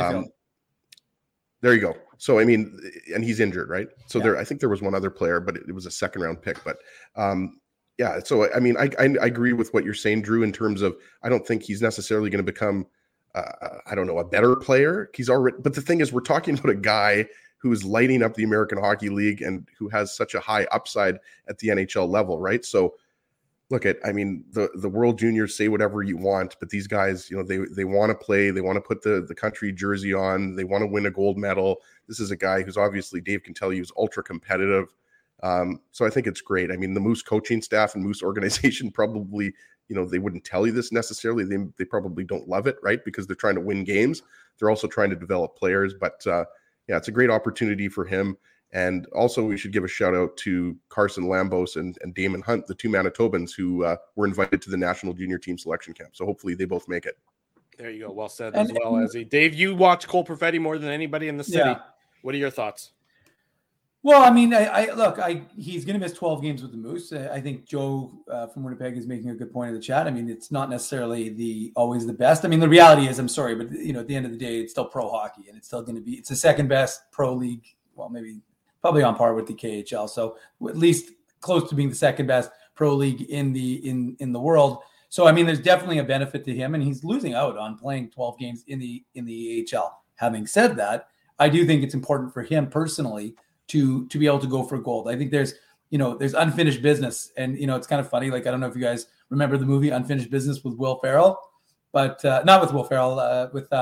Speaker 3: There you go. So, I mean, and he's injured, right? So I think there was one other player, but it was a second round pick. But yeah, so, I mean, I agree with what you're saying, Drew, in terms of, I don't think he's necessarily going to become, I don't know, a better player. He's already, but the thing is, we're talking about a guy who is lighting up the American Hockey League and who has such a high upside at the NHL level, right? So, look I mean, the World Juniors, say whatever you want, but these guys, you know, they want to play, they want to put the country jersey on, they want to win a gold medal. This is a guy who's obviously, Dave can tell you, is ultra competitive. So I think it's great. I mean, the Moose coaching staff and Moose organization probably, you know, they wouldn't tell you this necessarily. They probably don't love it, right? Because they're trying to win games. They're also trying to develop players. But yeah, it's a great opportunity for him. And also, we should give a shout out to Carson Lambos and Damon Hunt, the 2 Manitobans who were invited to the national junior team selection camp. So hopefully they both make it.
Speaker 2: There you go. Well said as well, Ezzy. Dave, you watch Cole Perfetti more than anybody in the city. Yeah. What are your thoughts?
Speaker 4: Well, I mean, he's going to miss 12 games with the Moose. I think Joe from Winnipeg is making a good point in the chat. I mean, it's not necessarily always the best. I mean, the reality is, I'm sorry, but you know, at the end of the day, it's still pro hockey, and it's still going to be. It's the second best pro league. Well, maybe. Probably on par with the KHL, so at least close to being the second best pro league in the world. So I mean, there's definitely a benefit to him, and he's losing out on playing 12 games in the AHL. Having said that, I do think it's important for him personally to be able to go for gold. I think there's unfinished business, and you know, it's kind of funny. Like, I don't know if you guys remember the movie Unfinished Business with Will Ferrell, but not with Will Ferrell, with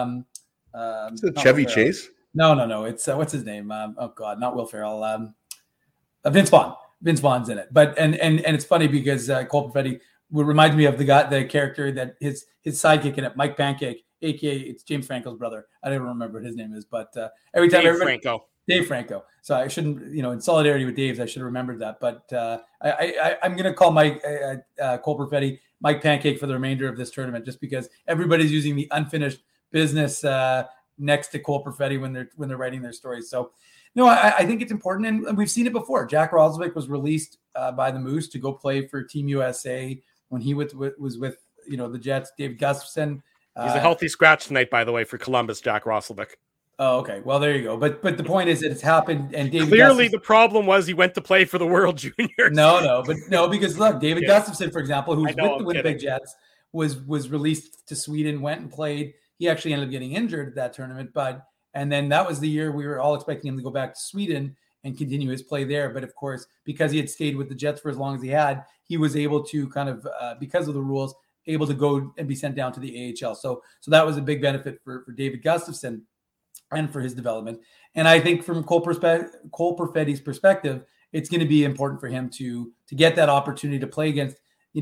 Speaker 3: Chevy Chase.
Speaker 4: No. It's what's his name? Oh God, not Will Ferrell. Vince Vaughn. Vince Vaughn's in it. But and it's funny because Cole Perfetti reminds me of the character that his sidekick in it, Mike Pancake, aka it's James Franco's brother. I don't remember what his name is, but every time Dave Franco. So I shouldn't, you know, in solidarity with Dave's, I should have remembered that. But I'm going to call Mike Cole Perfetti Mike Pancake for the remainder of this tournament, just because everybody's using the Unfinished Business next to Cole Perfetti when they're writing their stories. So, no, I think it's important, and we've seen it before. Jack Roslovic was released by the Moose to go play for Team USA when he was with the Jets. David Gustafson.
Speaker 2: He's a healthy scratch tonight, by the way, for Columbus. Jack Roslovic.
Speaker 4: Oh, okay. Well, there you go. But the point is that it's happened, and David
Speaker 2: clearly the problem was he went to play for the World Juniors.
Speaker 4: No, because look, David Gustafson, for example, who's with the Winnipeg Jets, was released to Sweden, went and played. He actually ended up getting injured at that tournament, and then that was the year we were all expecting him to go back to Sweden and continue his play there. But of course, because he had stayed with the Jets for as long as he had, he was able to kind of, because of the rules, able to go and be sent down to the AHL. So that was a big benefit for David Gustafson and for his development. And I think from Cole Perfetti's perspective, it's going to be important for him to get that opportunity to play against,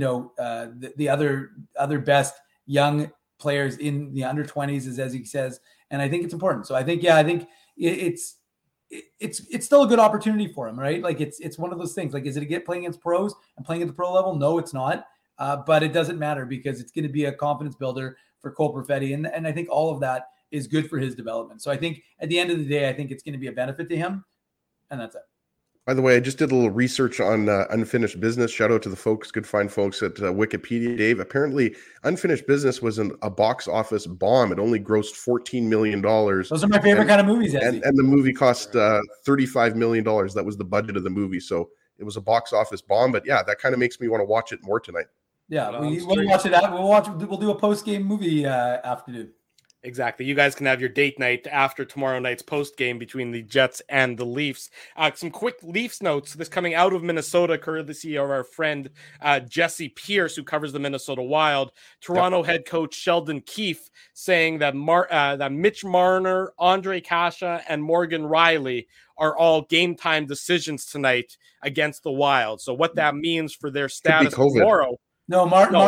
Speaker 4: the other best young players in the under 20s, as he says. And I think it's important. So I think it's still a good opportunity for him, right? Like it's one of those things. Like, is it playing against pros and playing at the pro level? No, it's not. But it doesn't matter because it's going to be a confidence builder for Cole Perfetti. And I think all of that is good for his development. So I think at the end of the day, I think it's going to be a benefit to him. And that's it.
Speaker 3: By the way, I just did a little research on Unfinished Business. Shout out to the folks, good fine folks at Wikipedia, Dave. Apparently, Unfinished Business was a box office bomb. It only grossed $14 million.
Speaker 4: Those are my favorite kind of movies.
Speaker 3: And the movie cost $35 million. That was the budget of the movie. So it was a box office bomb. But yeah, that kind of makes me want to watch it more tonight.
Speaker 4: Yeah, we'll watch it out. We'll do a post-game movie afternoon.
Speaker 2: Exactly. You guys can have your date night after tomorrow night's post game between the Jets and the Leafs. Some quick Leafs notes. This coming out of Minnesota, courtesy of our friend Jesse Pierce, who covers the Minnesota Wild. Toronto head coach Sheldon Keefe saying that that Mitch Marner, Andre Kasha, and Morgan Rielly are all game time decisions tonight against the Wild. So what that means for their status tomorrow.
Speaker 4: No,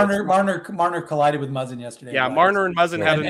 Speaker 4: Marner collided with Muzzin yesterday.
Speaker 2: Yeah, Marner and Muzzin had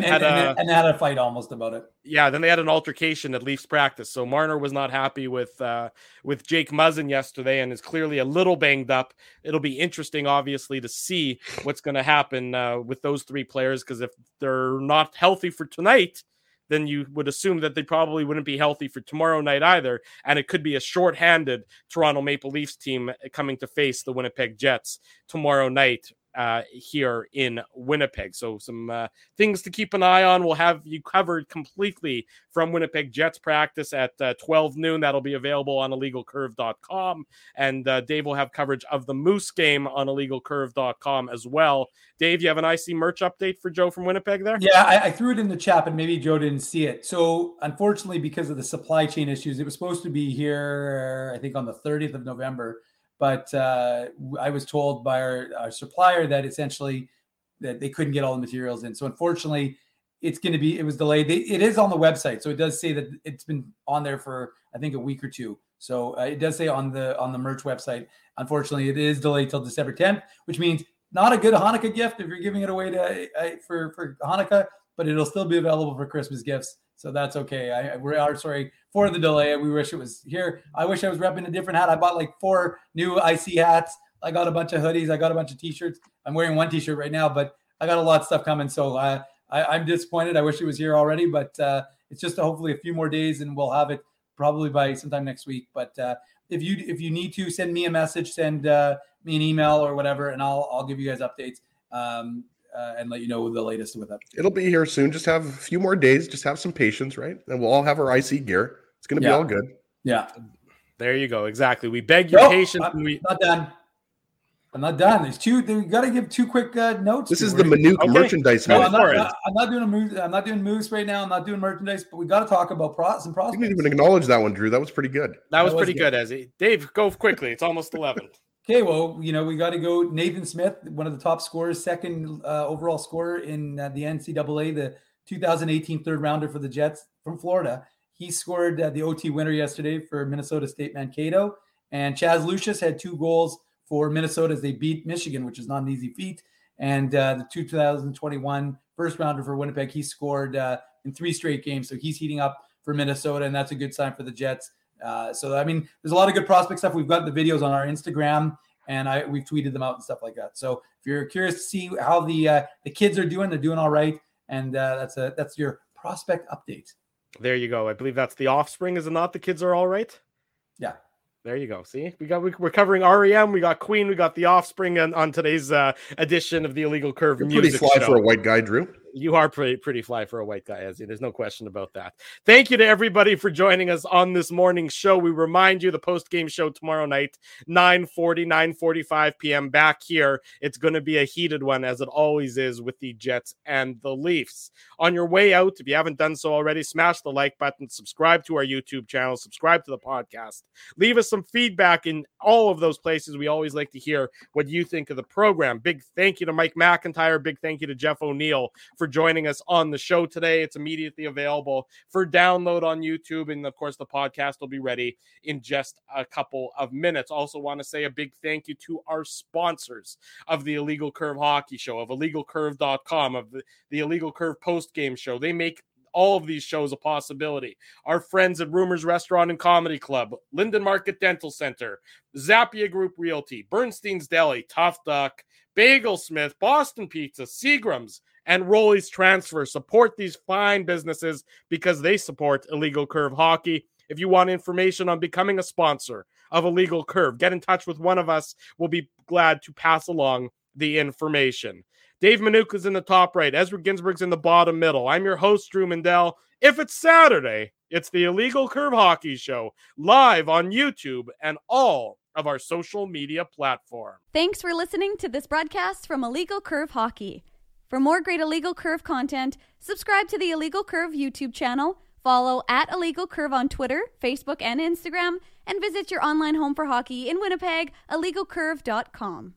Speaker 4: had a fight almost about it.
Speaker 2: Yeah, then they had an altercation at Leafs practice. So Marner was not happy with Jake Muzzin yesterday and is clearly a little banged up. It'll be interesting, obviously, to see what's going to happen with those three players, because if they're not healthy for tonight, then you would assume that they probably wouldn't be healthy for tomorrow night either. And it could be a shorthanded Toronto Maple Leafs team coming to face the Winnipeg Jets tomorrow night here in Winnipeg. So some things to keep an eye on. We'll have you covered completely from Winnipeg Jets practice at 12 noon. That'll be available on illegalcurve.com. And Dave will have coverage of the Moose game on illegalcurve.com as well. Dave, you have an IC merch update for Joe from Winnipeg there?
Speaker 4: Yeah, I threw it in the chat, but maybe Joe didn't see it. So unfortunately, because of the supply chain issues, it was supposed to be here, I think, on the 30th of November. But I was told by our supplier that essentially that they couldn't get all the materials in. So unfortunately, it was delayed. It is on the website. So it does say that it's been on there for, I think, a week or two. So it does say on the merch website. Unfortunately, it is delayed till December 10th, which means not a good Hanukkah gift if you're giving it away for Hanukkah, but it'll still be available for Christmas gifts. So that's okay. We are sorry for the delay. We wish it was here. I wish I was repping a different hat. I bought like 4 new IC hats. I got a bunch of hoodies. I got a bunch of T-shirts. I'm wearing one T-shirt right now, but I got a lot of stuff coming. So I'm disappointed. I wish it was here already, but it's just hopefully a few more days, and we'll have it probably by sometime next week. But if you need to send me a message, send me an email or whatever, and I'll give you guys updates. And let you know the latest with it.
Speaker 3: It'll be here soon. Just have a few more days. Just have some patience, right? And we'll all have our IC gear. It's going to be all good.
Speaker 4: Yeah.
Speaker 2: There you go. Exactly. We beg your patience.
Speaker 4: Not done. I'm not done. There's two. We got to give 2 quick notes.
Speaker 3: This is the Manuke merchandise.
Speaker 4: No, I'm not doing a move. I'm not doing moves right now. I'm not doing merchandise, but we got to talk about some prospects.
Speaker 3: You didn't even acknowledge that one, Drew. That was pretty good.
Speaker 2: That was pretty good, Ezzy. Dave, go quickly. It's almost 11.
Speaker 4: Okay, well, we got to go. Nathan Smith, one of the top scorers, second overall scorer in the NCAA, the 2018 third rounder for the Jets from Florida. He scored the OT winner yesterday for Minnesota State Mankato. And Chaz Lucius had 2 goals for Minnesota as they beat Michigan, which is not an easy feat. And the 2021 first rounder for Winnipeg, he scored in 3 straight games. So he's heating up for Minnesota, and that's a good sign for the Jets. So, I mean, there's a lot of good prospect stuff. We've got the videos on our Instagram, and we've tweeted them out and stuff like that. So if you're curious to see how the kids are doing, they're doing all right. And that's your prospect update.
Speaker 2: There you go. I believe that's the Offspring, is it not? The kids are all right?
Speaker 4: Yeah.
Speaker 2: There you go. See, we're covering REM. We got Queen. We got the Offspring on today's edition of the Illegal Curve Music
Speaker 3: Show. Pretty fly for a white guy, Drew.
Speaker 2: You are pretty fly for a white guy, Ezzy. There's no question about that. Thank you to everybody for joining us on this morning's show. We remind you the post-game show tomorrow night, 9:45 p.m. back here. It's going to be a heated one, as it always is with the Jets and the Leafs. On your way out, if you haven't done so already, smash the like button, subscribe to our YouTube channel, subscribe to the podcast. Leave us some feedback in all of those places. We always like to hear what you think of the program. Big thank you to Mike McIntyre. Big thank you to Jeff O'Neill for joining us on the show today. It's immediately available for download on YouTube. And of course, the podcast will be ready in just a couple of minutes. Also want to say a big thank you to our sponsors of the Illegal Curve Hockey Show, of illegalcurve.com, of the Illegal Curve post-game show. They make all of these shows a possibility. Our friends at Rumors Restaurant and Comedy Club, Linden Market Dental Center, Zappia Group Realty, Bernstein's Deli, Tough Duck, Bagel Smith, Boston Pizza, Seagram's, and Rolly's Transfer. Support these fine businesses because they support Illegal Curve Hockey. If you want information on becoming a sponsor of Illegal Curve, get in touch with one of us. We'll be glad to pass along the information. Dave Manuke is in the top right. Ezra Ginsburg's in the bottom middle. I'm your host, Drew Mandel. If it's Saturday, it's the Illegal Curve Hockey Show, live on YouTube and all
Speaker 9: of our social media platform.
Speaker 1: Thanks for listening to this broadcast from Illegal Curve Hockey. For more great Illegal Curve content, subscribe to the Illegal Curve YouTube channel, follow at Illegal Curve on Twitter, Facebook, and Instagram, and visit your online home for hockey in Winnipeg, illegalcurve.com.